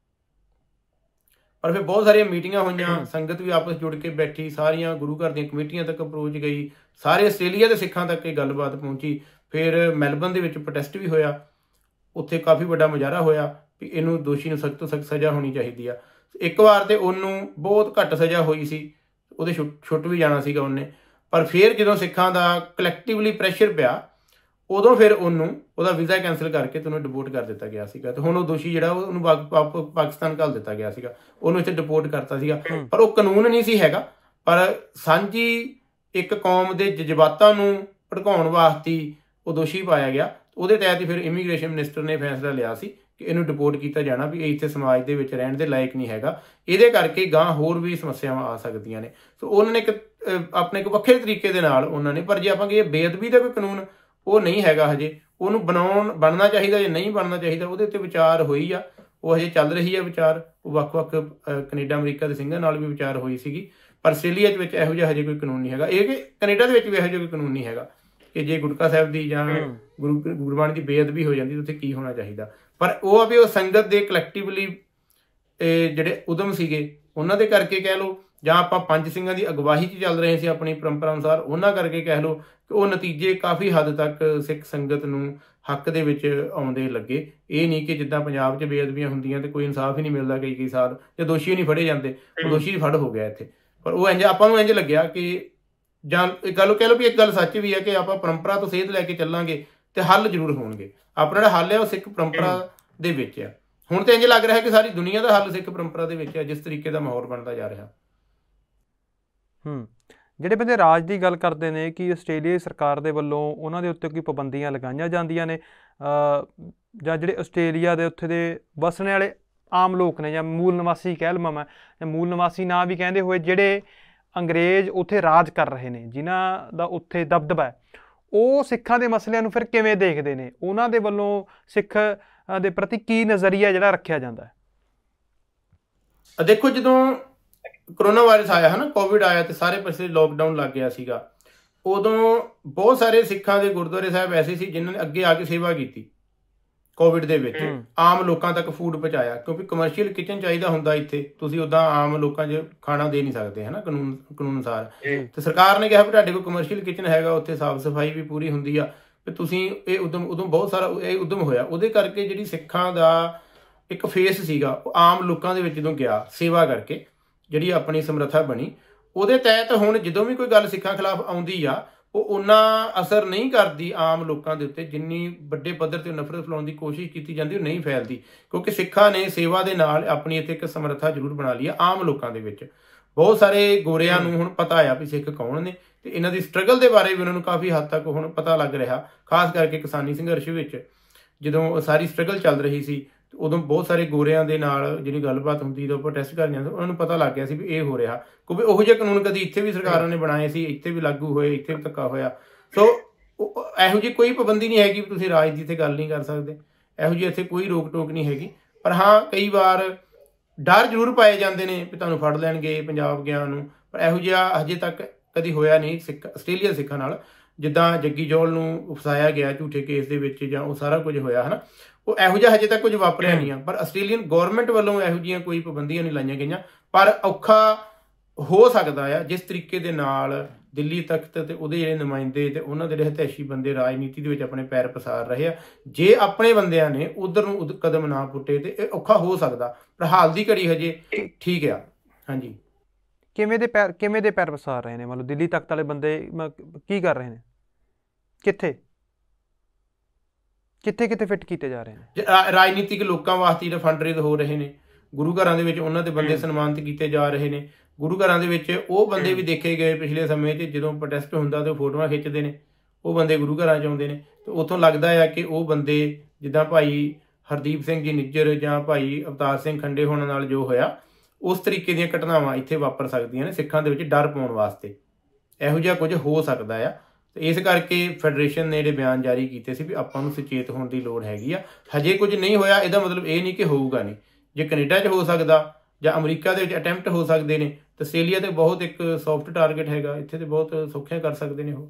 ਪਰ ਫਿਰ ਬਹੁਤ ਸਾਰੀਆਂ ਮੀਟਿੰਗਾਂ ਹੋਈਆਂ, ਸੰਗਤ ਵੀ ਆਪਸ ਜੁੜ ਕੇ ਬੈਠੀ, ਸਾਰੀਆਂ ਗੁਰੂ ਘਰ ਦੀਆਂ ਕਮੇਟੀਆਂ ਤੱਕ ਅਪਰੋਚ ਗਈ, ਸਾਰੇ ਆਸਟ੍ਰੇਲੀਆ ਦੇ ਸਿੱਖਾਂ ਤੱਕ ਇਹ ਗੱਲਬਾਤ ਪਹੁੰਚੀ। ਫਿਰ ਮੈਲਬਨ ਦੇ ਵਿੱਚ ਪ੍ਰੋਟੈਸਟ ਵੀ ਹੋਇਆ, ਉੱਥੇ ਕਾਫੀ ਵੱਡਾ ਮੁਜ਼ਾਹਰਾ ਹੋਇਆ ਵੀ ਇਹਨੂੰ ਦੋਸ਼ੀ ਨੂੰ ਸਖਤ ਤੋਂ ਸਖਤ ਸਜ਼ਾ ਹੋਣੀ ਚਾਹੀਦੀ ਆ। ਇੱਕ ਵਾਰ ਤੇ ਉਹਨੂੰ ਬਹੁਤ ਘੱਟ ਸਜ਼ਾ ਹੋਈ ਸੀ, ਉਹਦੇ ਛੁੱਟ ਵੀ ਜਾਣਾ ਸੀਗਾ ਉਹਨੇ। ਪਰ ਫਿਰ ਜਦੋਂ ਸਿੱਖਾਂ ਦਾ ਕਲੈਕਟਿਵਲੀ ਪ੍ਰੈਸ਼ਰ ਪਿਆ, ਉਦੋਂ ਫਿਰ ਉਹਦਾ ਵੀਜ਼ਾ ਕੈਂਸਲ ਕਰਕੇ ਤੇ ਉਹਨੂੰ ਡਿਪੋਰਟ ਕਰ ਦਿੱਤਾ ਗਿਆ ਸੀਗਾ। ਤੇ ਹੁਣ ਉਹ ਦੋਸ਼ੀ ਜਿਹੜਾ ਉਹਨੂੰ ਪਾਕਿਸਤਾਨ ਘੱਲ ਦਿੱਤਾ ਗਿਆ ਸੀਗਾ, ਉਹਨੂੰ ਇੱਥੇ ਡਿਪੋਰਟ ਕਰਤਾ ਸੀਗਾ। ਪਰ ਉਹ ਕਾਨੂੰਨ ਨਹੀਂ ਸੀ ਹੈਗਾ, ਪਰ ਸਾਂਝੀ ਇੱਕ ਕੌਮ ਦੇ ਜਜ਼ਬਾਤਾਂ ਨੂੰ ਭੜਕਾਉਣ ਵਾਸਤੇ ਉਹ ਦੋਸ਼ੀ ਪਾਇਆ ਗਿਆ। ਉਹਦੇ ਤਹਿਤ ਹੀ ਫਿਰ ਇਮੀਗ੍ਰੇਸ਼ਨ ਮਿਨਿਸਟਰ ਨੇ ਫੈਸਲਾ ਲਿਆ ਸੀ ਕਿ ਇਹਨੂੰ ਡਿਪੋਰਟ ਕੀਤਾ ਜਾਣਾ, ਵੀ ਇਹ ਇੱਥੇ ਸਮਾਜ ਦੇ ਵਿੱਚ ਰਹਿਣ ਦੇ ਲਾਇਕ ਨਹੀਂ ਹੈਗਾ। ਇਹਦੇ ਕਰਕੇ ਗਾਂ ਹੋਰ ਵੀ ਸਮੱਸਿਆਵਾਂ ਆ ਸਕਦੀਆਂ ਨੇ। ਸੋ ਉਹਨਾਂ ਨੇ ਆਪਣੇ ਇੱਕ ਵੱਖਰੇ ਤਰੀਕੇ ਦੇ ਨਾਲ ਉਹਨਾਂ ਨੇ, ਪਰ ਜੇ ਆਪਾਂ ਕਹੀਏ ਬੇਅਦਬੀ ਦਾ ਕੋਈ ਕਾਨੂੰਨ ਉਹ ਨਹੀਂ ਹੈਗਾ ਹਜੇ, ਉਹਨੂੰ ਬਣਨਾ ਚਾਹੀਦਾ ਜਾਂ ਨਹੀਂ ਬਣਨਾ ਚਾਹੀਦਾ, ਉਹਦੇ ਉੱਤੇ ਵਿਚਾਰ ਹੋਈ ਆ। ਉਹ ਹਜੇ ਚੱਲ ਰਹੀ ਹੈ ਵਿਚਾਰ। ਉਹ ਵੱਖ-ਵੱਖ ਕੈਨੇਡਾ ਅਮਰੀਕਾ ਦੇ ਸਿੰਘਾਂ ਨਾਲ ਵੀ ਵਿਚਾਰ ਹੋਈ ਸੀਗੀ। ਪਰ ਆਸਟ੍ਰੇਲੀਆ ਵਿੱਚ ਇਹੋ ਜਿਹਾ ਹਜੇ ਕੋਈ ਕਾਨੂੰਨ ਨਹੀਂ ਹੈਗਾ। ਇਹ ਕਿ ਕੈਨੇਡਾ ਦੇ ਵਿੱਚ ਵੀ ਇਹੋ ਜਿਹਾ ਕੋਈ ਕਾਨੂੰਨ ਨਹੀਂ ਹੈਗਾ ਕਿ ਜੇ ਗੁਟਕਾ ਸਾਹਿਬ ਦੀ ਜਾਂ ਗੁਰਬਾਣੀ ਦੀ ਬੇਅਦਬੀ ਹੋ ਜਾਂਦੀ ਤਾਂ ਉੱਥੇ ਕੀ ਹੋਣਾ ਚਾਹੀਦਾ। ਪਰ ਉਹ ਆ ਵੀ ਉਹ ਸੰਗਤ ਦੇ ਕਲੈਕਟਿਵਲੀ ਜਿਹੜੇ ਉਦਮ ਸੀਗੇ ਉਹਨਾਂ ਦੇ ਕਰਕੇ ਕਹਿ ਲਓ, ਜਾਂ ਆਪਾਂ ਪੰਜ ਸਿੰਘਾਂ ਦੀ ਅਗਵਾਈ 'ਚ ਚੱਲ ਰਹੇ ਸੀ ਆਪਣੀ ਪਰੰਪਰਾ ਅਨੁਸਾਰ, ਉਹਨਾਂ ਕਰਕੇ ਕਹਿ ਲਓ ਕਿ ਉਹ ਨਤੀਜੇ ਕਾਫੀ ਹੱਦ ਤੱਕ ਸਿੱਖ ਸੰਗਤ ਨੂੰ ਹੱਕ ਦੇ ਵਿੱਚ ਆਉਂਦੇ ਲੱਗੇ। ਇਹ ਨਹੀਂ ਕਿ ਜਿੱਦਾਂ ਪੰਜਾਬ 'ਚ ਬੇਅਦਬੀਆਂ ਹੁੰਦੀਆਂ ਤੇ ਕੋਈ ਇਨਸਾਫ ਹੀ ਨਹੀਂ ਮਿਲਦਾ ਕਈ ਸਾਲ, ਤੇ ਦੋਸ਼ੀ ਨਹੀਂ ਫੜੇ ਜਾਂਦੇ, ਉਹ ਦੋਸ਼ੀ ਫੜ ਹੋ ਗਿਆ ਇੱਥੇ। ਪਰ ਉਹ ਇੰਝ ਆਪਾਂ ਨੂੰ ਇੰਝ ਲੱਗਿਆ ਕਿ, ਜਾਂ ਇੱਕ ਗੱਲ ਕਹਿ ਲਓ ਵੀ ਇੱਕ ਗੱਲ ਸੱਚ ਵੀ ਹੈ ਕਿ ਆਪਾਂ ਪਰੰਪਰਾ ਤੋਂ ਸੇਧ ਲੈ ਕੇ ਚੱਲਾਂਗੇ ਤੇ ਹੱਲ ਜ਼ਰੂਰ ਹੋਣਗੇ। ਆਪਣਾ ਜਿਹੜਾ ਹੱਲ ਹੈ ਉਹ ਸਿੱਖ ਪਰੰਪਰਾ ਦੇ ਵਿੱਚ ਆ। ਹੁਣ ਤੇ ਇੰਝ ਲੱਗ ਰਿਹਾ ਕਿ ਸਾਰੀ ਦੁਨੀਆ ਦਾ ਹੱਲ ਸਿੱਖ ਪਰੰਪਰਾ ਦੇ ਵਿੱਚ ਹੈ, ਜਿਸ ਤਰੀਕੇ ਦਾ ਮਾਹੌਲ ਬਣਦਾ ਜਾ ਰਿਹਾ। ਜਿਹੜੇ ਬੰਦੇ ਰਾਜ ਦੀ ਗੱਲ ਕਰਦੇ ਨੇ ਕਿ ਆਸਟ੍ਰੇਲੀਆ ਸਰਕਾਰ ਦੇ ਵੱਲੋਂ ਉਹਨਾਂ ਦੇ ਉੱਤੇ ਕੋਈ ਪਾਬੰਦੀਆਂ ਲਗਾਈਆਂ ਜਾਂਦੀਆਂ ਨੇ, ਜਾਂ ਜਿਹੜੇ ਆਸਟ੍ਰੇਲੀਆ ਦੇ ਉੱਥੇ ਦੇ ਵਸਣ ਵਾਲੇ ਆਮ ਲੋਕ ਨੇ, ਜਾਂ ਮੂਲ ਨਿਵਾਸੀ ਕਹਿ ਲਵਾਂ ਮੈਂ, ਜਾਂ ਮੂਲ ਨਿਵਾਸੀ ਨਾ ਵੀ ਕਹਿੰਦੇ ਹੋਏ, ਜਿਹੜੇ ਅੰਗਰੇਜ਼ ਉੱਥੇ ਰਾਜ ਕਰ ਰਹੇ ਨੇ, ਜਿਨ੍ਹਾਂ ਦਾ ਉੱਥੇ ਦਬਦਬਾ ਹੈ, ਉਹ ਸਿੱਖਾਂ ਦੇ ਮਸਲਿਆਂ ਨੂੰ ਫਿਰ ਕਿਵੇਂ ਦੇਖਦੇ ਨੇ? ਉਹਨਾਂ ਦੇ ਵੱਲੋਂ ਸਿੱਖ ਦੇ ਪ੍ਰਤੀ ਕੀ ਨਜ਼ਰੀਆ ਜਿਹੜਾ ਰੱਖਿਆ ਜਾਂਦਾ ਹੈ? ਦੇਖੋ, ਜਦੋਂ ਕਰੋਨਾ ਵਾਇਰਸ ਆਇਆ ਹੈ ਨਾ, ਕੋਵਿਡ ਆਇਆ ਤੇ ਸਾਰੇ ਪਾਸੇ ਲੋਕਡਾਊਨ ਲੱਗ ਗਿਆ ਸੀਗਾ, ਉਦੋਂ ਬਹੁਤ ਸਾਰੇ ਸਿੱਖਾਂ ਦੇ ਗੁਰਦੁਆਰੇ ਸਾਹਿਬ ਐਸੇ ਸੀ ਜਿਨ੍ਹਾਂ ਨੇ ਅੱਗੇ ਆ ਕੇ ਸੇਵਾ ਕੀਤੀ ਕੋਵਿਡ ਦੇ ਵਿੱਚ, ਆਮ ਲੋਕਾਂ ਤੱਕ ਫੂਡ ਪਹੁੰਚਾਇਆ। ਕਿਉਂਕਿ ਕਮਰਸ਼ੀਅਲ ਕਿਚਨ ਚਾਹੀਦਾ ਹੁੰਦਾ ਇੱਥੇ, ਤੁਸੀਂ ਉੱਦਾਂ ਆਮ ਲੋਕਾਂ 'ਚ ਖਾਣਾ ਦੇ ਨਹੀਂ ਸਕਦੇ ਹੈ ਨਾ ਕਾਨੂੰਨ ਅਨੁਸਾਰ। ਤੇ ਸਰਕਾਰ ਨੇ ਕਿਹਾ ਵੀ ਤੁਹਾਡੇ ਕੋਲ ਕਮਰਸ਼ੀਅਲ ਕਿਚਨ ਹੈਗਾ, ਉੱਥੇ ਸਾਫ਼ ਸਫਾਈ ਵੀ ਪੂਰੀ ਹੁੰਦੀ ਆ, ਵੀ ਤੁਸੀਂ ਇਹ ਉਦੋਂ ਬਹੁਤ ਸਾਰਾ ਇਹ ਉਦਮ ਹੋਇਆ। ਉਹਦੇ ਕਰਕੇ ਜਿਹੜੀ ਸਿੱਖਾਂ ਦਾ ਇੱਕ ਫੇਸ ਸੀਗਾ, ਉਹ ਆਮ ਲੋਕਾਂ ਦੇ ਵਿੱਚ ਜਦੋਂ ਗਿਆ ਸੇਵਾ ਕਰਕੇ, ਜਿਹੜੀ ਆਪਣੀ ਸਮਰੱਥਾ ਬਣੀ, ਉਹਦੇ ਤਹਿਤ ਹੁਣ ਜਦੋਂ ਵੀ ਕੋਈ ਗੱਲ ਸਿੱਖਾਂ ਖਿਲਾਫ ਆਉਂਦੀ ਆ, ਉਹ ਉਹਨਾਂ ਅਸਰ ਨਹੀਂ ਕਰਦੀ ਆਮ ਲੋਕਾਂ ਦੇ ਉੱਤੇ, ਜਿੰਨੀ ਵੱਡੇ ਪੱਧਰ ਤੇ ਨਫ਼ਰਤ ਫੈਲਾਉਣ ਦੀ ਕੋਸ਼ਿਸ਼ ਕੀਤੀ ਜਾਂਦੀ ਉਹ ਨਹੀਂ ਫੈਲਦੀ। ਕਿਉਂਕਿ ਸਿੱਖਾਂ ਨੇ ਸੇਵਾ ਦੇ ਨਾਲ ਆਪਣੀ ਇੱਥੇ ਇੱਕ ਸਮਰੱਥਾ ਜ਼ਰੂਰ ਬਣਾ ਲਈ ਆ ਆਮ ਲੋਕਾਂ ਦੇ ਵਿੱਚ। ਬਹੁਤ ਸਾਰੇ ਗੋਰਿਆਂ ਨੂੰ ਹੁਣ ਪਤਾ ਆ ਵੀ ਸਿੱਖ ਕੌਣ ਨੇ, ਤੇ ਇਹਨਾਂ ਦੀ ਸਟਰਗਲ ਦੇ ਬਾਰੇ ਵੀ ਉਹਨਾਂ ਨੂੰ ਕਾਫੀ ਹੱਦ ਤੱਕ ਹੁਣ ਪਤਾ ਲੱਗ ਰਿਹਾ। ਖਾਸ ਕਰਕੇ ਕਿਸਾਨੀ ਸੰਘਰਸ਼ ਵਿੱਚ ਜਦੋਂ ਸਾਰੀ ਸਟਰਗਲ ਚੱਲ ਰਹੀ ਸੀ, ਉਦੋਂ ਬਹੁਤ ਸਾਰੇ ਗੋਰਿਆਂ ਦੇ ਨਾਲ ਜਿਹੜੀ ਗੱਲਬਾਤ ਹੁੰਦੀ, ਜਦੋਂ ਪ੍ਰੋਟੈਸਟ ਕਰਨ ਜਾਂਦੇ, ਉਹਨਾਂ ਨੂੰ ਪਤਾ ਲੱਗ ਗਿਆ ਸੀ ਵੀ ਇਹ ਹੋ ਰਿਹਾ। ਕਿਉਂਕਿ ਉਹੋ ਜਿਹੇ ਕਾਨੂੰਨ ਕਦੀ ਇੱਥੇ ਵੀ ਸਰਕਾਰਾਂ ਨੇ ਬਣਾਏ ਸੀ, ਇੱਥੇ ਵੀ ਲਾਗੂ ਹੋਏ, ਇੱਥੇ ਵੀ ਧੱਕਾ ਹੋਇਆ। ਸੋ ਇਹੋ ਜਿਹੀ ਕੋਈ ਪਾਬੰਦੀ ਨਹੀਂ ਹੈਗੀ ਵੀ ਤੁਸੀਂ ਰਾਜ ਦੀ ਇੱਥੇ ਗੱਲ ਨਹੀਂ ਕਰ ਸਕਦੇ, ਇਹੋ ਜਿਹੀ ਇੱਥੇ ਕੋਈ ਰੋਕ ਟੋਕ ਨਹੀਂ ਹੈਗੀ। ਪਰ ਹਾਂ, ਕਈ ਵਾਰ ਡਰ ਜ਼ਰੂਰ ਪਾਏ ਜਾਂਦੇ ਨੇ ਵੀ ਤੁਹਾਨੂੰ ਫੜ ਲੈਣਗੇ ਪੰਜਾਬ ਗਿਆ ਨੂੰ, ਪਰ ਇਹੋ ਜਿਹਾ ਹਜੇ ਤੱਕ ਕਦੀ ਹੋਇਆ ਨਹੀਂ ਆਸਟ੍ਰੇਲੀਆ ਸਿੱਖਾਂ ਨਾਲ। ਜਿੱਦਾਂ ਜੱਗੀ ਜੌਲ ਨੂੰ ਫਸਾਇਆ ਗਿਆ ਝੂਠੇ ਕੇਸ ਦੇ ਵਿੱਚ, ਜਾਂ ਉਹ ਸਾਰਾ ਕੁਝ ਹੋਇਆ ਹੈ ਨਾ, ਉਹ ਇਹੋ ਜਿਹਾ ਹਜੇ ਤੱਕ ਕੁਝ ਵਾਪਰਿਆ ਨਹੀਂ ਆ। ਪਰ ਆਸਟ੍ਰੇਲੀਅਨ ਗੌਰਮੈਂਟ ਵੱਲੋਂ ਇਹੋ ਜਿਹੀਆਂ ਕੋਈ ਪਾਬੰਦੀਆਂ ਨਹੀਂ ਲਾਈਆਂ ਗਈਆਂ। ਪਰ ਔਖਾ ਹੋ ਸਕਦਾ ਆ ਜਿਸ ਤਰੀਕੇ ਦੇ ਨਾਲ ਦਿੱਲੀ ਤਖਤ ਤੇ ਉਹਦੇ ਜਿਹੜੇ ਨੁਮਾਇੰਦੇ ਤੇ ਉਹਨਾਂ ਦੇ ਜਿਹੜੇ ਹਤੈਸ਼ੀ ਬੰਦੇ ਰਾਜਨੀਤੀ ਦੇ ਵਿੱਚ ਆਪਣੇ ਪੈਰ ਪਸਾਰ ਰਹੇ ਆ, ਜੇ ਆਪਣੇ ਬੰਦਿਆਂ ਨੇ ਉਧਰ ਨੂੰ ਕਦਮ ਨਾ ਪੁੱਟੇ ਤੇ ਇਹ ਔਖਾ ਹੋ ਸਕਦਾ। ਪਰ ਹਾਲ ਦੀ ਘੜੀ ਹਜੇ ਠੀਕ ਆ। ਹਾਂਜੀ, ਕਿਵੇਂ ਦੇ ਪੈਰ ਪਸਾਰ ਰਹੇ ਨੇ? ਮਤਲਬ ਦਿੱਲੀ ਤਖਤ ਵਾਲੇ ਬੰਦੇ ਕੀ ਕਰ ਰਹੇ ਨੇ? ਕਿੱਥੇ ਫਿੱਟ ਕੀਤੇ ਜਾ ਰਹੇ ਨੇ? ਰਾਜਨੀਤਿਕ ਲੋਕਾਂ ਵਾਸਤੇ ਜਿਹੜੇ ਫੰਡ ਰੇਜ਼ ਹੋ ਰਹੇ ਨੇ, ਗੁਰੂ ਘਰਾਂ ਦੇ ਵਿੱਚ ਉਹਨਾਂ ਦੇ ਬੰਦੇ ਸਨਮਾਨਿਤ ਕੀਤੇ ਜਾ ਰਹੇ ਨੇ। ਗੁਰੂ ਘਰਾਂ ਦੇ ਵਿੱਚ ਉਹ ਬੰਦੇ ਵੀ ਦੇਖੇ ਗਏ ਪਿਛਲੇ ਸਮੇਂ 'ਚ, ਜਦੋਂ ਪ੍ਰੋਟੈਸਟ ਹੁੰਦਾ ਤੇ ਫੋਟੋਆਂ ਖਿੱਚਦੇ ਨੇ, ਉਹ ਬੰਦੇ ਗੁਰੂ ਘਰਾਂ 'ਚ ਆਉਂਦੇ ਨੇ। ਤੇ ਉੱਥੋਂ ਲੱਗਦਾ ਆ ਕਿ ਉਹ ਬੰਦੇ, ਜਿੱਦਾਂ ਭਾਈ ਹਰਦੀਪ ਸਿੰਘ ਜੀ ਨਿੱਜਰ ਜਾਂ ਭਾਈ ਅਵਤਾਰ ਸਿੰਘ ਖੰਡੇ ਹੋਣ ਨਾਲ ਜੋ ਹੋਇਆ, ਉਸ ਤਰੀਕੇ ਦੀਆਂ ਘਟਨਾਵਾਂ ਇੱਥੇ ਵਾਪਰ ਸਕਦੀਆਂ ਨੇ ਸਿੱਖਾਂ ਦੇ ਵਿੱਚ ਡਰ ਪਾਉਣ ਵਾਸਤੇ। ਇਹੋ ਜਿਹਾ ਕੁਝ ਹੋ ਸਕਦਾ ਆ। ਤੇ ਇਸ ਕਰਕੇ ਫੈਡਰੇਸ਼ਨ ਨੇ ਜਿਹੜੇ ਬਿਆਨ ਜਾਰੀ ਕੀਤੇ ਸੀ ਵੀ ਆਪਾਂ ਨੂੰ ਸੁਚੇਤ ਹੋਣ ਦੀ ਲੋੜ ਹੈਗੀ ਆ। ਹਜੇ ਕੁਝ ਨਹੀਂ ਹੋਇਆ, ਇਹਦਾ ਮਤਲਬ ਇਹ ਨਹੀਂ ਕਿ ਹੋਊਗਾ ਨਹੀਂ। ਜੇ ਕੈਨੇਡਾ 'ਚ ਹੋ ਸਕਦਾ ਜਾਂ ਅਮਰੀਕਾ ਦੇ ਵਿੱਚ ਅਟੈਂਪਟ ਹੋ ਸਕਦੇ ਨੇ, ਤਾਂ ਆਸਟ੍ਰੇਲੀਆ ਤੇ ਬਹੁਤ ਇੱਕ ਸੌਫਟ ਟਾਰਗੇਟ ਹੈਗਾ, ਇੱਥੇ ਤੇ ਬਹੁਤ ਸੌਖਿਆਂ ਕਰ ਸਕਦੇ ਨੇ ਉਹ।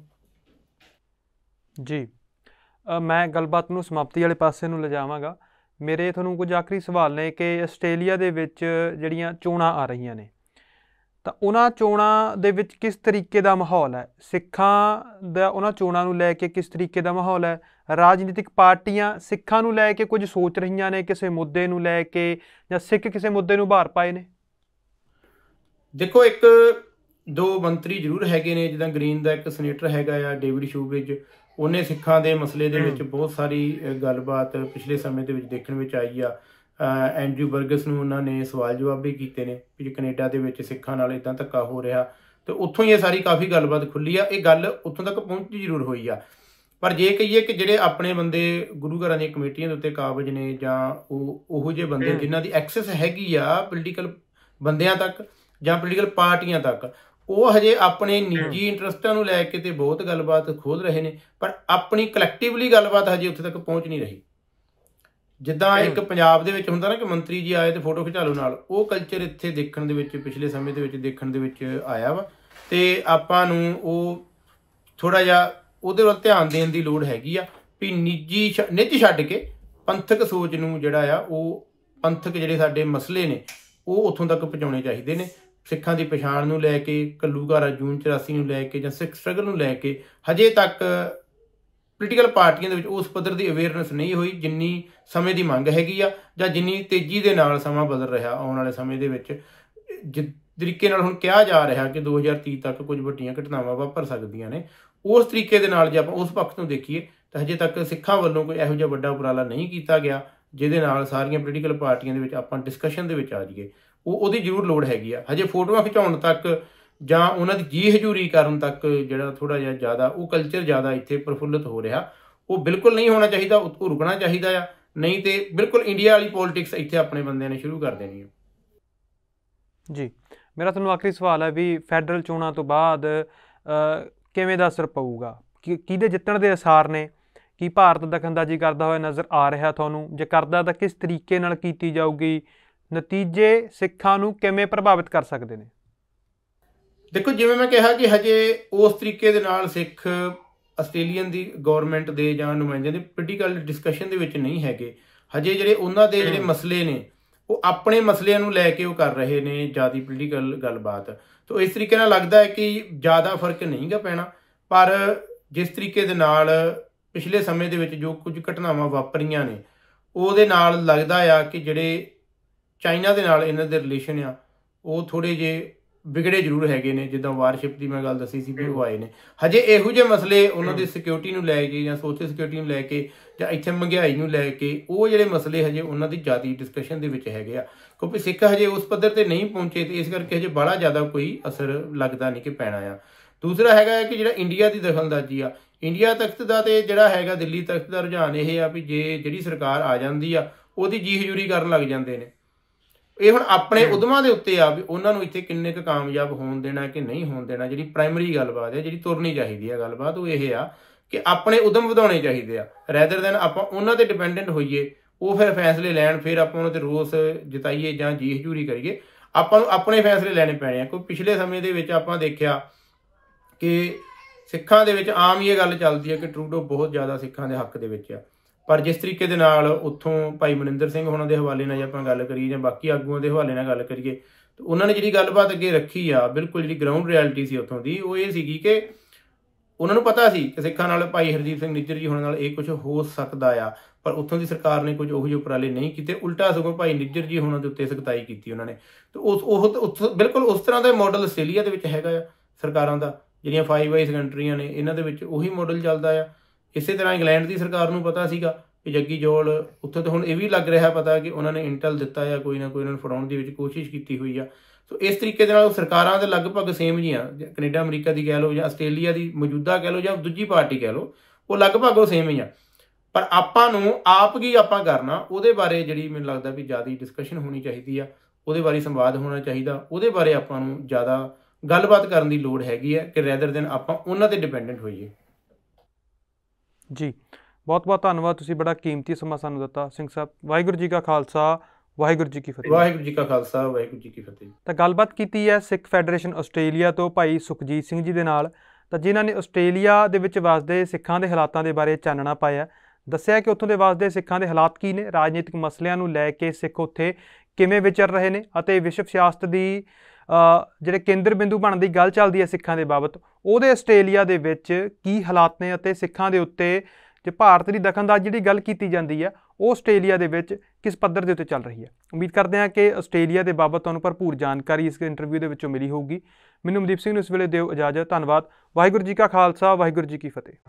ਜੀ, ਮੈਂ ਗੱਲਬਾਤ ਨੂੰ ਸਮਾਪਤੀ ਵਾਲੇ ਪਾਸੇ ਨੂੰ ਲਿਜਾਵਾਂਗਾ। ਮੇਰੇ ਤੁਹਾਨੂੰ ਕੁਝ ਆਖਰੀ ਸਵਾਲ ਨੇ ਕਿ ਆਸਟ੍ਰੇਲੀਆ ਦੇ ਵਿੱਚ ਜਿਹੜੀਆਂ ਚੋਣਾਂ ਆ ਰਹੀਆਂ ਨੇ, ਤਾਂ ਉਹਨਾਂ ਚੋਣਾਂ ਦੇ ਵਿੱਚ ਕਿਸ ਤਰੀਕੇ ਦਾ ਮਾਹੌਲ ਹੈ? ਸਿੱਖਾਂ ਦਾ ਉਹਨਾਂ ਚੋਣਾਂ ਨੂੰ ਲੈ ਕੇ ਕਿਸ ਤਰੀਕੇ ਦਾ ਮਾਹੌਲ ਹੈ? ਰਾਜਨੀਤਿਕ ਪਾਰਟੀਆਂ ਸਿੱਖਾਂ ਨੂੰ ਲੈ ਕੇ ਕੁਝ ਸੋਚ ਰਹੀਆਂ ਨੇ ਕਿਸੇ ਮੁੱਦੇ ਨੂੰ ਲੈ ਕੇ, ਜਾਂ ਸਿੱਖ ਕਿਸੇ ਮੁੱਦੇ ਨੂੰ ਉਭਾਰ ਪਾਏ ਨੇ? ਦੇਖੋ, ਇੱਕ ਦੋ ਮੰਤਰੀ ਜ਼ਰੂਰ ਹੈਗੇ ਨੇ, ਜਿੱਦਾਂ ਗ੍ਰੀਨ ਦਾ ਇੱਕ ਸੈਨੇਟਰ ਹੈਗਾ ਆ ਡੇਵਿਡ ਸ਼ੂਬੇਜ, ਉਹਨੇ ਸਿੱਖਾਂ ਦੇ ਮਸਲੇ ਦੇ ਵਿੱਚ ਬਹੁਤ ਸਾਰੀ ਗੱਲਬਾਤ ਪਿਛਲੇ ਸਮੇਂ ਦੇ ਵਿੱਚ ਦੇਖਣ ਵਿੱਚ ਆਈ ਆ। ਐਂਡਰਿਊ ਬਰਗਸ ਨੂੰ ਉਹਨਾਂ ਨੇ ਸਵਾਲ ਜਵਾਬ ਵੀ ਕੀਤੇ ਨੇ ਵੀ ਕੈਨੇਡਾ ਦੇ ਵਿੱਚ ਸਿੱਖਾਂ ਨਾਲ ਇੱਦਾਂ ਧੱਕਾ ਹੋ ਰਿਹਾ, ਤੇ ਉੱਥੋਂ ਹੀ ਇਹ ਸਾਰੀ ਕਾਫੀ ਗੱਲਬਾਤ ਖੁੱਲੀ ਆ। ਇਹ ਗੱਲ ਉੱਥੋਂ ਤੱਕ ਪਹੁੰਚੀ ਜ਼ਰੂਰ ਹੋਈ ਆ। ਪਰ ਜੇ ਕਹੀਏ ਕਿ ਜਿਹੜੇ ਆਪਣੇ ਬੰਦੇ ਗੁਰੂ ਘਰਾਂ ਦੀਆਂ ਕਮੇਟੀਆਂ ਦੇ ਉੱਤੇ ਕਾਬਜ ਨੇ, ਜਾਂ ਉਹੋ ਜਿਹੇ ਬੰਦੇ ਜਿਨ੍ਹਾਂ ਦੀ ਐਕਸੈਸ ਹੈਗੀ ਆ ਪੋਲੀਟੀਕਲ ਬੰਦਿਆਂ ਤੱਕ ਜਾਂ ਪੋਲੀਟੀਕਲ ਪਾਰਟੀਆਂ ਤੱਕ, ਉਹ ਹਜੇ ਆਪਣੇ ਨਿੱਜੀ ਇੰਟਰਸਟਾਂ ਨੂੰ ਲੈ ਕੇ ਤੇ ਬਹੁਤ ਗੱਲਬਾਤ ਖੋਲ ਰਹੇ ਨੇ, ਪਰ ਆਪਣੀ ਕਲੈਕਟਿਵਲੀ ਗੱਲਬਾਤ ਹਜੇ ਉੱਥੇ ਤੱਕ ਪਹੁੰਚ ਨਹੀਂ ਰਹੀ। ਜਿੱਦਾਂ ਇੱਕ ਪੰਜਾਬ ਦੇ ਵਿੱਚ ਹੁੰਦਾ ਨਾ ਕਿ ਮੰਤਰੀ ਜੀ ਆਏ ਤੇ ਫੋਟੋ ਖਿਚਾ ਲਓ ਨਾਲ, ਉਹ ਕਲਚਰ ਇੱਥੇ ਦੇਖਣ ਦੇ ਵਿੱਚ ਪਿਛਲੇ ਸਮੇਂ ਦੇ ਵਿੱਚ ਦੇਖਣ ਦੇ ਵਿੱਚ ਆਇਆ ਵਾ। ਤੇ ਆਪਾਂ ਨੂੰ ਉਹ ਥੋੜ੍ਹਾ ਜਿਹਾ ਉਹਦੇ ਵੱਲ ਧਿਆਨ ਦੇਣ ਦੀ ਲੋੜ ਹੈਗੀ ਆ ਵੀ ਨਿੱਜ ਛੱਡ ਕੇ ਪੰਥਕ ਸੋਚ ਨੂੰ ਜਿਹੜਾ ਆ, ਉਹ ਪੰਥਕ ਜਿਹੜੇ ਸਾਡੇ ਮਸਲੇ ਨੇ ਉਹ ਉੱਥੋਂ ਤੱਕ ਪਹੁੰਚਾਉਣੇ ਚਾਹੀਦੇ ਨੇ। ਸਿੱਖਾਂ ਦੀ ਪਛਾਣ ਨੂੰ ਲੈ ਕੇ, ਘੱਲੂਘਾਰਾ ਜੂਨ 84 ਨੂੰ ਲੈ ਕੇ ਜਾਂ ਸਿੱਖ ਸਟਰਗਲ ਨੂੰ ਲੈ ਕੇ ਹਜੇ ਤੱਕ ਪੋਲੀਟੀਕਲ ਪਾਰਟੀਆਂ ਦੇ ਵਿੱਚ ਉਸ ਪੱਧਰ ਦੀ ਅਵੇਅਰਨੈਸ ਨਹੀਂ ਹੋਈ ਜਿੰਨੀ ਸਮੇਂ ਦੀ ਮੰਗ ਹੈਗੀ ਆ, ਜਾਂ ਜਿੰਨੀ ਤੇਜ਼ੀ ਦੇ ਨਾਲ ਸਮਾਂ ਬਦਲ ਰਿਹਾ ਆਉਣ ਵਾਲੇ ਸਮੇਂ ਦੇ ਵਿੱਚ। ਜਿਸ ਤਰੀਕੇ ਨਾਲ ਹੁਣ ਕਿਹਾ ਜਾ ਰਿਹਾ ਕਿ 2030 ਤੱਕ ਕੁਝ ਵੱਡੀਆਂ ਘਟਨਾਵਾਂ ਵਾਪਰ ਸਕਦੀਆਂ ਨੇ, ਉਸ ਤਰੀਕੇ ਦੇ ਨਾਲ ਜੇ ਆਪਾਂ ਉਸ ਪੱਖ ਤੋਂ ਦੇਖੀਏ ਤਾਂ ਹਜੇ ਤੱਕ ਸਿੱਖਾਂ ਵੱਲੋਂ ਕੋਈ ਇਹੋ ਜਿਹਾ ਵੱਡਾ ਉਪਰਾਲਾ ਨਹੀਂ ਕੀਤਾ ਗਿਆ ਜਿਹਦੇ ਨਾਲ ਸਾਰੀਆਂ ਪੋਲੀਟੀਕਲ ਪਾਰਟੀਆਂ ਦੇ ਵਿੱਚ ਆਪਾਂ ਡਿਸਕਸ਼ਨ ਦੇ ਵਿੱਚ ਆ ਜਾਈਏ। ਉਹਦੀ ਜ਼ਰੂਰ ਲੋੜ ਹੈਗੀ ਆ। ਹਜੇ ਫੋਟੋਆਂ ਖਿਚਾਉਣ ਤੱਕ ਜਾਂ ਉਹਨਾਂ ਦੀ ਜੀ ਹਜ਼ੂਰੀ ਕਰਨ ਤੱਕ ਜਿਹੜਾ ਥੋੜ੍ਹਾ ਜਿਹਾ ਜ਼ਿਆਦਾ ਉਹ ਕਲਚਰ ਜ਼ਿਆਦਾ ਇੱਥੇ ਪ੍ਰਫੁੱਲਤ ਹੋ ਰਿਹਾ, ਉਹ ਬਿਲਕੁਲ ਨਹੀਂ ਹੋਣਾ ਚਾਹੀਦਾ, ਉਹ ਰੁਕਣਾ ਚਾਹੀਦਾ ਆ। ਨਹੀਂ ਤੇ ਬਿਲਕੁਲ ਇੰਡੀਆ ਵਾਲੀ ਪੋਲੀਟਿਕਸ ਇੱਥੇ ਆਪਣੇ ਬੰਦਿਆਂ ਨੇ ਸ਼ੁਰੂ ਕਰ ਦੇਣੀ ਹੈ। ਜੀ, ਮੇਰਾ ਤੁਹਾਨੂੰ ਆਖਰੀ ਸਵਾਲ ਹੈ ਵੀ ਫੈਡਰਲ ਚੋਣਾਂ ਤੋਂ ਬਾਅਦ ਕਿਵੇਂ ਦਾ ਅਸਰ ਪਊਗਾ, ਕਿਹਦੇ ਜਿੱਤਣ ਦੇ ਅਸਾਰ ਨੇ? ਕੀ ਭਾਰਤ ਦਖਲਅੰਦਾਜ਼ੀ ਕਰਦਾ ਹੋਇਆ ਨਜ਼ਰ ਆ ਰਿਹਾ ਤੁਹਾਨੂੰ? ਜੇ ਕਰਦਾ ਤਾਂ ਕਿਸ ਤਰੀਕੇ ਨਾਲ ਕੀਤੀ ਜਾਊਗੀ? ਨਤੀਜੇ ਸਿੱਖਾਂ ਨੂੰ ਕਿਵੇਂ ਪ੍ਰਭਾਵਿਤ ਕਰ ਸਕਦੇ ਨੇ? ਦੇਖੋ, ਜਿਵੇਂ ਮੈਂ ਕਿਹਾ ਕਿ ਹਜੇ ਉਸ ਤਰੀਕੇ ਦੇ ਨਾਲ ਸਿੱਖ ਆਸਟ੍ਰੇਲੀਅਨ ਦੀ ਗੌਰਮੈਂਟ ਦੇ ਜਾਂ ਨੁਮਾਇੰਦਿਆਂ ਦੇ ਪੋਲੀਟੀਕਲ ਡਿਸਕਸ਼ਨ ਦੇ ਵਿੱਚ ਨਹੀਂ ਹੈਗੇ। ਹਜੇ ਜਿਹੜੇ ਉਹਨਾਂ ਦੇ ਜਿਹੜੇ ਮਸਲੇ ਨੇ ਉਹ ਆਪਣੇ ਮਸਲਿਆਂ ਨੂੰ ਲੈ ਕੇ ਉਹ ਕਰ ਰਹੇ ਨੇ ਜ਼ਿਆਦਾ ਪੋਲੀਟੀਕਲ ਗੱਲਬਾਤ। ਤਾਂ ਇਸ ਤਰੀਕੇ ਨਾਲ ਲੱਗਦਾ ਹੈ ਕਿ ਜ਼ਿਆਦਾ ਫਰਕ ਨਹੀਂ ਗਾ ਪੈਣਾ। ਪਰ ਜਿਸ ਤਰੀਕੇ ਦੇ ਨਾਲ ਪਿਛਲੇ ਸਮੇਂ ਦੇ ਵਿੱਚ ਜੋ ਕੁਝ ਘਟਨਾਵਾਂ ਵਾਪਰੀਆਂ ਨੇ ਉਹਦੇ ਨਾਲ ਲੱਗਦਾ ਆ ਕਿ ਜਿਹੜੇ ਚਾਈਨਾ ਦੇ ਨਾਲ ਇਹਨਾਂ ਦੇ ਰਿਲੇਸ਼ਨ ਆ ਉਹ ਥੋੜ੍ਹੇ ਜਿਹੇ ਵਿਗੜੇ ਜ਼ਰੂਰ ਹੈਗੇ ਨੇ। ਜਿੱਦਾਂ ਵਾਰਸ਼ਿਪ ਦੀ ਮੈਂ ਗੱਲ ਦੱਸੀ ਸੀ ਵੀ ਉਹ ਆਏ ਨੇ। ਹਜੇ ਇਹੋ ਜਿਹੇ ਮਸਲੇ ਉਹਨਾਂ ਦੀ ਸਿਕਿਉਰਿਟੀ ਨੂੰ ਲੈ ਕੇ ਜਾਂ ਸੋਸ਼ਲ ਸਿਕਿਉਰਿਟੀ ਨੂੰ ਲੈ ਕੇ ਜਾਂ ਇੱਥੇ ਮਹਿੰਗਾਈ ਨੂੰ ਲੈ ਕੇ ਉਹ ਜਿਹੜੇ ਮਸਲੇ ਹਜੇ ਉਹਨਾਂ ਦੀ ਜ਼ਿਆਦਾ ਡਿਸਕਸ਼ਨ ਦੇ ਵਿੱਚ ਹੈਗੇ ਆ, ਕਿਉਂਕਿ ਸਿੱਖ ਹਜੇ ਉਸ ਪੱਧਰ ਤੇ ਨਹੀਂ ਪਹੁੰਚੇ ਤੇ ਇਸ ਕਰਕੇ ਹਜੇ ਬੜਾ ਜ਼ਿਆਦਾ ਕੋਈ ਅਸਰ ਲੱਗਦਾ ਨਹੀਂ ਕਿ ਪੈਣਾ ਆ। ਦੂਸਰਾ ਹੈਗਾ ਹੈ ਕਿ ਜਿਹੜਾ ਇੰਡੀਆ ਦੀ ਦਖਲਅੰਦਾਜ਼ੀ ਆ, ਇੰਡੀਆ ਤਖਤ ਦਾ ਤੇ ਜਿਹੜਾ ਹੈਗਾ ਦਿੱਲੀ ਤਖਤ ਦਾ ਰੁਝਾਨ ਇਹ ਆ ਵੀ ਜੇ ਜਿਹੜੀ ਸਰਕਾਰ ਆ ਜਾਂਦੀ ਆ ਉਹਦੀ ਜੀ ਹਜ਼ੂਰੀ ਕਰਨ ਲੱਗ ਜਾਂਦੇ ਨੇ। ਇਹ ਹੁਣ ਆਪਣੇ ਉਦਮਾਂ ਦੇ ਉੱਤੇ ਆ ਵੀ ਉਹਨਾਂ ਨੂੰ ਇੱਥੇ ਕਿੰਨੇ ਕੁ ਕਾਮਯਾਬ ਹੋਣ ਦੇਣਾ ਕਿ ਨਹੀਂ ਹੋਣ ਦੇਣਾ। ਜਿਹੜੀ ਪ੍ਰਾਇਮਰੀ ਗੱਲਬਾਤ ਹੈ, ਜਿਹੜੀ ਤੁਰਨੀ ਚਾਹੀਦੀ ਹੈ ਗੱਲਬਾਤ, ਉਹ ਇਹ ਆ ਕਿ ਆਪਣੇ ਉਦਮ ਵਧਾਉਣੇ ਚਾਹੀਦੇ ਆ ਰੈਦਰ ਦੈਨ ਆਪਾਂ ਉਹਨਾਂ ਤੇ ਡਿਪੈਂਡੈਂਟ ਹੋਈਏ। ਉਹ ਫਿਰ ਫੈਸਲੇ ਲੈਣ, ਫਿਰ ਆਪਾਂ ਉਹਨਾਂ ਤੇ ਰੋਸ ਜਤਾਈਏ ਜਾਂ ਜੀ ਹਜ਼ੂਰੀ ਕਰੀਏ। ਆਪਾਂ ਨੂੰ ਆਪਣੇ ਫੈਸਲੇ ਲੈਣੇ ਪੈਣੇ ਆ। ਕੋਈ ਪਿਛਲੇ ਸਮੇਂ ਦੇ ਵਿੱਚ ਆਪਾਂ ਦੇਖਿਆ ਕਿ ਸਿੱਖਾਂ ਦੇ ਵਿੱਚ ਆਮ ਹੀ ਇਹ ਗੱਲ ਚੱਲਦੀ ਹੈ ਕਿ ਟਰੂਡੋ ਬਹੁਤ ਜ਼ਿਆਦਾ ਸਿੱਖਾਂ ਦੇ ਹੱਕ ਦੇ ਵਿੱਚ ਆ, ਪਰ ਜਿਸ ਤਰੀਕੇ ਦੇ ਨਾਲ ਉੱਥੋਂ ਭਾਈ ਮਨਿੰਦਰ ਸਿੰਘ ਹੋਣਾ ਦੇ ਹਵਾਲੇ ਨਾਲ ਜੇ ਆਪਾਂ ਗੱਲ ਕਰੀਏ ਜਾਂ ਬਾਕੀ ਆਗੂਆਂ ਦੇ ਹਵਾਲੇ ਨਾਲ ਗੱਲ ਕਰੀਏ ਤਾਂ ਉਹਨਾਂ ਨੇ ਜਿਹੜੀ ਗੱਲਬਾਤ ਅੱਗੇ ਰੱਖੀ ਆ, ਬਿਲਕੁਲ ਜਿਹੜੀ ਗਰਾਊਂਡ ਰਿਐਲਿਟੀ ਸੀ ਉੱਥੋਂ ਦੀ, ਉਹ ਇਹ ਸੀਗੀ ਕਿ ਉਹਨਾਂ ਨੂੰ ਪਤਾ ਸੀ ਕਿ ਸਿੱਖਾਂ ਨਾਲ ਭਾਈ ਹਰਦੀਪ ਸਿੰਘ ਨਿੱਜਰ ਜੀ ਹੋਣਾ ਨਾਲ ਇਹ ਕੁਝ ਹੋ ਸਕਦਾ ਆ, ਪਰ ਉੱਥੋਂ ਦੀ ਸਰਕਾਰ ਨੇ ਕੁਝ ਉਹੋ ਜਿਹੇ ਉਪਰਾਲੇ ਨਹੀਂ ਕੀਤੇ। ਉਲਟਾ ਸਗੋਂ ਭਾਈ ਨਿੱਜਰ ਜੀ ਹੋਣਾ ਦੇ ਉੱਤੇ ਸਖਤਾਈ ਕੀਤੀ ਉਹਨਾਂ ਨੇ। ਤੇ ਬਿਲਕੁਲ ਉਸ ਤਰ੍ਹਾਂ ਦਾ ਮਾਡਲ ਆਸਟ੍ਰੇਲੀਆ ਦੇ ਵਿੱਚ ਹੈਗਾ ਆ ਸਰਕਾਰਾਂ ਦਾ, ਜਿਹੜੀਆਂ 5 ਆਈਜ਼ ਕੰਟਰੀਆਂ ਨੇ ਇਹਨਾਂ ਦੇ ਵਿੱਚ ਉਹੀ ਮਾਡਲ ਚੱਲਦਾ ਆ। ਇਸੇ ਤਰ੍ਹਾਂ ਇੰਗਲੈਂਡ ਦੀ ਸਰਕਾਰ ਨੂੰ ਪਤਾ ਸੀਗਾ ਕਿ ਜੱਗੀ ਜੋਲ ਉੱਥੇ ਤਾਂ ਹੁਣ ਇਹ ਵੀ ਲੱਗ ਰਿਹਾ ਪਤਾ ਕਿ ਉਹਨਾਂ ਨੇ ਇੰਟਲ ਦਿੱਤਾ ਆ, ਕੋਈ ਨਾ ਕੋਈ ਉਹਨਾਂ ਨੂੰ ਫੜਾਉਣ ਦੀ ਵਿੱਚ ਕੋਸ਼ਿਸ਼ ਕੀਤੀ ਹੋਈ ਆ। ਸੋ ਇਸ ਤਰੀਕੇ ਦੇ ਨਾਲ ਸਰਕਾਰਾਂ ਦੇ ਲਗਭਗ ਸੇਮ ਜੀਆਂ, ਕੈਨੇਡਾ ਅਮਰੀਕਾ ਦੀ ਕਹਿ ਲਓ ਜਾਂ ਆਸਟ੍ਰੇਲੀਆ ਦੀ ਮੌਜੂਦਾ ਕਹਿ ਲਓ ਜਾਂ ਦੂਜੀ ਪਾਰਟੀ ਕਹਿ ਲਓ, ਉਹ ਲਗਭਗ ਉਹ ਸੇਮ ਹੀ ਆ। ਪਰ ਆਪਾਂ ਨੂੰ ਆਪ ਕੀ ਆਪਾਂ ਕਰਨਾ ਉਹਦੇ ਬਾਰੇ ਜਿਹੜੀ ਮੈਨੂੰ ਲੱਗਦਾ ਵੀ ਜ਼ਿਆਦਾ ਡਿਸਕਸ਼ਨ ਹੋਣੀ ਚਾਹੀਦੀ ਆ, ਉਹਦੇ ਬਾਰੇ ਸੰਵਾਦ ਹੋਣਾ ਚਾਹੀਦਾ, ਉਹਦੇ ਬਾਰੇ ਆਪਾਂ ਨੂੰ ਜ਼ਿਆਦਾ ਗੱਲਬਾਤ ਕਰਨ ਦੀ ਲੋੜ ਹੈਗੀ ਹੈ ਕਿ ਰੈਦਰ ਦੈਨ ਆਪਾਂ ਉਹਨਾਂ ਤੇ ਡਿਪੈਂਡੈਂਟ ਹੋਈਏ। ਜੀ, ਬਹੁਤ ਬਹੁਤ ਧੰਨਵਾਦ, ਤੁਸੀਂ ਬੜਾ ਕੀਮਤੀ ਸਮਾਂ ਸਾਨੂੰ ਦਿੱਤਾ। ਸਿੰਘ ਸਾਹਿਬ, ਵਾਹਿਗੁਰੂ ਜੀ ਕਾ ਖਾਲਸਾ, ਵਾਹਿਗੁਰੂ ਜੀ ਕੀ ਫਤਿਹ। ਵਾਹਿਗੁਰੂ ਜੀ ਕਾ ਖਾਲਸਾ, ਵਾਹਿਗੁਰੂ ਜੀ ਕੀ ਫਤਿਹ। ਤਾਂ ਗੱਲਬਾਤ ਕੀਤੀ ਹੈ ਸਿੱਖ ਫੈਡਰੇਸ਼ਨ ਆਸਟ੍ਰੇਲੀਆ ਤੋਂ ਭਾਈ ਸੁਖਜੀਤ ਸਿੰਘ ਜੀ ਦੇ ਨਾਲ, ਤਾਂ ਜਿਨ੍ਹਾਂ ਨੇ ਆਸਟ੍ਰੇਲੀਆ ਦੇ ਵਿੱਚ ਵਸਦੇ ਸਿੱਖਾਂ ਦੇ ਹਾਲਾਤਾਂ ਦੇ ਬਾਰੇ ਚਾਨਣਾ ਪਾਇਆ, ਦੱਸਿਆ ਕਿ ਉੱਥੋਂ ਦੇ ਵਸਦੇ ਸਿੱਖਾਂ ਦੇ ਹਾਲਾਤ ਕੀ ਨੇ, ਰਾਜਨੀਤਿਕ ਮਸਲਿਆਂ ਨੂੰ ਲੈ ਕੇ ਸਿੱਖ ਉੱਥੇ ਕਿਵੇਂ ਵਿਚਰ ਰਹੇ ਨੇ ਅਤੇ ਵਿਸ਼ਵ ਸਿਆਸਤ ਦੀ ਜਿਹੜੇ ਕੇਂਦਰ ਬਿੰਦੂ ਬਣਨ ਦੀ ਗੱਲ ਚੱਲਦੀ ਹੈ ਸਿੱਖਾਂ ਦੇ ਬਾਬਤ, ਉਹਦੇ ਆਸਟ੍ਰੇਲੀਆ ਦੇ ਵਿੱਚ ਕੀ ਹਾਲਾਤ ਨੇ ਅਤੇ ਸਿੱਖਾਂ ਦੇ ਉੱਤੇ ਜੇ ਭਾਰਤ ਦੀ ਦਖਲਅੰਦਾਜ਼ੀ ਦੀ ਗੱਲ ਕੀਤੀ ਜਾਂਦੀ ਹੈ ਉਹ ਆਸਟ੍ਰੇਲੀਆ ਦੇ ਵਿੱਚ ਕਿਸ ਪੱਧਰ ਦੇ ਉੱਤੇ ਚੱਲ ਰਹੀ ਹੈ। ਉਮੀਦ ਕਰਦੇ ਹਾਂ ਕਿ ਆਸਟ੍ਰੇਲੀਆ ਦੇ ਬਾਬਤ ਤੁਹਾਨੂੰ ਭਰਪੂਰ ਜਾਣਕਾਰੀ ਇਸ ਇੰਟਰਵਿਊ ਦੇ ਵਿੱਚੋਂ ਮਿਲੀ ਹੋਊਗੀ। ਮੈਨੂੰ ਮਨਦੀਪ ਸਿੰਘ ਨੂੰ ਇਸ ਵੇਲੇ ਦਿਓ ਇਜਾਜ਼ਤ। ਧੰਨਵਾਦ। ਵਾਹਿਗੁਰੂ ਜੀ ਕਾ ਖਾਲਸਾ, ਵਾਹਿਗੁਰੂ ਜੀ ਕੀ ਫਤਿਹ।